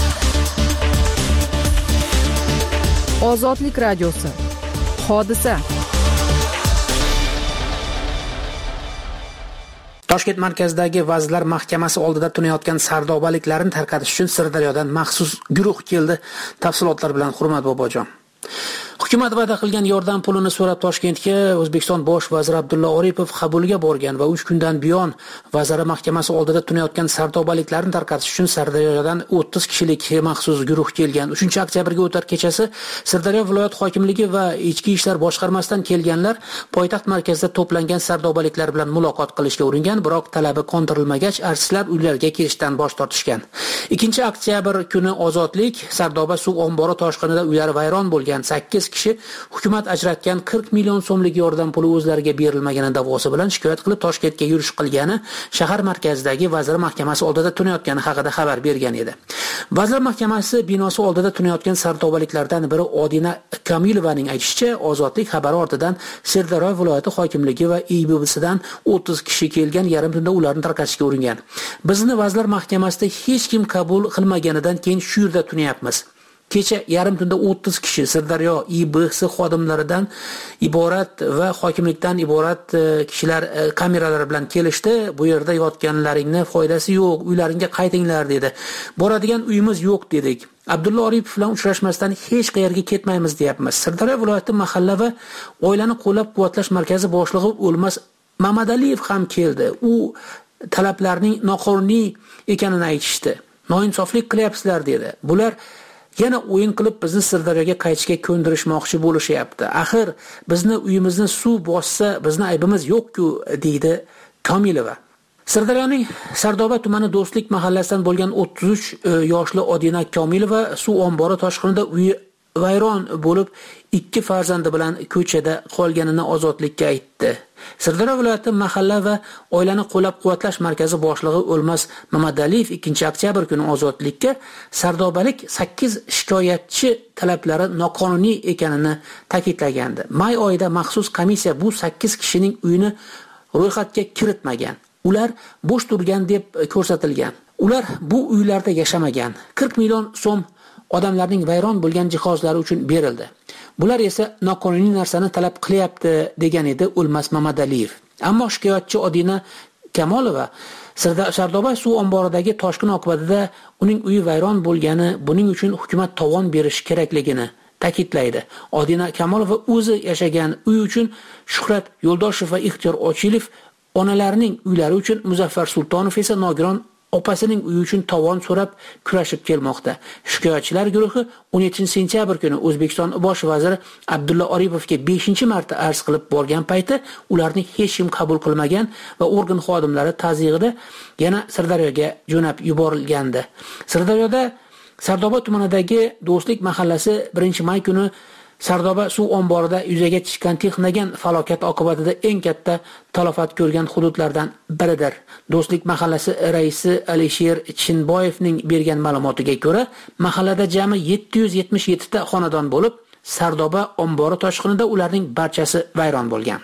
Ozodlik radiosi. Hodisa. Toshkent markazidagi Vazirlar Mahkamasi oldida tunayotgan sardobaliklarni tarqatish uchun Sirdaryodan maxsus guruh keldi. Tafsilotlar bilan Hurmat Bobojon. Hukumat va'da qilgan yordam pulini so'rab Toshkentga O'zbekiston bosh vaziri Abdulla Oripov qabulga borgan va 3 kundan buyon Vazirlar Mahkamasi oldida tunayotgan sardobaliklarni tarqatish uchun Sirdaryodan 30 kishilik maxsus guruh kelgan. 3-oktyabrga o'tar kechasi Sirdaryo viloyat hokimligi va Ichki ishlar boshqarmasidan kelganlar poytaxt markazida to'plangan sardobaliklar bilan muloqot qilishga uringan, biroq talabi qondirilmagach artistlar uylariga kelishdan bosh tortishgan. 2-oktyabr kuni Ozodlik Sardoba suv ombori toshqinida uylari vayron bo'lgan 8 kishi hukumat ajratgan 40 million so'mlik yordam puli o'zlariga berilmagani da'vosi bilan shikoyat qilib Toshkentga yurish qilgani shahar markazidagi Vazirlar Mahkamasi oldida tunayotgani haqida xabar bergan edi. Vazirlar Mahkamasi binosi oldida tunayotgan sardobaliklardan biri Odina Kamilovaning aytishicha, Ozodlik xabari ortidan Sirdaryo viloyati hokimligi va IBBsidan 30 kishi kelgan, yarim tunda ularni tarqatishga uringan. Bizni Vazirlar Mahkamasida hech kim qabul qilmaganidan keyin shu yerda tunayapmiz. Kecha yarim tunda 30 kishi Sirdaryo IBS xodimlaridan iborat va hokimlikdan iborat kishilar kameralar bilan kelishdi. Bu yerda yotganlaringni foydasi yo'q, uylaringga qaytinglar dedi. Boradigan uyimiz yo'q dedik. Abdulla Oripov bilan uchrashmasdan hech qayerga ketmaymiz deyapmiz. Sirdaryo viloyati mahalla va oilani qo'llab-quvvatlash markazi boshlig'i O'lmas Mamadaliyev ham keldi. U talablarning noqonuniy ekanini aytishdi. Noinsoflik qilyapsizlar dedi. Bular yana o'yin qilib bizni Sirdaryoga qaytishga ko'ndirishmoqchi bo'lishyapti. Axir bizni uyimizni suv bossa, bizni aybimiz yo'q-ku, deydi Komilova. Sirdaryoning Sardoba tumani Do'stlik mahallasidan bo'lgan 33 yoshli Odina Komilova suv ombori toshqinida uyi vayron bo'lib 2 farzandi bilan ko'chada qolganini Ozodlikka aytdi. Sirdaryo viloyati mahalla va oilani qo'llab-quvvatlash markazi boshlig'i O'lmas Mamadaliyev 2-oktyabr kuni Ozodlikka sardobalik 8 shikoyatchi talablari noqonuniy ekanini ta'kidlagandi. May oyida maxsus komissiya bu 8 kishining uyini ro'yxatga kiritmagan. Ular bo'sh turgan deb ko'rsatilgan. Ular bu uylarda yashamagan. 40 million so'm odamlarning vayron bo'lgan jihozlari uchun berildi. Bular esa noqonuniy narsani talab qilyapti, degan edi O'lmas Mamadaliyev. Ammo shikoyatchi Odina Kamolova Sardoba suv omboridagi toshqin oqibatida uning uyi vayron bo'lgani, buning uchun hukumat tovon berish kerakligini ta'kidlaydi. Odina Kamolova o'zi yashagan uy uchun Shuhrat Yo'ldoshev va Ixtiyor Ochilov onalarining uylari uchun Muzaffar Sultonov esa Nogiron opasining uyi uchun tovon so'rab kurashib kelmoqda. Shikoyatchilar guruhi 17-sentyabr kuni O'zbekiston bosh vaziri Abdulla Oripovga 5-marta arz qilib borgan payti ularni hech kim qabul qilmagan va organ xodimlari tazyiqida yana Sirdaryoga jo'nab yuborilgandi. Sirdaryoda Sardoba tumanidagi Do'stlik mahallasi 1-may kuni Sardoba suv omborida yuzaga chiqqan texnogen falokat oqibatida eng katta talafot ko'rgan hududlardan biridir. Do'stlik mahallasi raisi Alisher Chinboyevning bergan ma'lumotiga ko'ra, mahallada jami 777 ta xonadon bo'lib, Sardoba ombori toshqinida ularning barchasi vayron bo'lgan.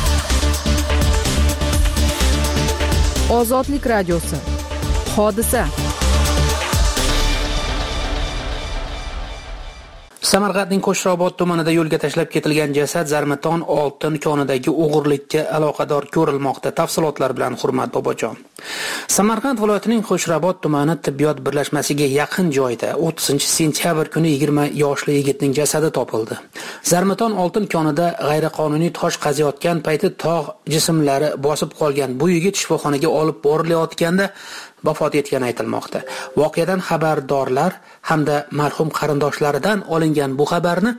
Ozodlik radiosi. Hodisa. Samarqandning Qo'shrobod tumanida yo'lga tashlab ketilgan jasad Zarmaton oltin konidagi o'g'irlikka aloqador ko'rilmoqda. Tafsilotlar bilan Hurmat Bobojon. Samarqand viloyatining Qo'shrobod tumani tibbiyot birlashmasiga yaqin joyda 30-sentyabr kuni 20 yoshli yigitning jasadi topildi. Zarmaton oltin konida g'ayriqonuniy tosh qaziyotgan payti tog' jismlari bosib qolgan bu yigit shifoxonaga olib borilayotganda vafot etgani aytilmoqda. Voqeadan xabardorlar hamda marhum qarindoshlaridan olingan bu xabarni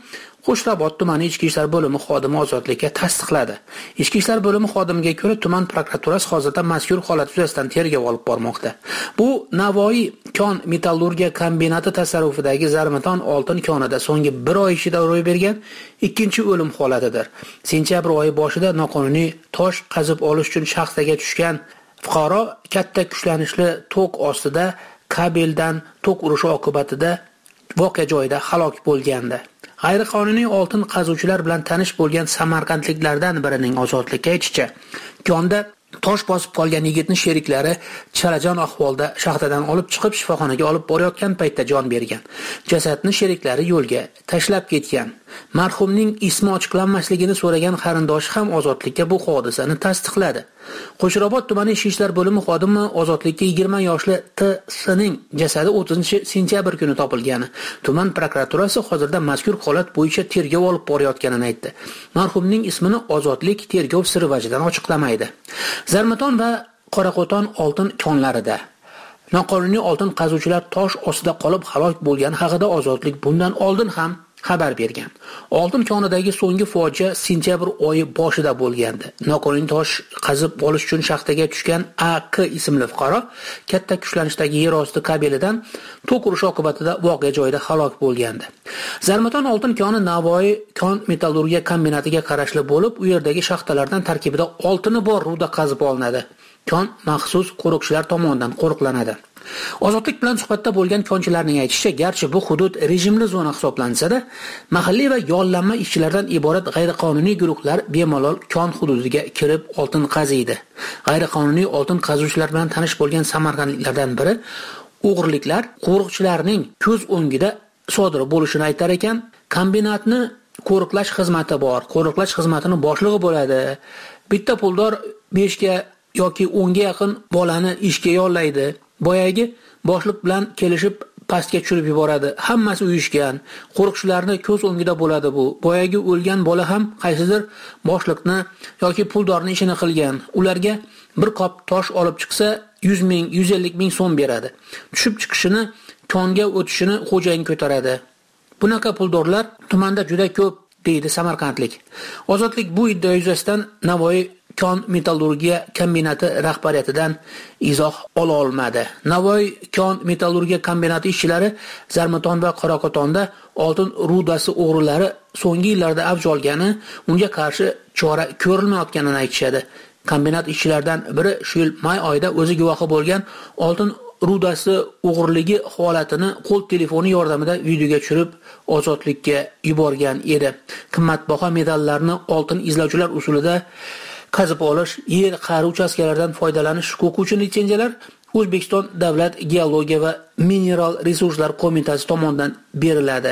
Qo'shrabot tumani ichki ishlar bo'limi xodimi ozodlikka tasdiqladi. Ichki ishlar bo'limi xodimiga ko'ra, tuman prokuraturasi hozirda mazkur holat yuzasidan tergov olib bormoqda. Bu Navoiy kon metallurgiya kombinati tasarrufidagi Zarmaton oltin konida so'nggi 1 oy ichida ro'y bergan ikkinchi o'lim holatidir. Sentyabr oyi boshida noqonuniy tosh qazib olish uchun shaxtaga tushgan fuqaro katta kuchlanishli tok ostida kabeldan tok urishi oqibatida voqea joyida halok bo'lgandi. G'ayriqonuniy oltin qazuvchilar bilan tanish bo'lgan samarqandliklardan birining ozodlikka aytishicha, konda tosh bosib qolgan yigitning sheriklari chalajon ahvolda shaxtadan olib chiqib shifoxonaga olib borayotgan paytda jon bergan. Jasadni sheriklari yo'lga tashlab ketgan. Marhumning ismi ochiqlanmasligini so'ragan qarindoshi ham ozodlikka bu hodisani tasdiqladi. Qo'shrabot tumani ichki ishlar bo'limi xodimi ozodlikka 20 yoshli T.S.ning jasadi 30-sentyabr kuni topilgani. Tuman prokuraturasi hozirda mazkur holat bo'yicha tergov olib borayotganini aytdi. Marhumning ismini ozodlik tergov siri vajidan ochiqlamaydi. Zarmaton va Qoraqo'ton oltin konlarida noqonuniy oltin qazuvchilar tosh ostida qolib halok bo'lgan haqida ozodlik bundan oldin ham xabar bergan. Oltin konidagi so'nggi fojia sentyabr oyi boshida bo'lgandi. Noqonuniy tosh qazib olish uchun shaxtaga tushgan A.K. ismli fuqaro katta kuchlanishdagi yer osti kabelidan tok urishi oqibatida voqea joyida halok bo'lgandi. Zarmaton oltin koni Navoiy kon metallurgiya kombinatiga qarashli bo'lib, u yerdagi shaxtalardan tarkibida oltini bor ruda qazib olinadi. Kon maxsus qo'riqchilar tomonidan qo'riqlanadi. Ozodlik bilan suhbatda bo'lgan konchilarning aytishicha, garchi bu hudud rejimli zona hisoblansa-da, mahalliy va yollanma ishchilardan iborat g'ayriqonuniy guruhlar bemalol kon hududiga kirib oltin qaziydi. G'ayriqonuniy oltin qazuvchilar bilan tanish bo'lgan samarqandliklardan biri o'g'irliklar qo'riqchilarning ko'z o'ngida sodir bo'lishini aytar ekan. Kombinatni qo'riqlash xizmati bor. Qo'riqlash xizmatining boshlig'i bo'ladi. Bitta puldor 5 ga yoki 10 ga yaqin bolani ishga yollaydi. Boyagi boshliq bilan kelishib pastga tushirib yuboradi. Hammasi uyushgan. Qo'riqchilarning ko'z o'ngida bo'ladi bu. Boyagi o'lgan bola ham qaysidir boshliqni yoki puldorning ishini qilgan. Ularga bir qop tosh olib chiqsa 100 ming, 150 ming so'm beradi. Tushib chiqishini, konga o'tishini xo'jayin ko'taradi. Bunaqa puldorlar tumanda juda ko'p, deydi samarqandlik. Ozodlik bu iddia yuzasidan Navoiy kon metallurgiya kombinati rahbariyatidan izoh ola olmadi. Navoiy kon metallurgiya kombinati ishchilari Zarmaton va Qoraqo'tonda oltin rudasi o'g'rilari so'nggi yillarda avj olgani, unga qarshi chora ko'rilmayotganini aytishadi. Kombinat ishchilaridan biri shu yil may oyida o'zi guvohi bo'lgan oltin rudasi o'g'irligi holatini qo'l telefoni yordamida videoga tushirib ozodlikka yuborgan edi. Qimmatbaho metallarni oltin izlovchilar usulida qazib olish, yer qa'ri uchastkalaridan foydalanish huquqi uchun litsenziyalar O'zbekiston Davlat geologiya va mineral resurslar qo'mitasi tomonidan beriladi.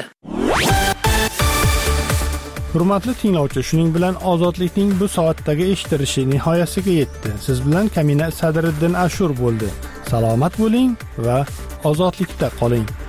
Hurmatli tinglovchi, shuning bilan ozodlikning bu soatdagi eshittirishi nihoyasiga yetdi. Siz bilan Kamina Sadriddin Ashur bo'ldi. Salomat bo'ling va ozodlikda qoling.